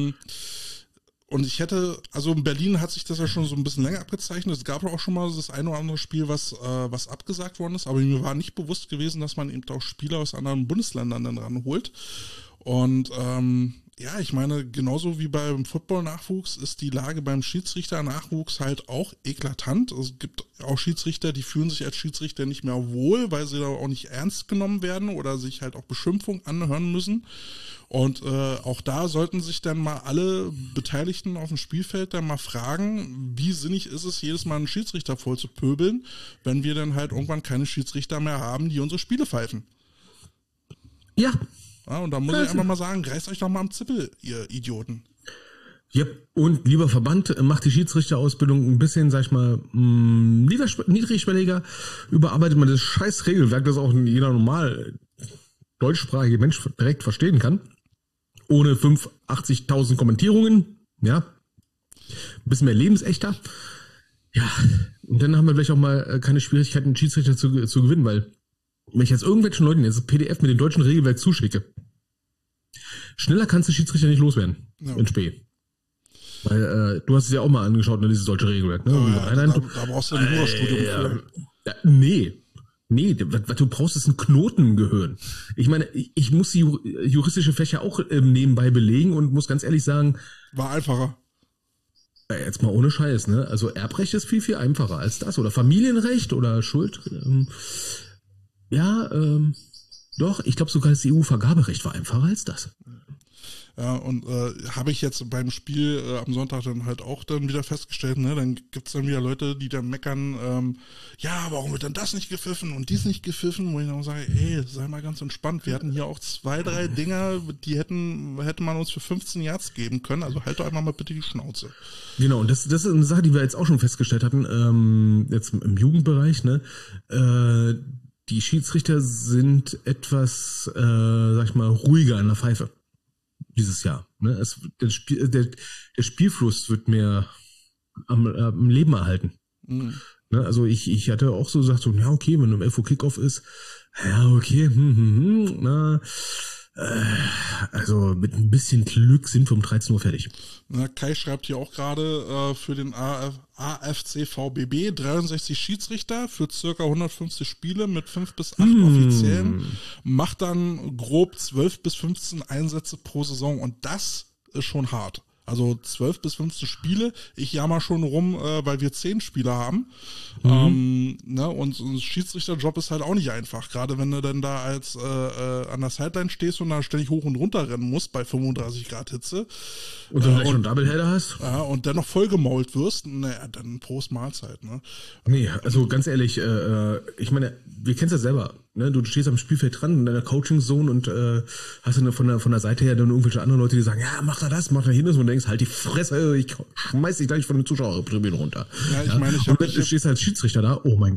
Speaker 2: Und also in Berlin hat sich das ja schon so ein bisschen länger abgezeichnet. Es gab auch schon mal das eine oder andere Spiel, was abgesagt worden ist, aber mir war nicht bewusst gewesen, dass man eben auch Spieler aus anderen Bundesländern dann ranholt. Und ja, ich meine, genauso wie beim Football-Nachwuchs ist die Lage beim Schiedsrichter-Nachwuchs halt auch eklatant. Es gibt auch Schiedsrichter, die fühlen sich als Schiedsrichter nicht mehr wohl, weil sie da auch nicht ernst genommen werden oder sich halt auch Beschimpfung anhören müssen. Und auch da sollten sich dann mal alle Beteiligten auf dem Spielfeld dann mal fragen, wie sinnig ist es, jedes Mal einen Schiedsrichter voll zu pöbeln, wenn wir dann halt irgendwann keine Schiedsrichter mehr haben, die unsere Spiele pfeifen.
Speaker 3: Ja.
Speaker 2: Ja, und da muss ich einfach mal sagen, reißt euch doch mal am Zippel, ihr Idioten.
Speaker 3: Ja, und lieber Verband, macht die Schiedsrichterausbildung ein bisschen, sag ich mal, niedrigschwelliger, überarbeitet man das scheiß Regelwerk, das auch jeder normal deutschsprachige Mensch direkt verstehen kann, ohne 80.000 Kommentierungen, ja, ein bisschen mehr lebensechter. Ja, und dann haben wir vielleicht auch mal keine Schwierigkeiten, einen Schiedsrichter zu gewinnen, weil wenn ich jetzt irgendwelchen Leuten jetzt ein PDF mit dem deutschen Regelwerk zuschicke, schneller kannst du Schiedsrichter nicht loswerden in Spee. Weil du hast es ja auch mal angeschaut, ne, dieses deutsche Regelwerk. Ne?
Speaker 2: Da brauchst du ein Jurastudium für.
Speaker 3: Nee, was du brauchst, ist ein Knoten im Gehirn. Ich meine, ich muss die juristische Fächer auch nebenbei belegen und muss ganz ehrlich sagen...
Speaker 2: War einfacher.
Speaker 3: Jetzt mal ohne Scheiß, ne? Also Erbrecht ist viel, viel einfacher als das. Oder Familienrecht oder Schuld... doch, ich glaube sogar das EU-Vergaberecht war einfacher als das.
Speaker 2: Ja, und habe ich jetzt beim Spiel am Sonntag dann halt auch dann wieder festgestellt, ne, dann gibt's dann wieder Leute, die dann meckern, ja, warum wird denn das nicht gepfiffen und dies nicht gepfiffen, wo ich dann sage, ey, sei mal ganz entspannt, wir hatten hier auch 2, 3 Dinger, die hätte man uns für 15 Yards geben können, also halt doch einmal mal bitte die Schnauze.
Speaker 3: Genau, und das ist eine Sache, die wir jetzt auch schon festgestellt hatten, jetzt im Jugendbereich, ne, die Schiedsrichter sind etwas, sag ich mal, ruhiger in der Pfeife dieses Jahr. Ne? Der Spielfluss wird mehr am Leben erhalten. Mhm. Ne? Also ich hatte auch so gesagt, so, ja okay, wenn um 11 Uhr Kickoff ist, ja okay, also mit ein bisschen Glück sind wir um 13 Uhr fertig.
Speaker 2: Na, Kai schreibt hier auch gerade für den AFC VBB 63 Schiedsrichter für circa 150 Spiele mit 5 bis 8 Offiziellen. Macht dann grob 12 bis 15 Einsätze pro Saison und das ist schon hart. Also 12 bis 15 Spiele. Ich jammer schon rum, weil wir 10 Spieler haben. Ne? Und so ein Schiedsrichterjob ist halt auch nicht einfach. Gerade wenn du dann da als an der Sideline stehst und da ständig hoch und runter rennen musst bei 35 Grad Hitze.
Speaker 3: Und dann vielleicht schon Doubleheader hast.
Speaker 2: Ja, und dann noch vollgemault wirst, naja, dann Prost Mahlzeit. Ne?
Speaker 3: Nee, also ganz ehrlich, ich meine, wir kennen es ja selber. Ne? Du stehst am Spielfeld dran in deiner Coaching-Zone und hast dann von der Seite her dann irgendwelche anderen Leute, die sagen, ja, mach da das, mach da hin, und du denkst, halt die Fresse, ich schmeiß dich gleich von den Zuschauertribünen runter.
Speaker 2: Ja, ich meine,
Speaker 3: und dann stehst du als Schiedsrichter da, oh mein Gott.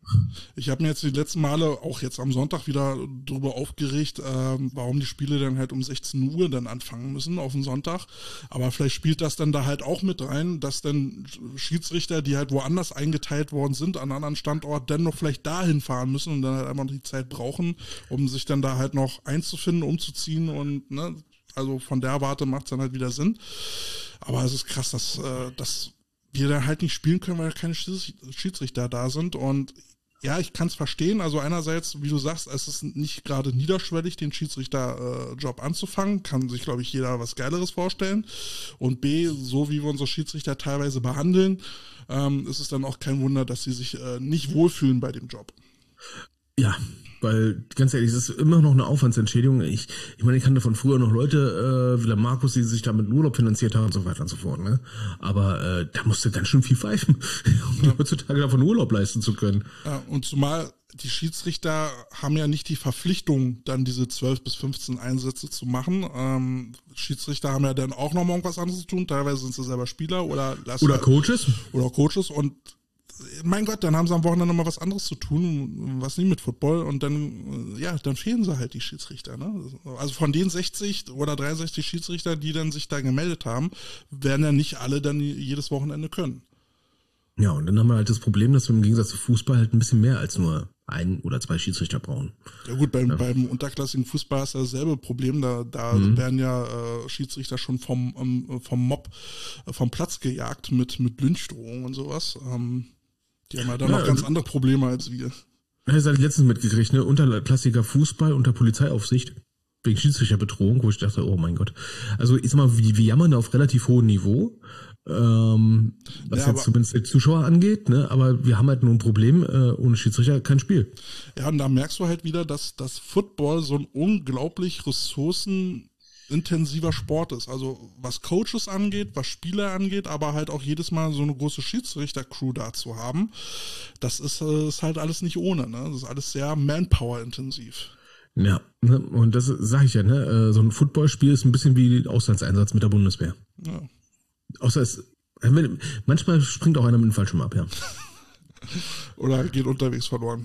Speaker 2: Ich habe mir jetzt die letzten Male, auch jetzt am Sonntag, wieder darüber aufgeregt, warum die Spiele dann halt um 16 Uhr dann anfangen müssen auf den Sonntag. Aber vielleicht spielt das dann da halt auch mit rein, dass dann Schiedsrichter, die halt woanders eingeteilt worden sind, an einem anderen Standort, dann noch vielleicht dahin fahren müssen und dann halt einfach die Zeit brauchen, um sich dann da halt noch einzufinden, umzuziehen und, ne, also von der Warte macht es dann halt wieder Sinn. Aber es ist krass, dass wir dann halt nicht spielen können, weil keine Schiedsrichter da sind. Und ja, ich kann es verstehen. Also einerseits, wie du sagst, es ist nicht gerade niederschwellig, den Schiedsrichter-Job anzufangen. Kann sich, glaube ich, jeder was Geileres vorstellen. Und B, so wie wir unsere Schiedsrichter teilweise behandeln, ist es dann auch kein Wunder, dass sie sich nicht wohlfühlen bei dem Job.
Speaker 3: Ja, weil, ganz ehrlich, es ist immer noch eine Aufwandsentschädigung. Ich meine, ich kannte von früher noch Leute, wie der Markus, die sich da mit Urlaub finanziert haben und so weiter und so fort, ne? Aber da musste ganz schön viel pfeifen, um heutzutage davon Urlaub leisten zu können.
Speaker 2: Ja, und zumal die Schiedsrichter haben ja nicht die Verpflichtung, dann diese 12 bis 15 Einsätze zu machen. Schiedsrichter haben ja dann auch noch mal irgendwas anderes zu tun. Teilweise sind sie selber Spieler oder
Speaker 3: Coaches.
Speaker 2: Oder Coaches und mein Gott, dann haben sie am Wochenende mal was anderes zu tun, was nicht mit Football und dann, ja, dann fehlen sie halt die Schiedsrichter, ne? Also von den 60 oder 63 Schiedsrichter, die dann sich da gemeldet haben, werden ja nicht alle dann jedes Wochenende können.
Speaker 3: Ja, und dann haben wir halt das Problem, dass wir im Gegensatz zu Fußball halt ein bisschen mehr als nur 1 oder 2 Schiedsrichter brauchen.
Speaker 2: Ja gut, beim unterklassigen Fußball ist ja dasselbe Problem, da werden ja Schiedsrichter schon vom Mob vom Platz gejagt mit Lynchdrohungen und sowas. Die haben ja dann noch ganz andere Probleme als wir.
Speaker 3: Das habe ich letztens mitgekriegt, ne? Unterklassiger Fußball unter Polizeiaufsicht wegen Schiedsrichterbedrohung, wo ich dachte, oh mein Gott. Also ich sag mal, wir jammern auf relativ hohem Niveau, was jetzt zumindest die Zuschauer angeht, ne? Aber wir haben halt nur ein Problem, ohne Schiedsrichter kein Spiel.
Speaker 2: Ja, und da merkst du halt wieder, dass das Football so ein unglaublich ressourcenintensiver Sport ist. Also was Coaches angeht, was Spieler angeht, aber halt auch jedes Mal so eine große Schiedsrichter-Crew da zu haben, das ist halt alles nicht ohne, ne? Das ist alles sehr Manpower-intensiv.
Speaker 3: Ja, ne? Und das sage ich ja, ne? So ein Footballspiel ist ein bisschen wie Auslandseinsatz mit der Bundeswehr.
Speaker 2: Ja.
Speaker 3: Außer manchmal springt auch einer mit dem Fallschirm ab, ja.
Speaker 2: Oder geht unterwegs verloren.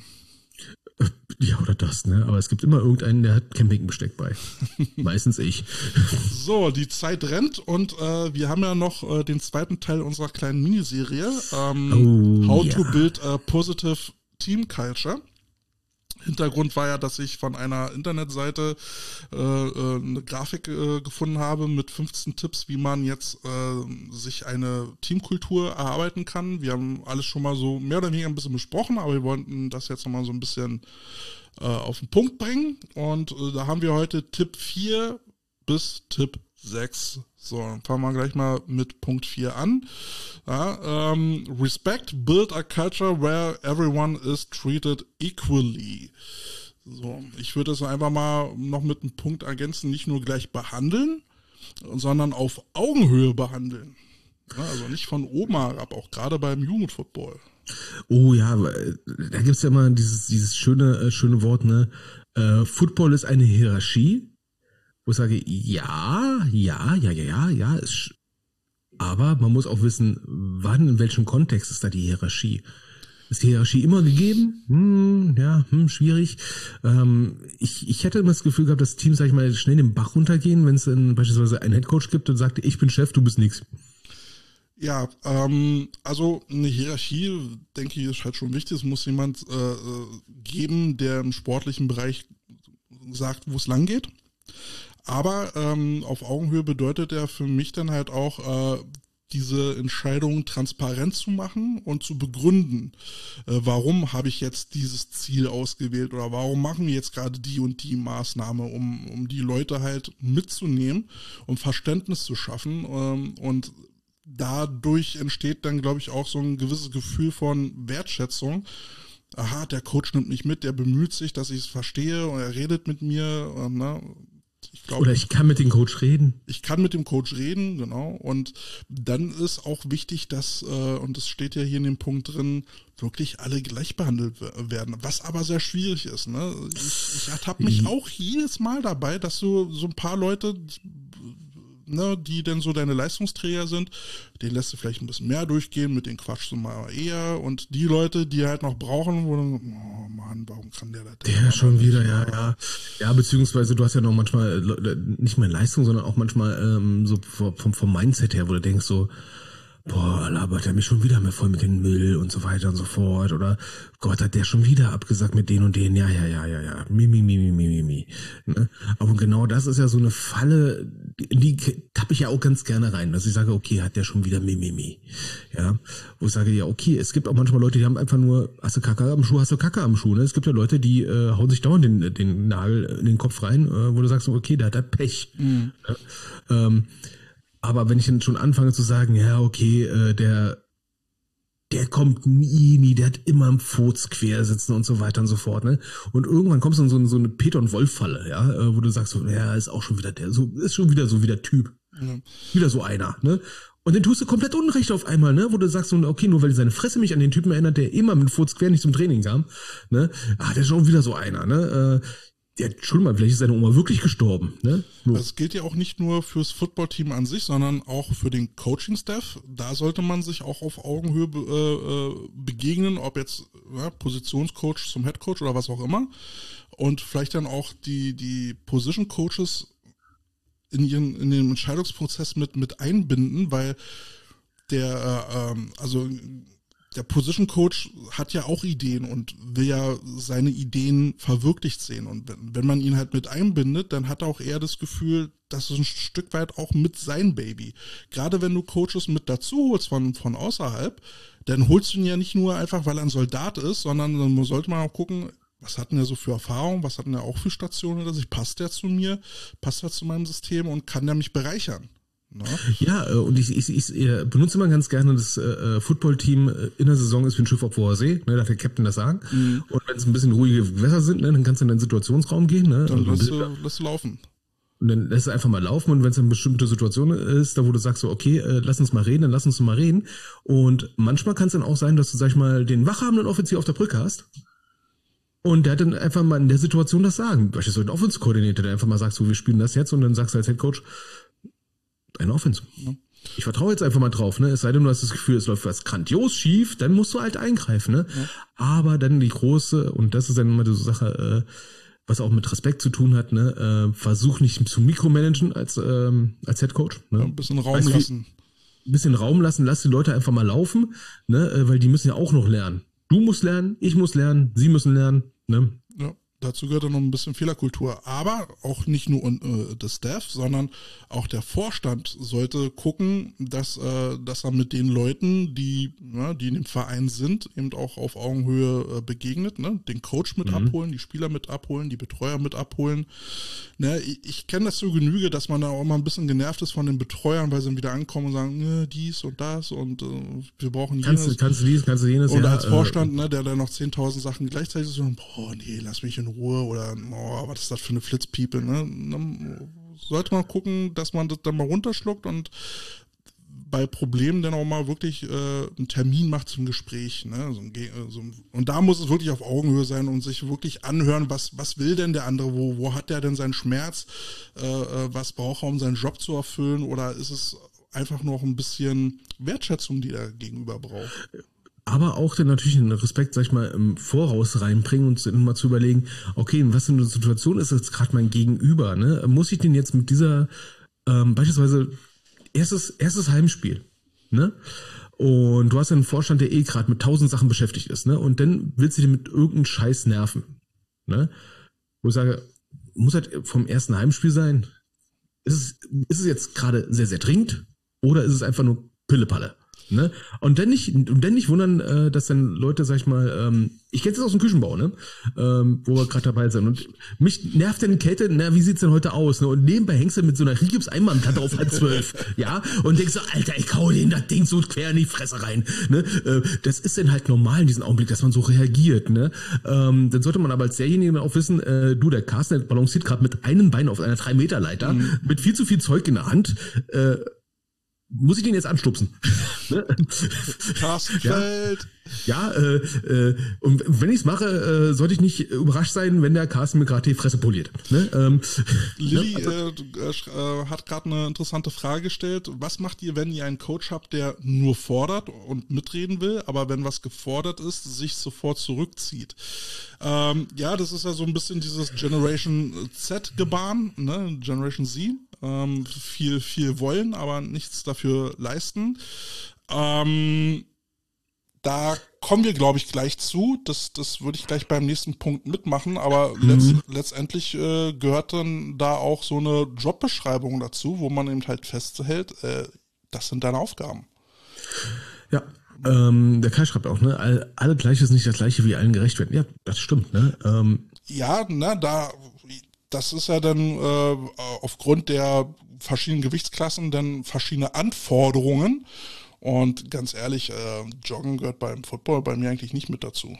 Speaker 3: Ja, oder das, ne? Aber es gibt immer irgendeinen, der hat Campingbesteck bei. Meistens ich.
Speaker 2: So, die Zeit rennt und wir haben ja noch den zweiten Teil unserer kleinen Miniserie. How to Build a Positive Team Culture. Hintergrund war ja, dass ich von einer Internetseite eine Grafik gefunden habe mit 15 Tipps, wie man jetzt sich eine Teamkultur erarbeiten kann. Wir haben alles schon mal so mehr oder weniger ein bisschen besprochen, aber wir wollten das jetzt nochmal so ein bisschen auf den Punkt bringen. Und da haben wir heute Tipp 4 bis Tipp 6. So, dann fangen wir gleich mal mit Punkt 4 an. Ja, Respect, build a culture where everyone is treated equally. So, ich würde das einfach mal noch mit einem Punkt ergänzen, nicht nur gleich behandeln, sondern auf Augenhöhe behandeln. Ja, also nicht von oben herab, auch gerade beim Jugendfootball.
Speaker 3: Oh ja, da gibt's ja immer dieses schöne Wort, ne? Football ist eine Hierarchie. Wo ich sage, ja, aber man muss auch wissen, wann, in welchem Kontext ist da die Hierarchie. Ist die Hierarchie immer gegeben? Schwierig. Ich hätte immer das Gefühl gehabt, dass Teams, sag ich mal, schnell den Bach runtergehen, wenn es beispielsweise einen Headcoach gibt und sagt, ich bin Chef, du bist nix.
Speaker 2: Ja, also eine Hierarchie, denke ich, ist halt schon wichtig. Es muss jemand geben, der im sportlichen Bereich sagt, wo es lang geht. Aber auf Augenhöhe bedeutet er für mich dann halt auch, diese Entscheidung transparent zu machen und zu begründen. Warum habe ich jetzt dieses Ziel ausgewählt oder warum machen wir jetzt gerade die und die Maßnahme, um die Leute halt mitzunehmen, um Verständnis zu schaffen. Und dadurch entsteht dann, glaube ich, auch so ein gewisses Gefühl von Wertschätzung. Aha, der Coach nimmt mich mit, der bemüht sich, dass ich es verstehe und er redet mit mir.
Speaker 3: Oder ich kann mit dem Coach reden.
Speaker 2: Ich kann mit dem Coach reden, genau. Und dann ist auch wichtig, dass, und das steht ja hier in dem Punkt drin, wirklich alle gleich behandelt werden. Was aber sehr schwierig ist. Ne? Ich ertappe mich auch jedes Mal dabei, dass so ein paar Leute ne, die denn so deine Leistungsträger sind, den lässt du vielleicht ein bisschen mehr durchgehen, mit denen quatschst du mal eher und die Leute, die halt noch brauchen, wo dann, oh Mann, warum kann der das denn?
Speaker 3: Der schon wieder, ja. Ja, beziehungsweise du hast ja noch manchmal, nicht mehr Leistung, sondern auch manchmal so vom Mindset her, wo du denkst so, boah, labert der mich schon wieder mehr voll mit dem Müll und so weiter und so fort. Oder Gott, hat der schon wieder abgesagt mit den und denen. Ja. Mi. Ne? Aber genau das ist ja so eine Falle, die tappe ich ja auch ganz gerne rein. Dass ich sage, okay, hat der schon wieder mi. Ja, wo ich sage, ja, okay, es gibt auch manchmal Leute, die haben einfach nur, hast du Kacke am Schuh. Ne? Es gibt ja Leute, die hauen sich dauernd den Nagel in den Kopf rein, wo du sagst, okay, der hat da Pech. Mhm. Ja? Aber wenn ich dann schon anfange zu sagen, ja, okay, der kommt nie, der hat immer im Furz quer sitzen und so weiter und so fort, ne? Und irgendwann kommst du in so eine Peter- und Wolf-Falle, ja, wo du sagst, so, ja, ist auch schon wieder ist schon wieder so wie der Typ. Ja. Wieder so einer, ne? Und den tust du komplett Unrecht auf einmal, ne? Wo du sagst, okay, nur weil seine Fresse mich an den Typen erinnert, der immer mit Furz quer nicht zum Training kam, ne? Der ist schon wieder so einer, ne? Ja, Entschuldigung, vielleicht ist seine Oma wirklich gestorben. Ne?
Speaker 2: Das gilt ja auch nicht nur fürs Footballteam an sich, sondern auch für den Coaching-Staff. Da sollte man sich auch auf Augenhöhe begegnen, ob jetzt Positionscoach zum Headcoach oder was auch immer. Und vielleicht dann auch die Position-Coaches in den Entscheidungsprozess mit einbinden, weil der Position Coach hat ja auch Ideen und will ja seine Ideen verwirklicht sehen. Und wenn man ihn halt mit einbindet, dann hat er auch eher das Gefühl, das ist ein Stück weit auch mit sein Baby. Gerade wenn du Coaches mit dazu holst von außerhalb, dann holst du ihn ja nicht nur einfach, weil er ein Soldat ist, sondern dann sollte man auch gucken, was hat denn er so für Erfahrung, was hat denn er auch für Stationen, passt der zu mir, passt er zu meinem System und kann der mich bereichern? No.
Speaker 3: Ja, und ich benutze immer ganz gerne das Footballteam in der Saison ist wie ein Schiff auf hoher See, ne, darf der Captain das sagen. Mhm. Und wenn es ein bisschen ruhige Gewässer sind, ne, dann kannst du in den Situationsraum gehen. Ne,
Speaker 2: dann lässt du laufen.
Speaker 3: Und dann lässt du einfach mal laufen und wenn es eine bestimmte Situation ist, da wo du sagst so, okay, lass uns mal reden. Und manchmal kann es dann auch sein, dass du, sag ich mal, den wachhabenden Offizier auf der Brücke hast. Und der hat dann einfach mal in der Situation das sagen. Beispielsweise ein Offense-Koordinator, der einfach mal sagt, so, wir spielen das jetzt und dann sagst du als Headcoach, eine Offense. Ja. Ich vertraue jetzt einfach mal drauf, ne? Es sei denn, du hast das Gefühl, es läuft was grandios schief, dann musst du halt eingreifen, ne? Ja. Aber dann die große, und das ist dann immer die Sache, was auch mit Respekt zu tun hat, ne? Versuch nicht zu mikromanagen als Headcoach. Ne?
Speaker 2: Ja, ein bisschen Raum lassen.
Speaker 3: Ein bisschen Raum lassen, lass die Leute einfach mal laufen, ne? Weil die müssen ja auch noch lernen. Du musst lernen, ich muss lernen, sie müssen lernen, ne?
Speaker 2: Ja. Dazu gehört dann noch ein bisschen Fehlerkultur, aber auch nicht nur das Staff, sondern auch der Vorstand sollte gucken, dass er mit den Leuten, die in dem Verein sind, eben auch auf Augenhöhe begegnet, ne? Den Coach mit abholen, die Spieler mit abholen, die Betreuer mit abholen. Ne? Ich kenne das zur Genüge, dass man da auch mal ein bisschen genervt ist von den Betreuern, weil sie dann wieder ankommen und sagen, dies und das und wir brauchen jenes.
Speaker 3: Kannst du dies, kannst du jenes.
Speaker 2: Und als Vorstand, ne, der da noch 10.000 Sachen gleichzeitig so, nee, lass mich in Ruhe oder was ist das für eine Flitzpiepe, ne? Dann sollte man gucken, dass man das dann mal runterschluckt und bei Problemen dann auch mal wirklich einen Termin macht zum Gespräch, ne? Und da muss es wirklich auf Augenhöhe sein und sich wirklich anhören, was will denn der andere, wo hat der denn seinen Schmerz, was braucht er, um seinen Job zu erfüllen, oder ist es einfach noch ein bisschen Wertschätzung, die er gegenüber braucht?
Speaker 3: Aber auch dann natürlich einen Respekt, sag ich mal, im Voraus reinbringen und mal zu überlegen, okay, in was für eine Situation ist jetzt gerade mein Gegenüber, ne? Muss ich den jetzt mit dieser, beispielsweise, erstes Heimspiel, ne? Und du hast einen Vorstand, der gerade mit 1000 Sachen beschäftigt ist, ne? Und dann willst du den mit irgendeinem Scheiß nerven, ne? Wo ich sage, muss halt vom ersten Heimspiel sein? Ist es jetzt gerade sehr, sehr dringend? Oder ist es einfach nur Pillepalle? Ne? Und dann nicht wundern, dass dann Leute, sag ich mal, ich kenne es aus dem Küchenbau, ne? Wo wir gerade dabei sind. Und mich nervt dann Kälte, wie sieht's denn heute aus? Ne? Und nebenbei hängst du mit so einer Rigips-Einmannplatte auf 12, ja? Und denkst so, Alter, ich hau den das Ding so quer in die Fresse rein. Ne? Das ist dann halt normal in diesem Augenblick, dass man so reagiert, ne? Dann sollte man aber als derjenige auch wissen, der Carsten, der balanciert gerade mit einem Bein auf einer 3-Meter-Leiter, mit viel zu viel Zeug in der Hand, muss ich den jetzt anstupsen? Ne?
Speaker 2: Carsten Feld.
Speaker 3: Ja, und wenn ich es mache, sollte ich nicht überrascht sein, wenn der Carsten mir gerade die Fresse poliert. Ne?
Speaker 2: Lilly hat gerade eine interessante Frage gestellt. Was macht ihr, wenn ihr einen Coach habt, der nur fordert und mitreden will, aber wenn was gefordert ist, sich sofort zurückzieht? Ja, das ist ja so ein bisschen dieses Generation Z-Gebaren, ne? Generation Z. Viel wollen, aber nichts dafür leisten. Da kommen wir, glaube ich, gleich zu. Das würde ich gleich beim nächsten Punkt mitmachen, aber letztendlich gehört dann da auch so eine Jobbeschreibung dazu, wo man eben halt festhält, das sind deine Aufgaben.
Speaker 3: Ja, der Kai schreibt auch, ne, alle gleich ist nicht das gleiche, wie allen gerecht werden. Ja, das stimmt, ne?
Speaker 2: Ja, ne, das ist ja dann aufgrund der verschiedenen Gewichtsklassen dann verschiedene Anforderungen. Und ganz ehrlich, Joggen gehört beim Football bei mir eigentlich nicht mit dazu.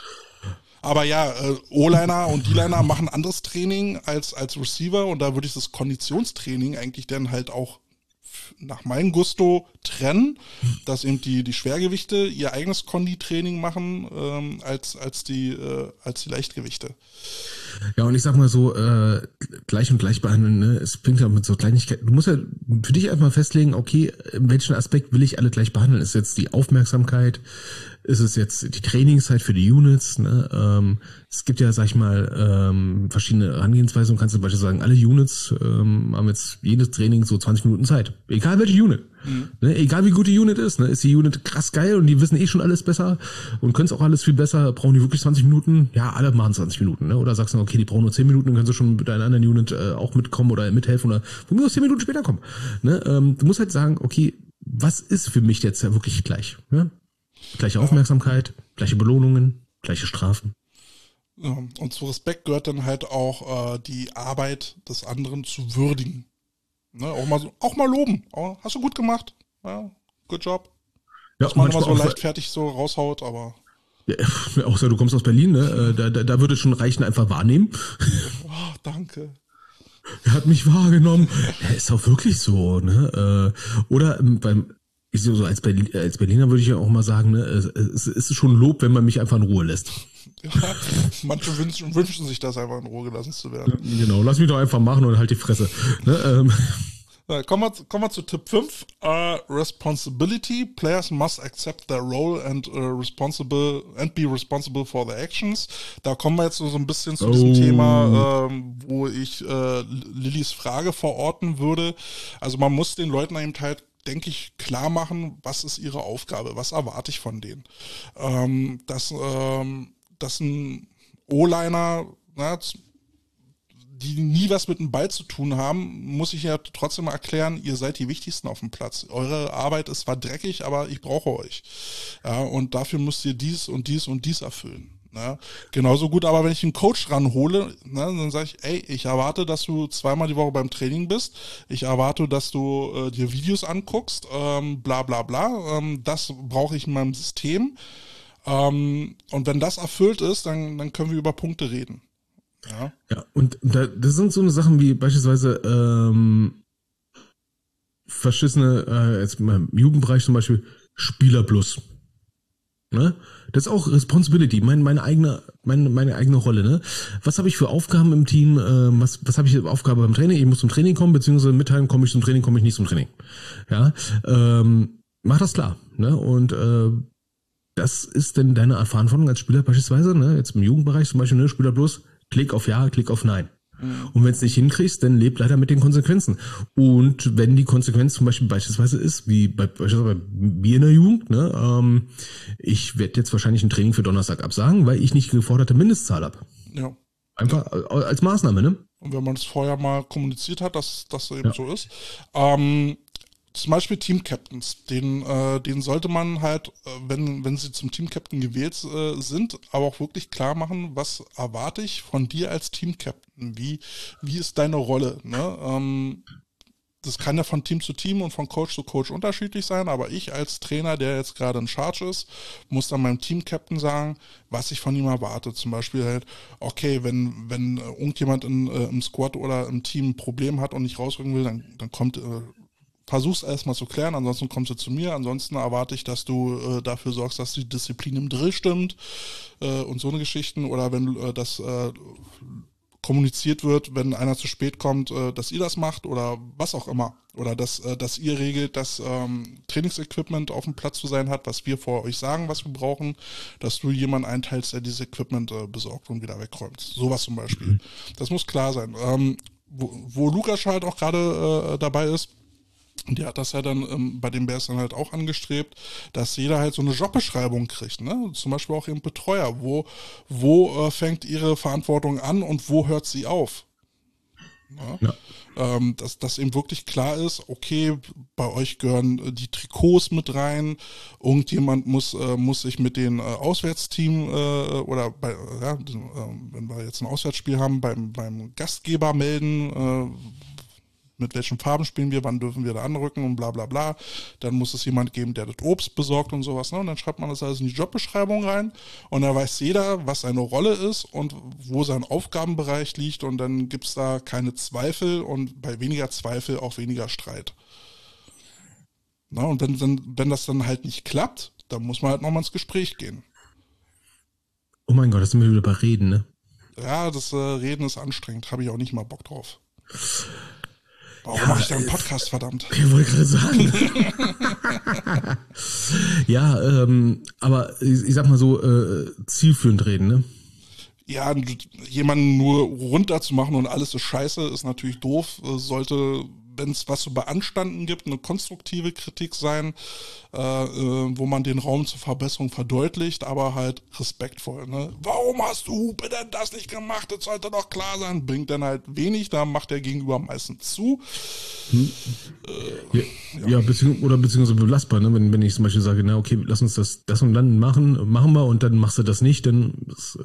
Speaker 2: Aber ja, O-Liner und D-Liner machen anderes Training als Receiver und da würde ich das Konditionstraining eigentlich dann halt auch nach meinem Gusto trennen, dass eben die Schwergewichte ihr eigenes Kondi-Training machen als die Leichtgewichte.
Speaker 3: Ja, und ich sag mal so, gleich und gleich behandeln, ne? Es bringt ja mit so Kleinigkeiten. Du musst ja für dich erstmal festlegen, okay, in welchen Aspekt will ich alle gleich behandeln? Ist jetzt die Aufmerksamkeit? Ist es jetzt die Trainingszeit für die Units? Ne? Es gibt ja, sag ich mal, verschiedene Herangehensweisen. Du kannst zum Beispiel sagen, alle Units haben jetzt jedes Training so 20 Minuten Zeit. Egal welche Unit. Ne? Egal wie gut die Unit ist. Ne? Ist die Unit krass geil und die wissen eh schon alles besser und können es auch alles viel besser. Brauchen die wirklich 20 Minuten? Ja, alle machen 20 Minuten. Ne? Oder sagst du, okay, die brauchen nur 10 Minuten, dann können sie schon mit einer anderen Unit auch mitkommen oder mithelfen oder von mir aus 10 Minuten später kommen. Ne? Du musst halt sagen, okay, was ist für mich jetzt ja wirklich gleich? Ne? Gleiche Aufmerksamkeit, gleiche Belohnungen, gleiche Strafen.
Speaker 2: Ja, und zu Respekt gehört dann halt auch die Arbeit des anderen zu würdigen. Ne? Auch mal loben. Oh, hast du gut gemacht. Ja, good job.
Speaker 3: Ja,
Speaker 2: dass man immer so leichtfertig so raushaut, aber...
Speaker 3: Ja, außer du kommst aus Berlin, ne? Da würde es schon reichen, einfach wahrnehmen.
Speaker 2: Oh, danke.
Speaker 3: Er hat mich wahrgenommen. Ja, ist auch wirklich so, ne? Oder so als Berliner würde ich ja auch mal sagen, ne, es ist schon Lob, wenn man mich einfach in Ruhe lässt.
Speaker 2: Ja, manche wünschen sich das einfach in Ruhe gelassen zu werden.
Speaker 3: Ja, genau, lass mich doch einfach machen und halt die Fresse. Ne,
Speaker 2: Kommen wir zu Tipp 5. Responsibility. Players must accept their role and be responsible for their actions. Da kommen wir jetzt so ein bisschen zu diesem Thema, wo ich Lillys Frage verorten würde. Also man muss den Leuten eben halt, denke ich, klar machen, was ist ihre Aufgabe, was erwarte ich von denen. Dass ein O-Liner, die nie was mit dem Ball zu tun haben, muss ich ja trotzdem mal erklären, ihr seid die Wichtigsten auf dem Platz. Eure Arbeit ist zwar dreckig, aber ich brauche euch. Ja, und dafür müsst ihr dies und dies und dies erfüllen. Ne? Genauso gut, aber wenn ich einen Coach ranhole, dann sage ich, ey, ich erwarte, dass du 2-mal die Woche beim Training bist. Ich erwarte, dass du dir Videos anguckst, bla bla bla. Das brauche ich in meinem System. Und wenn das erfüllt ist, dann können wir über Punkte reden.
Speaker 3: Ja, und das sind so eine Sachen wie beispielsweise verschissene, jetzt im Jugendbereich zum Beispiel, Spieler plus. Ne? Das ist auch Responsibility, meine eigene Rolle. Ne? Was habe ich für Aufgaben im Team? Was habe ich für Aufgabe beim Training? Ich muss zum Training kommen, beziehungsweise mitteilen, komme ich zum Training, komme ich nicht zum Training. Ja, mach das klar. Ne? Und das ist denn deine Verantwortung als Spieler beispielsweise, ne? Jetzt im Jugendbereich zum Beispiel, ne? Spieler plus, Klick auf Ja, Klick auf Nein. Und wenn es nicht hinkriegst, dann leb leider mit den Konsequenzen. Und wenn die Konsequenz zum Beispiel beispielsweise ist, wie beispielsweise bei mir in der Jugend, ne, ich werde jetzt wahrscheinlich ein Training für Donnerstag absagen, weil ich nicht die geforderte Mindestzahl habe.
Speaker 2: Ja.
Speaker 3: Einfach als Maßnahme, ne?
Speaker 2: Und wenn man es vorher mal kommuniziert hat, dass das eben so ist. Zum Beispiel Team-Captains, denen sollte man halt, wenn sie zum Team-Captain gewählt sind, aber auch wirklich klar machen, was erwarte ich von dir als Team-Captain? Wie ist deine Rolle? Ne? Das kann ja von Team zu Team und von Coach zu Coach unterschiedlich sein, aber ich als Trainer, der jetzt gerade in Charge ist, muss dann meinem Team-Captain sagen, was ich von ihm erwarte. Zum Beispiel halt, okay, wenn irgendjemand im Squad oder im Team ein Problem hat und nicht rausrücken will, dann kommt versuch's erstmal zu klären, ansonsten kommst du zu mir, ansonsten erwarte ich, dass du dafür sorgst, dass die Disziplin im Drill stimmt und so eine Geschichten, oder wenn das kommuniziert wird, wenn einer zu spät kommt, dass ihr das macht oder was auch immer. Oder dass ihr regelt, dass Trainingsequipment auf dem Platz zu sein hat, was wir vor euch sagen, was wir brauchen, dass du jemanden einteilst, der dieses Equipment besorgt und wieder wegräumt. Sowas zum Beispiel. Das muss klar sein. Wo Lukas halt auch gerade dabei ist, der hat das ja dann bei den Bears dann halt auch angestrebt, dass jeder halt so eine Jobbeschreibung kriegt, ne? Zum Beispiel auch eben Betreuer. Wo fängt ihre Verantwortung an und wo hört sie auf? Ja. Dass eben wirklich klar ist, okay, bei euch gehören die Trikots mit rein, irgendjemand muss sich mit den Auswärtsteam oder wenn wir jetzt ein Auswärtsspiel haben, beim Gastgeber melden, mit welchen Farben spielen wir, wann dürfen wir da anrücken und bla bla bla. Dann muss es jemand geben, der das Obst besorgt und sowas. Ne? Und dann schreibt man das alles in die Jobbeschreibung rein und da weiß jeder, was seine Rolle ist und wo sein Aufgabenbereich liegt, und dann gibt es da keine Zweifel und bei weniger Zweifel auch weniger Streit. Na, und wenn das dann halt nicht klappt, dann muss man halt nochmal ins Gespräch gehen.
Speaker 3: Oh mein Gott, das sind wir wieder bei Reden, ne?
Speaker 2: Ja, das Reden ist anstrengend, habe ich auch nicht mal Bock drauf. Warum mache ich da einen Podcast, verdammt?
Speaker 3: Ich wollte gerade sagen. Ja, aber ich sag mal so, zielführend reden, ne?
Speaker 2: Ja, jemanden nur runterzumachen und alles ist scheiße, ist natürlich doof. Sollte, wenn es was zu beanstanden gibt, eine konstruktive Kritik sein, wo man den Raum zur Verbesserung verdeutlicht, aber halt respektvoll. Ne? Warum hast du Hupe denn das nicht gemacht? Das sollte doch klar sein. Bringt dann halt wenig, da macht der Gegenüber meistens zu. Beziehungsweise belastbar, ne? Wenn ich zum Beispiel sage, na okay, lass uns das und dann machen wir, und dann machst du das nicht, dann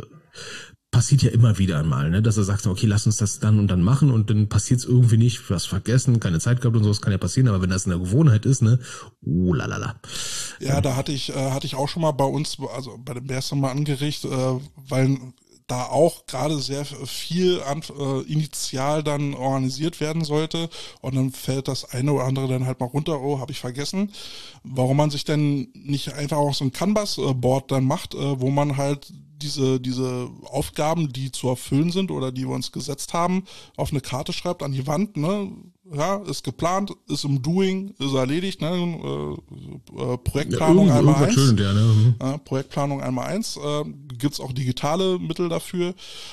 Speaker 2: passiert ja immer wieder einmal, ne, dass er sagt, okay, lass uns das dann und dann machen, und dann passiert es irgendwie nicht, du hast vergessen, keine Zeit gehabt und so, das kann ja passieren, aber wenn das in der Gewohnheit ist, ne, oh lalala. Ja, da hatte ich auch schon mal bei uns, also bei dem Bears mal angeregt, weil da auch gerade sehr viel initial dann organisiert werden sollte, und dann fällt das eine oder andere dann halt mal runter, oh, habe ich vergessen. Warum man sich denn nicht einfach auch so ein Canvas-Board dann macht, wo man halt diese Aufgaben, die zu erfüllen sind oder die wir uns gesetzt haben, auf eine Karte schreibt, an die Wand, ne? Ja, ist geplant, ist im Doing, ist erledigt, ne? Projektplanung
Speaker 3: ja,
Speaker 2: einmal 1.
Speaker 3: Schön, ja, ne?
Speaker 2: Projektplanung einmal 1. Gibt's auch digitale Mittel dafür,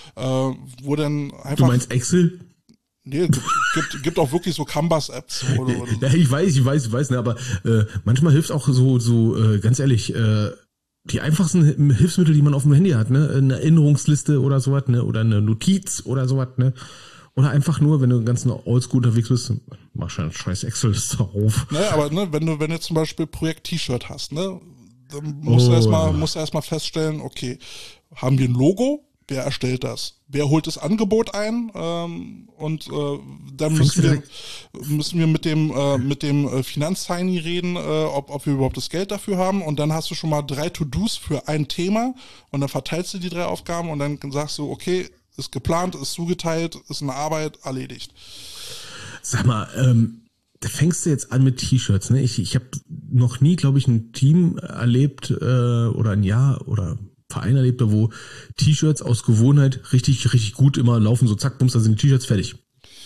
Speaker 2: wo dann einfach...
Speaker 3: Du meinst Excel?
Speaker 2: Nee, gibt auch wirklich so Canvas-Apps.
Speaker 3: Ja, ich weiß, ne, aber manchmal hilft auch so ganz ehrlich, die einfachsten Hilfsmittel, die man auf dem Handy hat, ne, eine Erinnerungsliste oder sowas, ne, oder eine Notiz oder sowas, ne, oder einfach nur, wenn du ganz oldschool unterwegs bist, mach schon scheiß Excel-Liste auf.
Speaker 2: Ne, aber ne, wenn du jetzt zum Beispiel Projekt-T-Shirt hast, ne, dann musst du erstmal feststellen, okay, haben wir ein Logo? Wer erstellt das? Wer holt das Angebot ein? Und dann müssen wir mit dem Finanzheini reden, ob wir überhaupt das Geld dafür haben. Und dann hast du schon mal 3 To-Dos für ein Thema, und dann verteilst du die 3 Aufgaben und dann sagst du, okay, ist geplant, ist zugeteilt, ist eine Arbeit, erledigt.
Speaker 3: Sag mal, da fängst du jetzt an mit T-Shirts, ne? Ich habe noch nie, glaube ich, ein Team erlebt oder ein Jahr oder Verein erlebt, wo T-Shirts aus Gewohnheit richtig gut immer laufen, so zack, bums, da sind die T-Shirts fertig.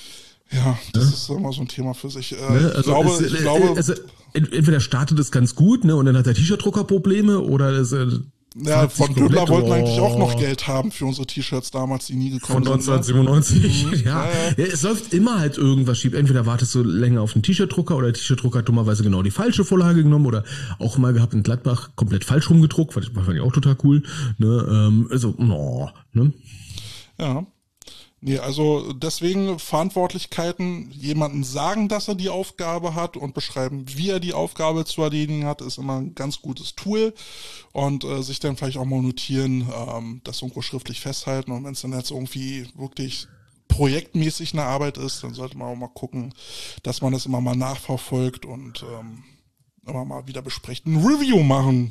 Speaker 2: Ja, das ist immer so ein Thema für sich.
Speaker 3: Ne? Ich glaube, entweder startet es ganz gut, ne, und dann hat der T-Shirt-Drucker Probleme, oder es
Speaker 2: ja, von Dödler wollten eigentlich auch noch Geld haben für unsere T-Shirts damals, die nie gekommen
Speaker 3: sind. Von 1997. Ja, es läuft immer halt irgendwas schief. Entweder wartest du länger auf den T-Shirt-Drucker, oder der T-Shirt-Drucker hat dummerweise genau die falsche Vorlage genommen, oder auch mal gehabt in Gladbach komplett falsch rumgedruckt, fand ich auch total cool. Ne? Ne?
Speaker 2: Ja. Nee, also deswegen Verantwortlichkeiten, jemanden sagen, dass er die Aufgabe hat, und beschreiben, wie er die Aufgabe zu erledigen hat, ist immer ein ganz gutes Tool, und sich dann vielleicht auch mal notieren, das irgendwo schriftlich festhalten, und wenn es dann jetzt irgendwie wirklich projektmäßig eine Arbeit ist, dann sollte man auch mal gucken, dass man das immer mal nachverfolgt und immer mal wieder besprechen, ein Review machen.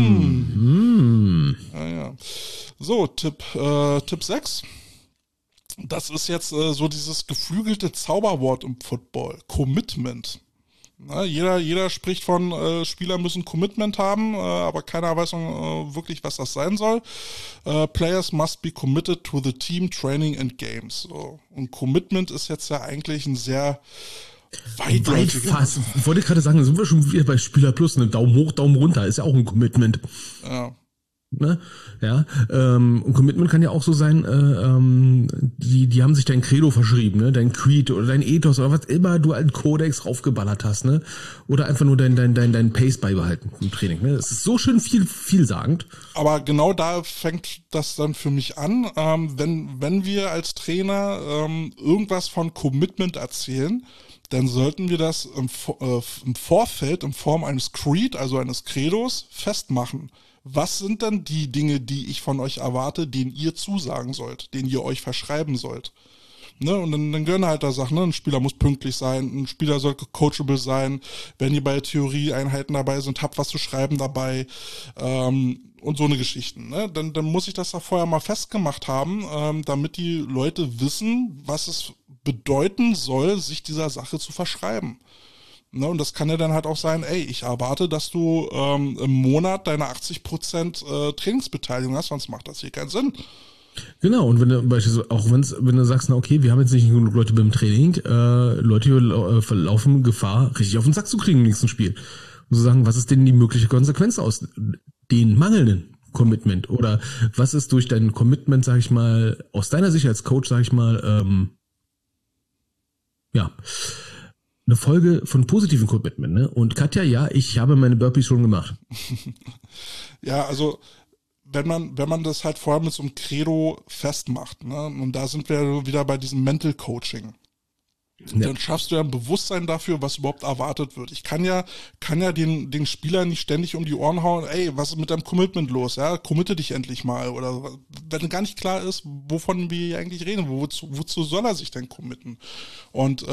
Speaker 2: Ja. So, Tipp 6. das ist jetzt so dieses geflügelte Zauberwort im Football, Commitment. Na, jeder spricht von, Spieler müssen Commitment haben, aber keiner weiß wirklich, was das sein soll. Players must be committed to the team, training and games. So. Und Commitment ist jetzt ja eigentlich ein sehr
Speaker 3: Weit fast. Ich wollte gerade sagen, sind wir schon wieder bei Spieler Plus, ne? Daumen hoch, Daumen runter, ist ja auch ein Commitment.
Speaker 2: Ja.
Speaker 3: Ne? Ja, und Commitment kann ja auch so sein, die haben sich dein Credo verschrieben, ne? Dein Creed oder dein Ethos oder was immer du einen Kodex raufgeballert hast, ne? Oder einfach nur dein Pace beibehalten im Training, ne? Das ist so schön vielsagend.
Speaker 2: Aber genau da fängt das dann für mich an, wenn wir als Trainer irgendwas von Commitment erzählen, dann sollten wir das im Vorfeld in Form eines Creed, also eines Credos, festmachen. Was sind denn die Dinge, die ich von euch erwarte, denen ihr zusagen sollt, denen ihr euch verschreiben sollt? Ne? Und dann gehören halt da Sachen, ne? Ein Spieler muss pünktlich sein, ein Spieler soll coachable sein, wenn ihr bei Theorieeinheiten dabei sind, habt was zu schreiben dabei und so eine Geschichten. Ne? Dann muss ich das da vorher mal festgemacht haben, damit die Leute wissen, was es bedeuten soll, sich dieser Sache zu verschreiben. Ne, und das kann ja dann halt auch sein, ey, ich erwarte, dass du im Monat deine 80% Trainingsbeteiligung hast, sonst macht das hier keinen Sinn.
Speaker 3: Genau, und wenn du beispielsweise auch wenn du sagst, na okay, wir haben jetzt nicht genug Leute beim Training, Leute laufen Gefahr, richtig auf den Sack zu kriegen im nächsten Spiel. Und zu sagen, was ist denn die mögliche Konsequenz aus den mangelnden Commitment? Oder was ist durch dein Commitment, sag ich mal, aus deiner Sicht als Coach, sag ich mal, eine Folge von positiven Commitment, ne? Und Katja, ja, ich habe meine Burpees schon gemacht.
Speaker 2: Ja, also wenn man das halt vorher mit so einem Credo festmacht, ne? Und da sind wir wieder bei diesem Mental Coaching. Ja. Dann schaffst du ja ein Bewusstsein dafür, was überhaupt erwartet wird. Ich kann ja den Spieler nicht ständig um die Ohren hauen, ey, was ist mit deinem Commitment los? Ja, committe dich endlich mal. Oder wenn gar nicht klar ist, wovon wir hier eigentlich reden, wozu soll er sich denn committen? Und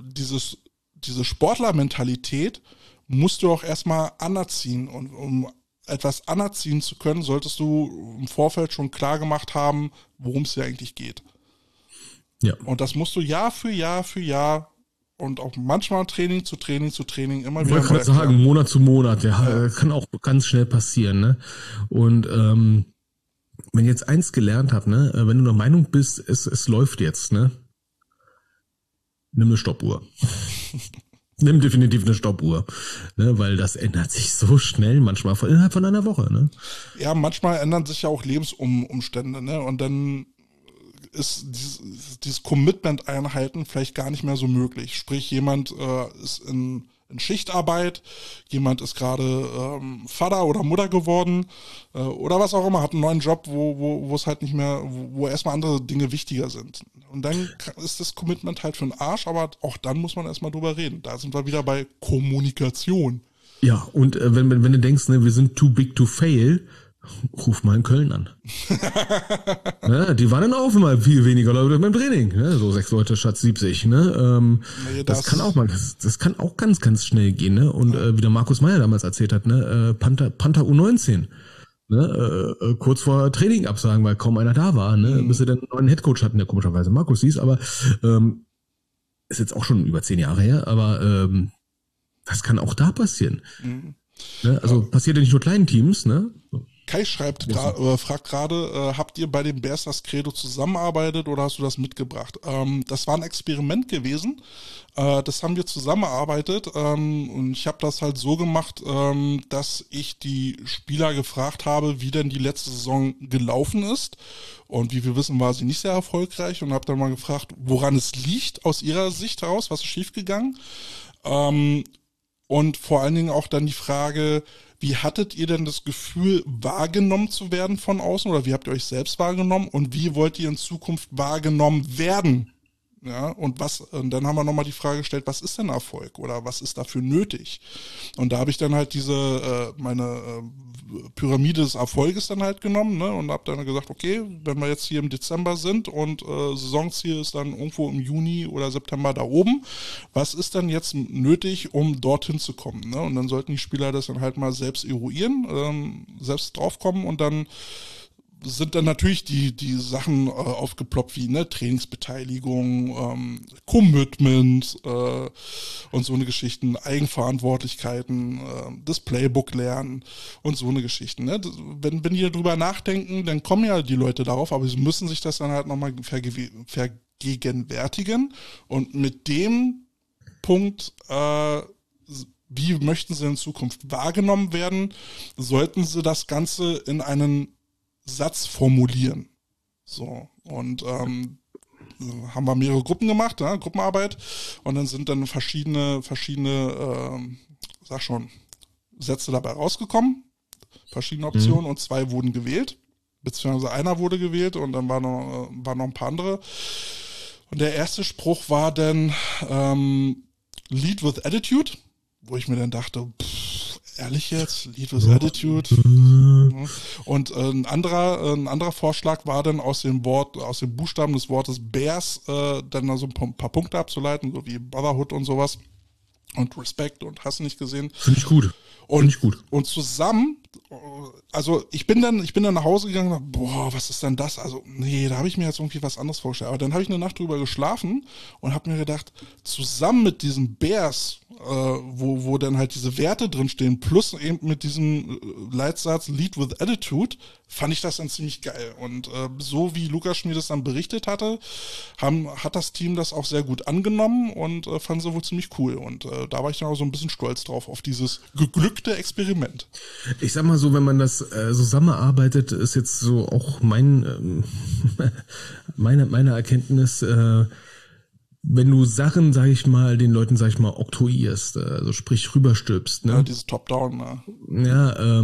Speaker 2: diese Sportlermentalität musst du auch erstmal anerziehen. Und um etwas anerziehen zu können, solltest du im Vorfeld schon klar gemacht haben, worum es hier eigentlich geht.
Speaker 3: Ja.
Speaker 2: Und das musst du Jahr für Jahr und auch manchmal Training zu Training immer
Speaker 3: wieder.
Speaker 2: Ich
Speaker 3: wollte gerade sagen, Monat zu Monat, ja, kann auch ganz schnell passieren, ne? Und wenn ich jetzt eins gelernt habe, ne, wenn du der Meinung bist, es läuft jetzt, ne, nimm eine Stoppuhr. Nimm definitiv eine Stoppuhr, ne, weil das ändert sich so schnell, manchmal innerhalb von einer Woche, ne?
Speaker 2: Ja, manchmal ändern sich ja auch Lebensumstände, ne, und dann ist dieses Commitment-Einhalten vielleicht gar nicht mehr so möglich. Sprich, jemand ist in Schichtarbeit, jemand ist gerade Vater oder Mutter geworden oder was auch immer, hat einen neuen Job, wo es halt nicht mehr, wo erstmal andere Dinge wichtiger sind. Und dann ist das Commitment halt für den Arsch, aber auch dann muss man erstmal drüber reden. Da sind wir wieder bei Kommunikation.
Speaker 3: Ja, und wenn du denkst, ne, wir sind too big to fail, ruf mal in Köln an. Ja, die waren dann auch immer viel weniger Leute beim Training, ne? So 6 Leute statt 70. Ne? Das kann auch ganz, ganz schnell gehen. Ne? Und wie der Markus Meyer damals erzählt hat, ne? Panther U19. Ne? Kurz vor Training absagen, weil kaum einer da war, ne? Bis sie dann einen neuen Headcoach hatten, der komischerweise Markus hieß, aber ist jetzt auch schon über 10 Jahre her, aber das kann auch da passieren. Ne? Also passiert ja nicht nur kleinen Teams, ne?
Speaker 2: Kai fragt gerade, habt ihr bei den Bears das Credo zusammengearbeitet oder hast du das mitgebracht? Das war ein Experiment gewesen. Das haben wir zusammengearbeitet und ich habe das halt so gemacht, dass ich die Spieler gefragt habe, wie denn die letzte Saison gelaufen ist. Und wie wir wissen, war sie nicht sehr erfolgreich und habe dann mal gefragt, woran es liegt aus ihrer Sicht heraus, was ist schiefgegangen. Und vor allen Dingen auch dann die Frage, wie hattet ihr denn das Gefühl, wahrgenommen zu werden von außen oder wie habt ihr euch selbst wahrgenommen und wie wollt ihr in Zukunft wahrgenommen werden? Ja, und dann haben wir nochmal die Frage gestellt, was ist denn Erfolg oder was ist dafür nötig? Und da habe ich dann halt meine Pyramide des Erfolges dann halt genommen, ne, und habe dann gesagt, okay, wenn wir jetzt hier im Dezember sind und Saisonziel ist dann irgendwo im Juni oder September da oben, was ist denn jetzt nötig, um dorthin zu kommen? Ne? Und dann sollten die Spieler das dann halt mal selbst eruieren, selbst draufkommen und dann sind dann natürlich die Sachen aufgeploppt wie ne, Trainingsbeteiligung, Commitment und so eine Geschichten, Eigenverantwortlichkeiten, das Playbook lernen und so eine Geschichten. Ne? Wenn die darüber nachdenken, dann kommen ja die Leute darauf, aber sie müssen sich das dann halt nochmal vergegenwärtigen und mit dem Punkt, wie möchten sie in Zukunft wahrgenommen werden, sollten sie das Ganze in einen Satz formulieren. So, und haben wir mehrere Gruppen gemacht, ja, Gruppenarbeit, und dann sind dann verschiedene Sätze dabei rausgekommen, verschiedene Optionen, und 2 wurden gewählt, beziehungsweise einer wurde gewählt und dann waren noch ein paar andere. Und der erste Spruch war dann Lead with Attitude, wo ich mir dann dachte, ehrlich jetzt, Lead with Attitude. Und ein anderer Vorschlag war dann aus den Buchstaben des Wortes Bears dann so ein paar Punkte abzuleiten, so wie Brotherhood und sowas und Respect und hast du nicht gesehen.
Speaker 3: Finde ich gut.
Speaker 2: Und zusammen, also ich bin dann nach Hause gegangen und dachte, boah, was ist denn das? Also nee, da habe ich mir jetzt irgendwie was anderes vorgestellt. Aber dann habe ich eine Nacht drüber geschlafen und habe mir gedacht, zusammen mit diesen Bears, wo dann halt diese Werte drinstehen, plus eben mit diesem Leitsatz Lead with Attitude, fand ich das dann ziemlich geil. Und so wie Lukas mir das dann berichtet hatte, hat das Team das auch sehr gut angenommen und fanden sie wohl ziemlich cool. Und da war ich dann auch so ein bisschen stolz drauf, auf dieses geglückte Experiment.
Speaker 3: Ich sag mal so, wenn man das zusammenarbeitet, ist jetzt so auch meine Erkenntnis, wenn du Sachen, sag ich mal, den Leuten, sag ich mal, oktroyierst, also sprich rüberstülpst, ne?
Speaker 2: Ja, dieses Top-Down, ne?
Speaker 3: Ja,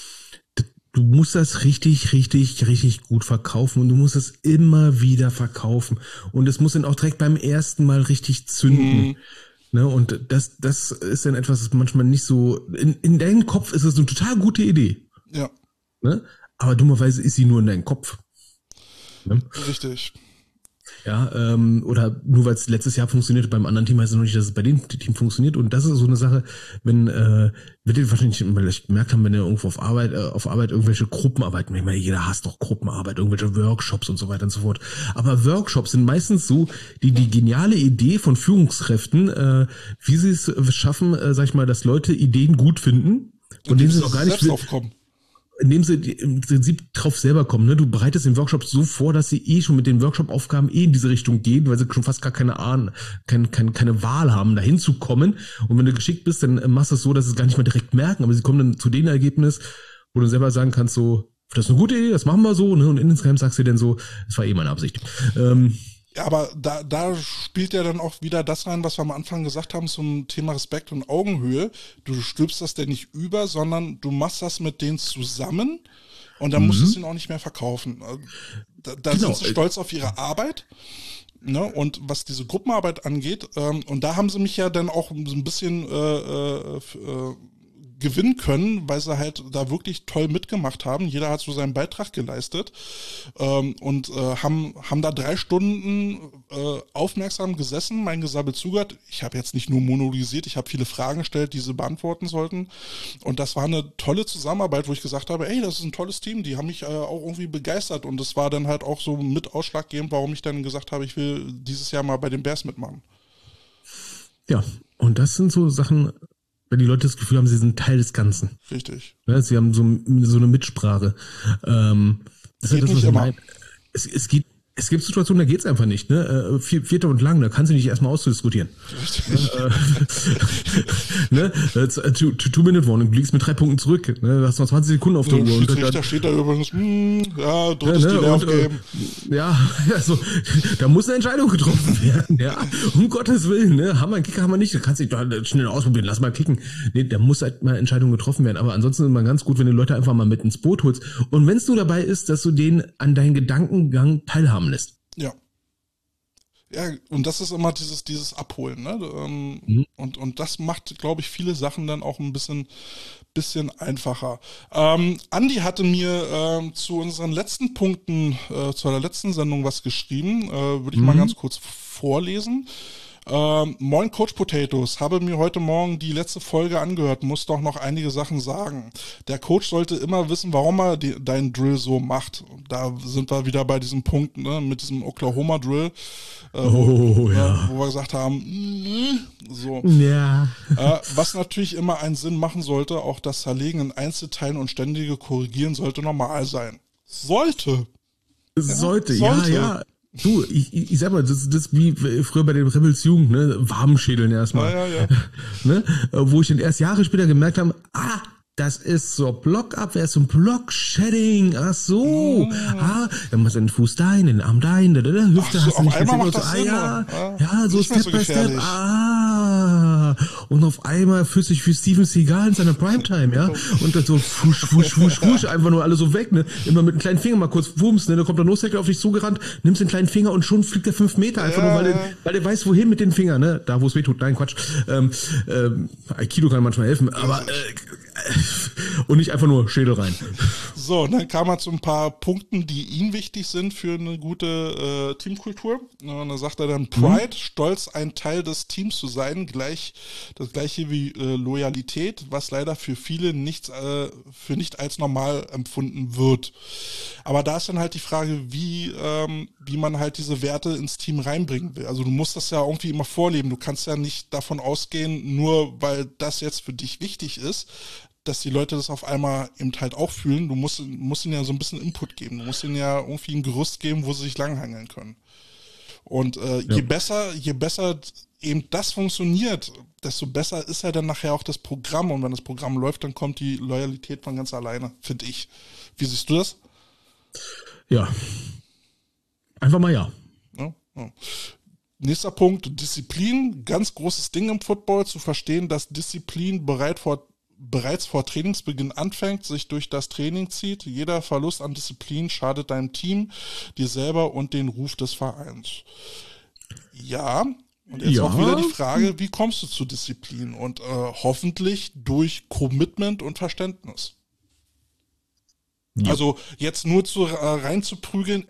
Speaker 3: du musst das richtig gut verkaufen und du musst es immer wieder verkaufen. Und es muss dann auch direkt beim ersten Mal richtig zünden. Ne, und das ist dann etwas, das manchmal nicht so, in deinem Kopf ist es eine total gute Idee.
Speaker 2: Ja.
Speaker 3: Ne? Aber dummerweise ist sie nur in deinem Kopf. Ne?
Speaker 2: Richtig. Ja,
Speaker 3: oder nur weil es letztes Jahr funktioniert, beim anderen Team heißt es noch nicht, dass es bei dem Team funktioniert. Und das ist so eine Sache, wenn, wird ihr wahrscheinlich vielleicht gemerkt haben, wenn ihr irgendwo auf Arbeit irgendwelche Gruppenarbeiten, ich meine, jeder hasst doch Gruppenarbeit, irgendwelche Workshops und so weiter und so fort. Aber Workshops sind meistens so die geniale Idee von Führungskräften, wie sie es schaffen, sag ich mal, dass Leute Ideen gut finden und denen sie auch gar nicht
Speaker 2: aufkommen.
Speaker 3: Indem sie im Prinzip drauf selber kommen. Ne? Du bereitest den Workshop so vor, dass sie schon mit den Workshop-Aufgaben in diese Richtung gehen, weil sie schon fast gar keine Wahl haben, dahin zu kommen. Und wenn du geschickt bist, dann machst du es so, dass sie es gar nicht mehr direkt merken, aber sie kommen dann zu dem Ergebnis, wo du selber sagen kannst, so, das ist eine gute Idee, das machen wir so, ne? Und insgeheim sagst du dann so, das war meine Absicht.
Speaker 2: Ja, aber da spielt ja dann auch wieder das rein, was wir am Anfang gesagt haben zum Thema Respekt und Augenhöhe. Du stülpst das denn nicht über, sondern du machst das mit denen zusammen und dann musst du es ihnen auch nicht mehr verkaufen. Da sind sie stolz auf ihre Arbeit. Ne? Und was diese Gruppenarbeit angeht, und da haben sie mich ja dann auch so ein bisschen gewinnen können, weil sie halt da wirklich toll mitgemacht haben. Jeder hat so seinen Beitrag geleistet und haben da 3 Stunden aufmerksam gesessen, mein Gesabbel zugehört. Ich habe jetzt nicht nur monologisiert, ich habe viele Fragen gestellt, die sie beantworten sollten. Und das war eine tolle Zusammenarbeit, wo ich gesagt habe, ey, das ist ein tolles Team, die haben mich auch irgendwie begeistert. Und das war dann halt auch so mit ausschlaggebend, warum ich dann gesagt habe, ich will dieses Jahr mal bei den Bears mitmachen.
Speaker 3: Ja, und das sind so Sachen, wenn die Leute das Gefühl haben, sie sind Teil des Ganzen.
Speaker 2: Richtig.
Speaker 3: Ja, sie haben so eine Mitsprache. Das ist das, was ich meine. Es gibt Situationen, da geht's einfach nicht, ne? Vierter und lang, da kannst du nicht erstmal auszudiskutieren. Ne? 2-Minute-Warning, du liegst mit 3 Punkten zurück, ne? Du hast noch 20 Sekunden auf der Uhr.
Speaker 2: Und Schiedsrichter steht da übrigens, drittes Delay aufgeben.
Speaker 3: Also, da muss eine Entscheidung getroffen werden, ja. Um Gottes Willen, ne? Haben wir einen Kicker, haben wir nicht, da kannst du dich schnell ausprobieren, lass mal kicken. Nee, da muss halt mal Entscheidung getroffen werden. Aber ansonsten ist es mal ganz gut, wenn du Leute einfach mal mit ins Boot holst. Und wenn es nur dabei ist, dass du denen an deinen Gedankengang teilhaben lässt.
Speaker 2: Ja. Ja, und das ist immer dieses Abholen, ne? Und das macht, glaube ich, viele Sachen dann auch ein bisschen einfacher. Andi hatte mir zu unseren letzten Punkten, zu der letzten Sendung was geschrieben, würde ich mal ganz kurz vorlesen. Moin Coach Potatoes, habe mir heute Morgen die letzte Folge angehört, muss doch noch einige Sachen sagen. Der Coach sollte immer wissen, warum er deinen Drill so macht. Da sind wir wieder bei diesem Punkt, ne, mit diesem Oklahoma Drill, wo wir gesagt haben, so.
Speaker 3: Ja.
Speaker 2: Was natürlich immer einen Sinn machen sollte, auch das Zerlegen in Einzelteilen und ständige Korrigieren sollte normal sein. Sollte.
Speaker 3: Ja. Du, ich sag mal, das ist wie früher bei den Rebels Jugend, ne? Warmschädeln erstmal.
Speaker 2: Ja.
Speaker 3: Ne? Wo ich dann erst Jahre später gemerkt habe, das ist so Blockabwehr, ist so ein Block-Shedding. Ach so. Dann machst du den Fuß dahin, den Arm dahin, der Hüfte hast du nicht gesehen. Und so, so Step by Step. Und auf einmal fühlt sich wie Steven Seagal in seiner Primetime, ja. Und dann so fusch, einfach nur alle so weg, ne. Immer mit dem kleinen Finger mal kurz wumms, ne. Da kommt der No-Tackle auf dich zugerannt, nimmst den kleinen Finger und schon fliegt er 5 Meter. Einfach nur, weil der weiß, wohin mit den Fingern, ne. Da, wo es weh tut. Nein, Quatsch. Aikido kann manchmal helfen, aber und nicht einfach nur Schädel rein.
Speaker 2: So, dann kam er zu ein paar Punkten, die ihm wichtig sind für eine gute Teamkultur. Und da sagt er dann, Pride, Stolz, ein Teil des Teams zu sein, das gleiche wie Loyalität, was leider für viele nicht als normal empfunden wird. Aber da ist dann halt die Frage, wie man halt diese Werte ins Team reinbringen will. Also du musst das ja irgendwie immer vorleben. Du kannst ja nicht davon ausgehen, nur weil das jetzt für dich wichtig ist, dass die Leute das auf einmal eben halt auch fühlen. Du musst ihnen ja so ein bisschen Input geben. Du musst ihnen ja irgendwie ein Gerüst geben, wo sie sich langhangeln können. Und je besser eben das funktioniert, desto besser ist ja dann nachher auch das Programm. Und wenn das Programm läuft, dann kommt die Loyalität von ganz alleine, finde ich. Wie siehst du das?
Speaker 3: Ja. Einfach mal ja.
Speaker 2: Ja. Nächster Punkt, Disziplin. Ganz großes Ding im Football, zu verstehen, dass Disziplin bereits vor Trainingsbeginn anfängt, sich durch das Training zieht. Jeder Verlust an Disziplin schadet deinem Team, dir selber und den Ruf des Vereins. Ja, und jetzt auch wieder die Frage, wie kommst du zu Disziplin? Und hoffentlich durch Commitment und Verständnis. Ja. Also jetzt nur reinzuprügeln,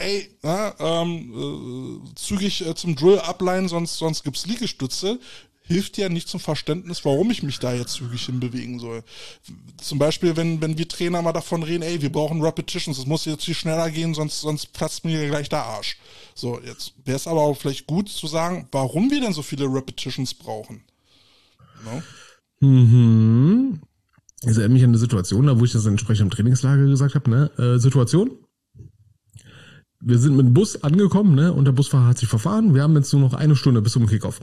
Speaker 2: zügig zum Drill ableihen, sonst gibt's Liegestütze, hilft ja nicht zum Verständnis, warum ich mich da jetzt zügig hinbewegen soll. Zum Beispiel, wenn wir Trainer mal davon reden, wir brauchen Repetitions, es muss jetzt viel schneller gehen, sonst platzt mir gleich der Arsch. So, jetzt wäre es aber auch vielleicht gut zu sagen, warum wir denn so viele Repetitions brauchen. No?
Speaker 3: Ich erinnere mich an eine Situation, da wo ich das entsprechend im Trainingslager gesagt habe, ne? Situation. Wir sind mit dem Bus angekommen, ne? Und der Busfahrer hat sich verfahren. Wir haben jetzt nur noch 1 Stunde bis zum Kickoff.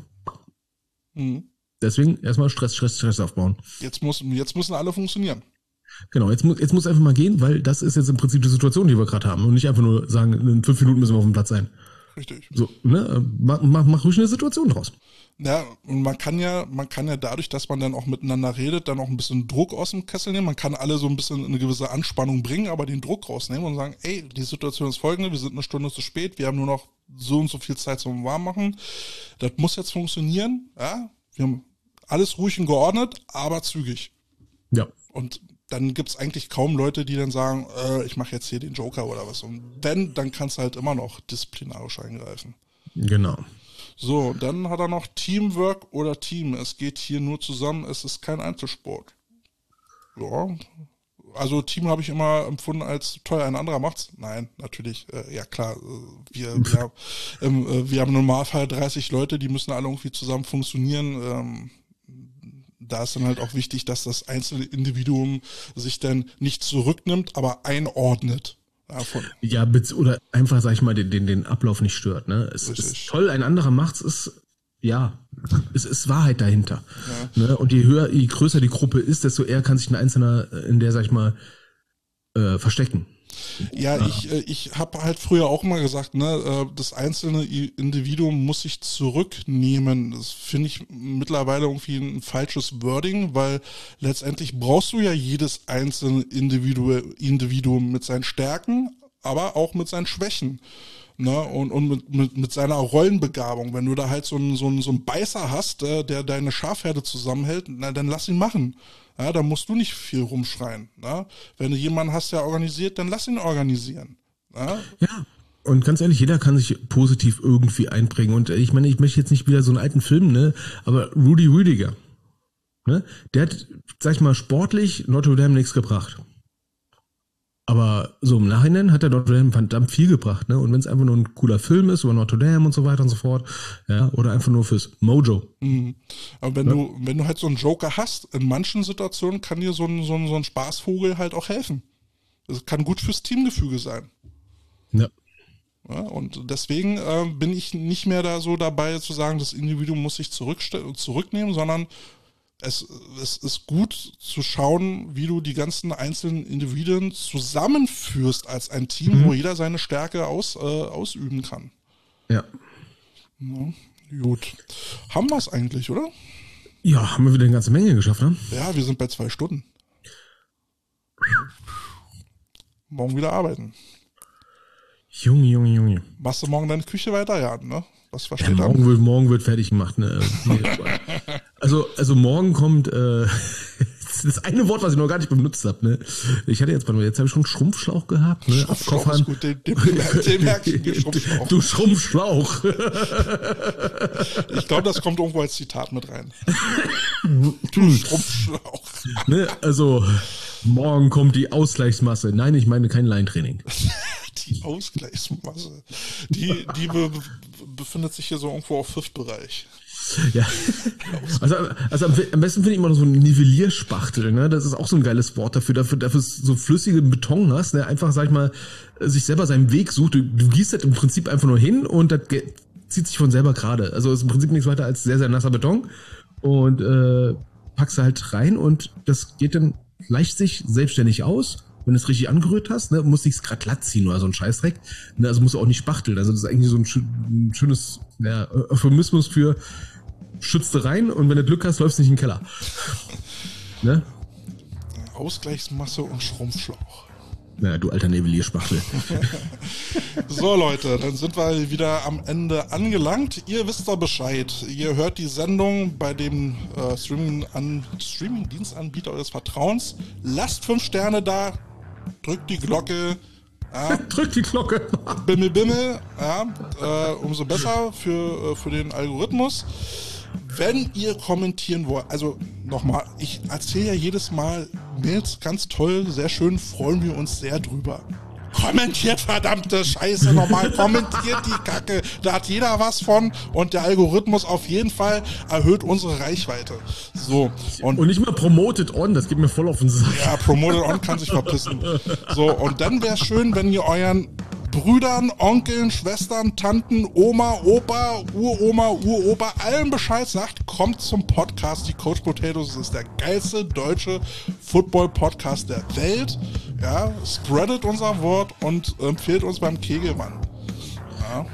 Speaker 3: Deswegen erstmal Stress aufbauen.
Speaker 2: Jetzt müssen alle funktionieren.
Speaker 3: Genau, jetzt muss einfach mal gehen, weil das ist jetzt im Prinzip die Situation, die wir gerade haben. Und nicht einfach nur sagen, in 5 Minuten müssen wir auf dem Platz sein.
Speaker 2: Richtig.
Speaker 3: So, ne? Mach ruhig eine Situation draus.
Speaker 2: Ja, und man kann ja dadurch, dass man dann auch miteinander redet, dann auch ein bisschen Druck aus dem Kessel nehmen. Man kann alle so ein bisschen eine gewisse Anspannung bringen, aber den Druck rausnehmen und sagen, die Situation ist folgende, wir sind 1 Stunde zu spät, wir haben nur noch so und so viel Zeit zum Warmmachen. Das muss jetzt funktionieren, ja. Wir haben alles ruhig und geordnet, aber zügig.
Speaker 3: Ja.
Speaker 2: Und dann gibt's eigentlich kaum Leute, die dann sagen, ich mache jetzt hier den Joker oder was. Und dann kannst du halt immer noch disziplinarisch eingreifen.
Speaker 3: Genau.
Speaker 2: So, dann hat er noch Teamwork oder Team. Es geht hier nur zusammen, es ist kein Einzelsport. Ja, also Team habe ich immer empfunden als toll, ein anderer macht's. Nein, natürlich, ja klar, wir haben im Normalfall 30 Leute, die müssen alle irgendwie zusammen funktionieren. Da ist dann halt auch wichtig, dass das einzelne Individuum sich dann nicht zurücknimmt, aber einordnet.
Speaker 3: Ja, oder einfach, sag ich mal, den Ablauf nicht stört. Ne? Es ist toll, ein anderer macht's, es ist Wahrheit dahinter. Ja. Ne? Und je größer die Gruppe ist, desto eher kann sich ein Einzelner in der, sag ich mal, verstecken.
Speaker 2: Ja, ich habe halt früher auch immer gesagt, ne, das einzelne Individuum muss sich zurücknehmen. Das finde ich mittlerweile irgendwie ein falsches Wording, weil letztendlich brauchst du ja jedes einzelne Individuum mit seinen Stärken, aber auch mit seinen Schwächen. Ne, und mit seiner Rollenbegabung. Wenn du da halt so einen Beißer hast, der deine Schafherde zusammenhält, na, dann lass ihn machen. Ja, da musst du nicht viel rumschreien. Ne? Wenn du jemanden hast, der organisiert, dann lass ihn organisieren. Ja?
Speaker 3: Ja, Und ganz ehrlich, jeder kann sich positiv irgendwie einbringen. Und ich meine, ich möchte jetzt nicht wieder so einen alten Film, ne? Aber Rudi Rüdiger, ne? Der hat, sag ich mal, sportlich Notre Dame nichts gebracht. Aber so im Nachhinein hat der Notre Dame verdammt viel gebracht, ne? Und wenn es einfach nur ein cooler Film ist über Notre Dame und so weiter und so fort, ja, oder einfach nur fürs Mojo.
Speaker 2: Mhm. Aber wenn du halt so einen Joker hast, in manchen Situationen kann dir so ein Spaßvogel halt auch helfen. Das kann gut fürs Teamgefüge sein.
Speaker 3: Ja.
Speaker 2: Ja, und deswegen bin ich nicht mehr da so dabei zu sagen, das Individuum muss sich zurücknehmen, sondern es ist gut zu schauen, wie du die ganzen einzelnen Individuen zusammenführst als ein Team, wo jeder seine Stärke ausüben kann.
Speaker 3: Ja.
Speaker 2: Ja, gut. Haben wir es eigentlich, oder?
Speaker 3: Ja, haben wir wieder eine ganze Menge geschafft, ne?
Speaker 2: Ja, wir sind bei 2 Stunden. Morgen wieder arbeiten.
Speaker 3: Junge.
Speaker 2: Machst du morgen deine Küche weiter? Ja, ne? Was
Speaker 3: Ja,
Speaker 2: versteht
Speaker 3: morgen wird fertig gemacht, ne? Also morgen kommt das eine Wort, was ich noch gar nicht benutzt habe, ne? Ich hatte jetzt habe ich schon Schrumpfschlauch gehabt, ne?
Speaker 2: Schrumpfschlauch ist gut, den merke ich mir, Schrumpfschlauch.
Speaker 3: Du Schrumpfschlauch.
Speaker 2: Ich glaube, das kommt irgendwo als Zitat mit rein. Du Schrumpfschlauch.
Speaker 3: Ne? Also morgen kommt die Ausgleichsmasse. Nein, ich meine kein Laientraining.
Speaker 2: Die Ausgleichsmasse. Die befindet sich hier so irgendwo auf Fifth-Bereich.
Speaker 3: Ja. Also am besten finde ich immer noch so ein Nivellierspachtel, ne? Das ist auch so ein geiles Wort dafür so flüssigen Beton hast, ne? Einfach, sag ich mal, sich selber seinen Weg sucht. Du gießt das im Prinzip einfach nur hin und das zieht sich von selber gerade. Also ist im Prinzip nichts weiter als sehr, sehr nasser Beton und packst du halt rein und das geht dann leicht sich selbstständig aus. Wenn du es richtig angerührt hast, ne, musst du es gerade glatt ziehen oder so ein Scheißdreck. Ne, also musst du auch nicht spachteln. Also das ist eigentlich so ein schönes Euphemismus für schützt du rein und wenn du Glück hast, läufst du nicht in den Keller. Ne?
Speaker 2: Ausgleichsmasse und Schrumpfschlauch.
Speaker 3: Ja, du alter Nivellierspachtel.
Speaker 2: So Leute, dann sind wir wieder am Ende angelangt. Ihr wisst doch Bescheid. Ihr hört die Sendung bei dem Streaming-Dienstanbieter eures Vertrauens. Lasst 5 Sterne da. Drückt die Glocke. Ja.
Speaker 3: Drückt die Glocke.
Speaker 2: Bimmel, bimmel. Ja. Umso besser für den Algorithmus. Wenn ihr kommentieren wollt, also nochmal, ich erzähle ja jedes Mal Mails, ganz toll, sehr schön, freuen wir uns sehr drüber. Kommentiert, verdammte Scheiße, nochmal, kommentiert die Kacke, da hat jeder was von und der Algorithmus auf jeden Fall erhöht unsere Reichweite. So. Und
Speaker 3: nicht mal promoted on, das geht mir voll auf den Sack.
Speaker 2: Ja, promoted on kann sich verpissen. So, und dann wäre es schön, wenn ihr euren Brüdern, Onkeln, Schwestern, Tanten, Oma, Opa, Uropa, allen Bescheid sagt, kommt zum Podcast. Die Coach Potatoes ist der geilste deutsche Football-Podcast der Welt. Ja, spreadet unser Wort und empfehlt uns beim Kegelmann. Ja.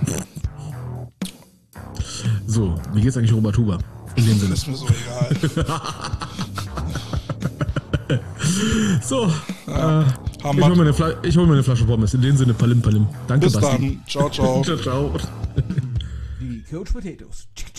Speaker 3: So, wie geht's eigentlich Robert Huber? In dem Sinne.
Speaker 2: Ist mir so egal.
Speaker 3: So, ich hol mir eine Flasche Pommes. In dem Sinne, Palim. Danke,
Speaker 2: Bis
Speaker 3: Basti.
Speaker 2: dann. Ciao, ciao.
Speaker 3: Ciao.
Speaker 1: Die Coach Potatoes.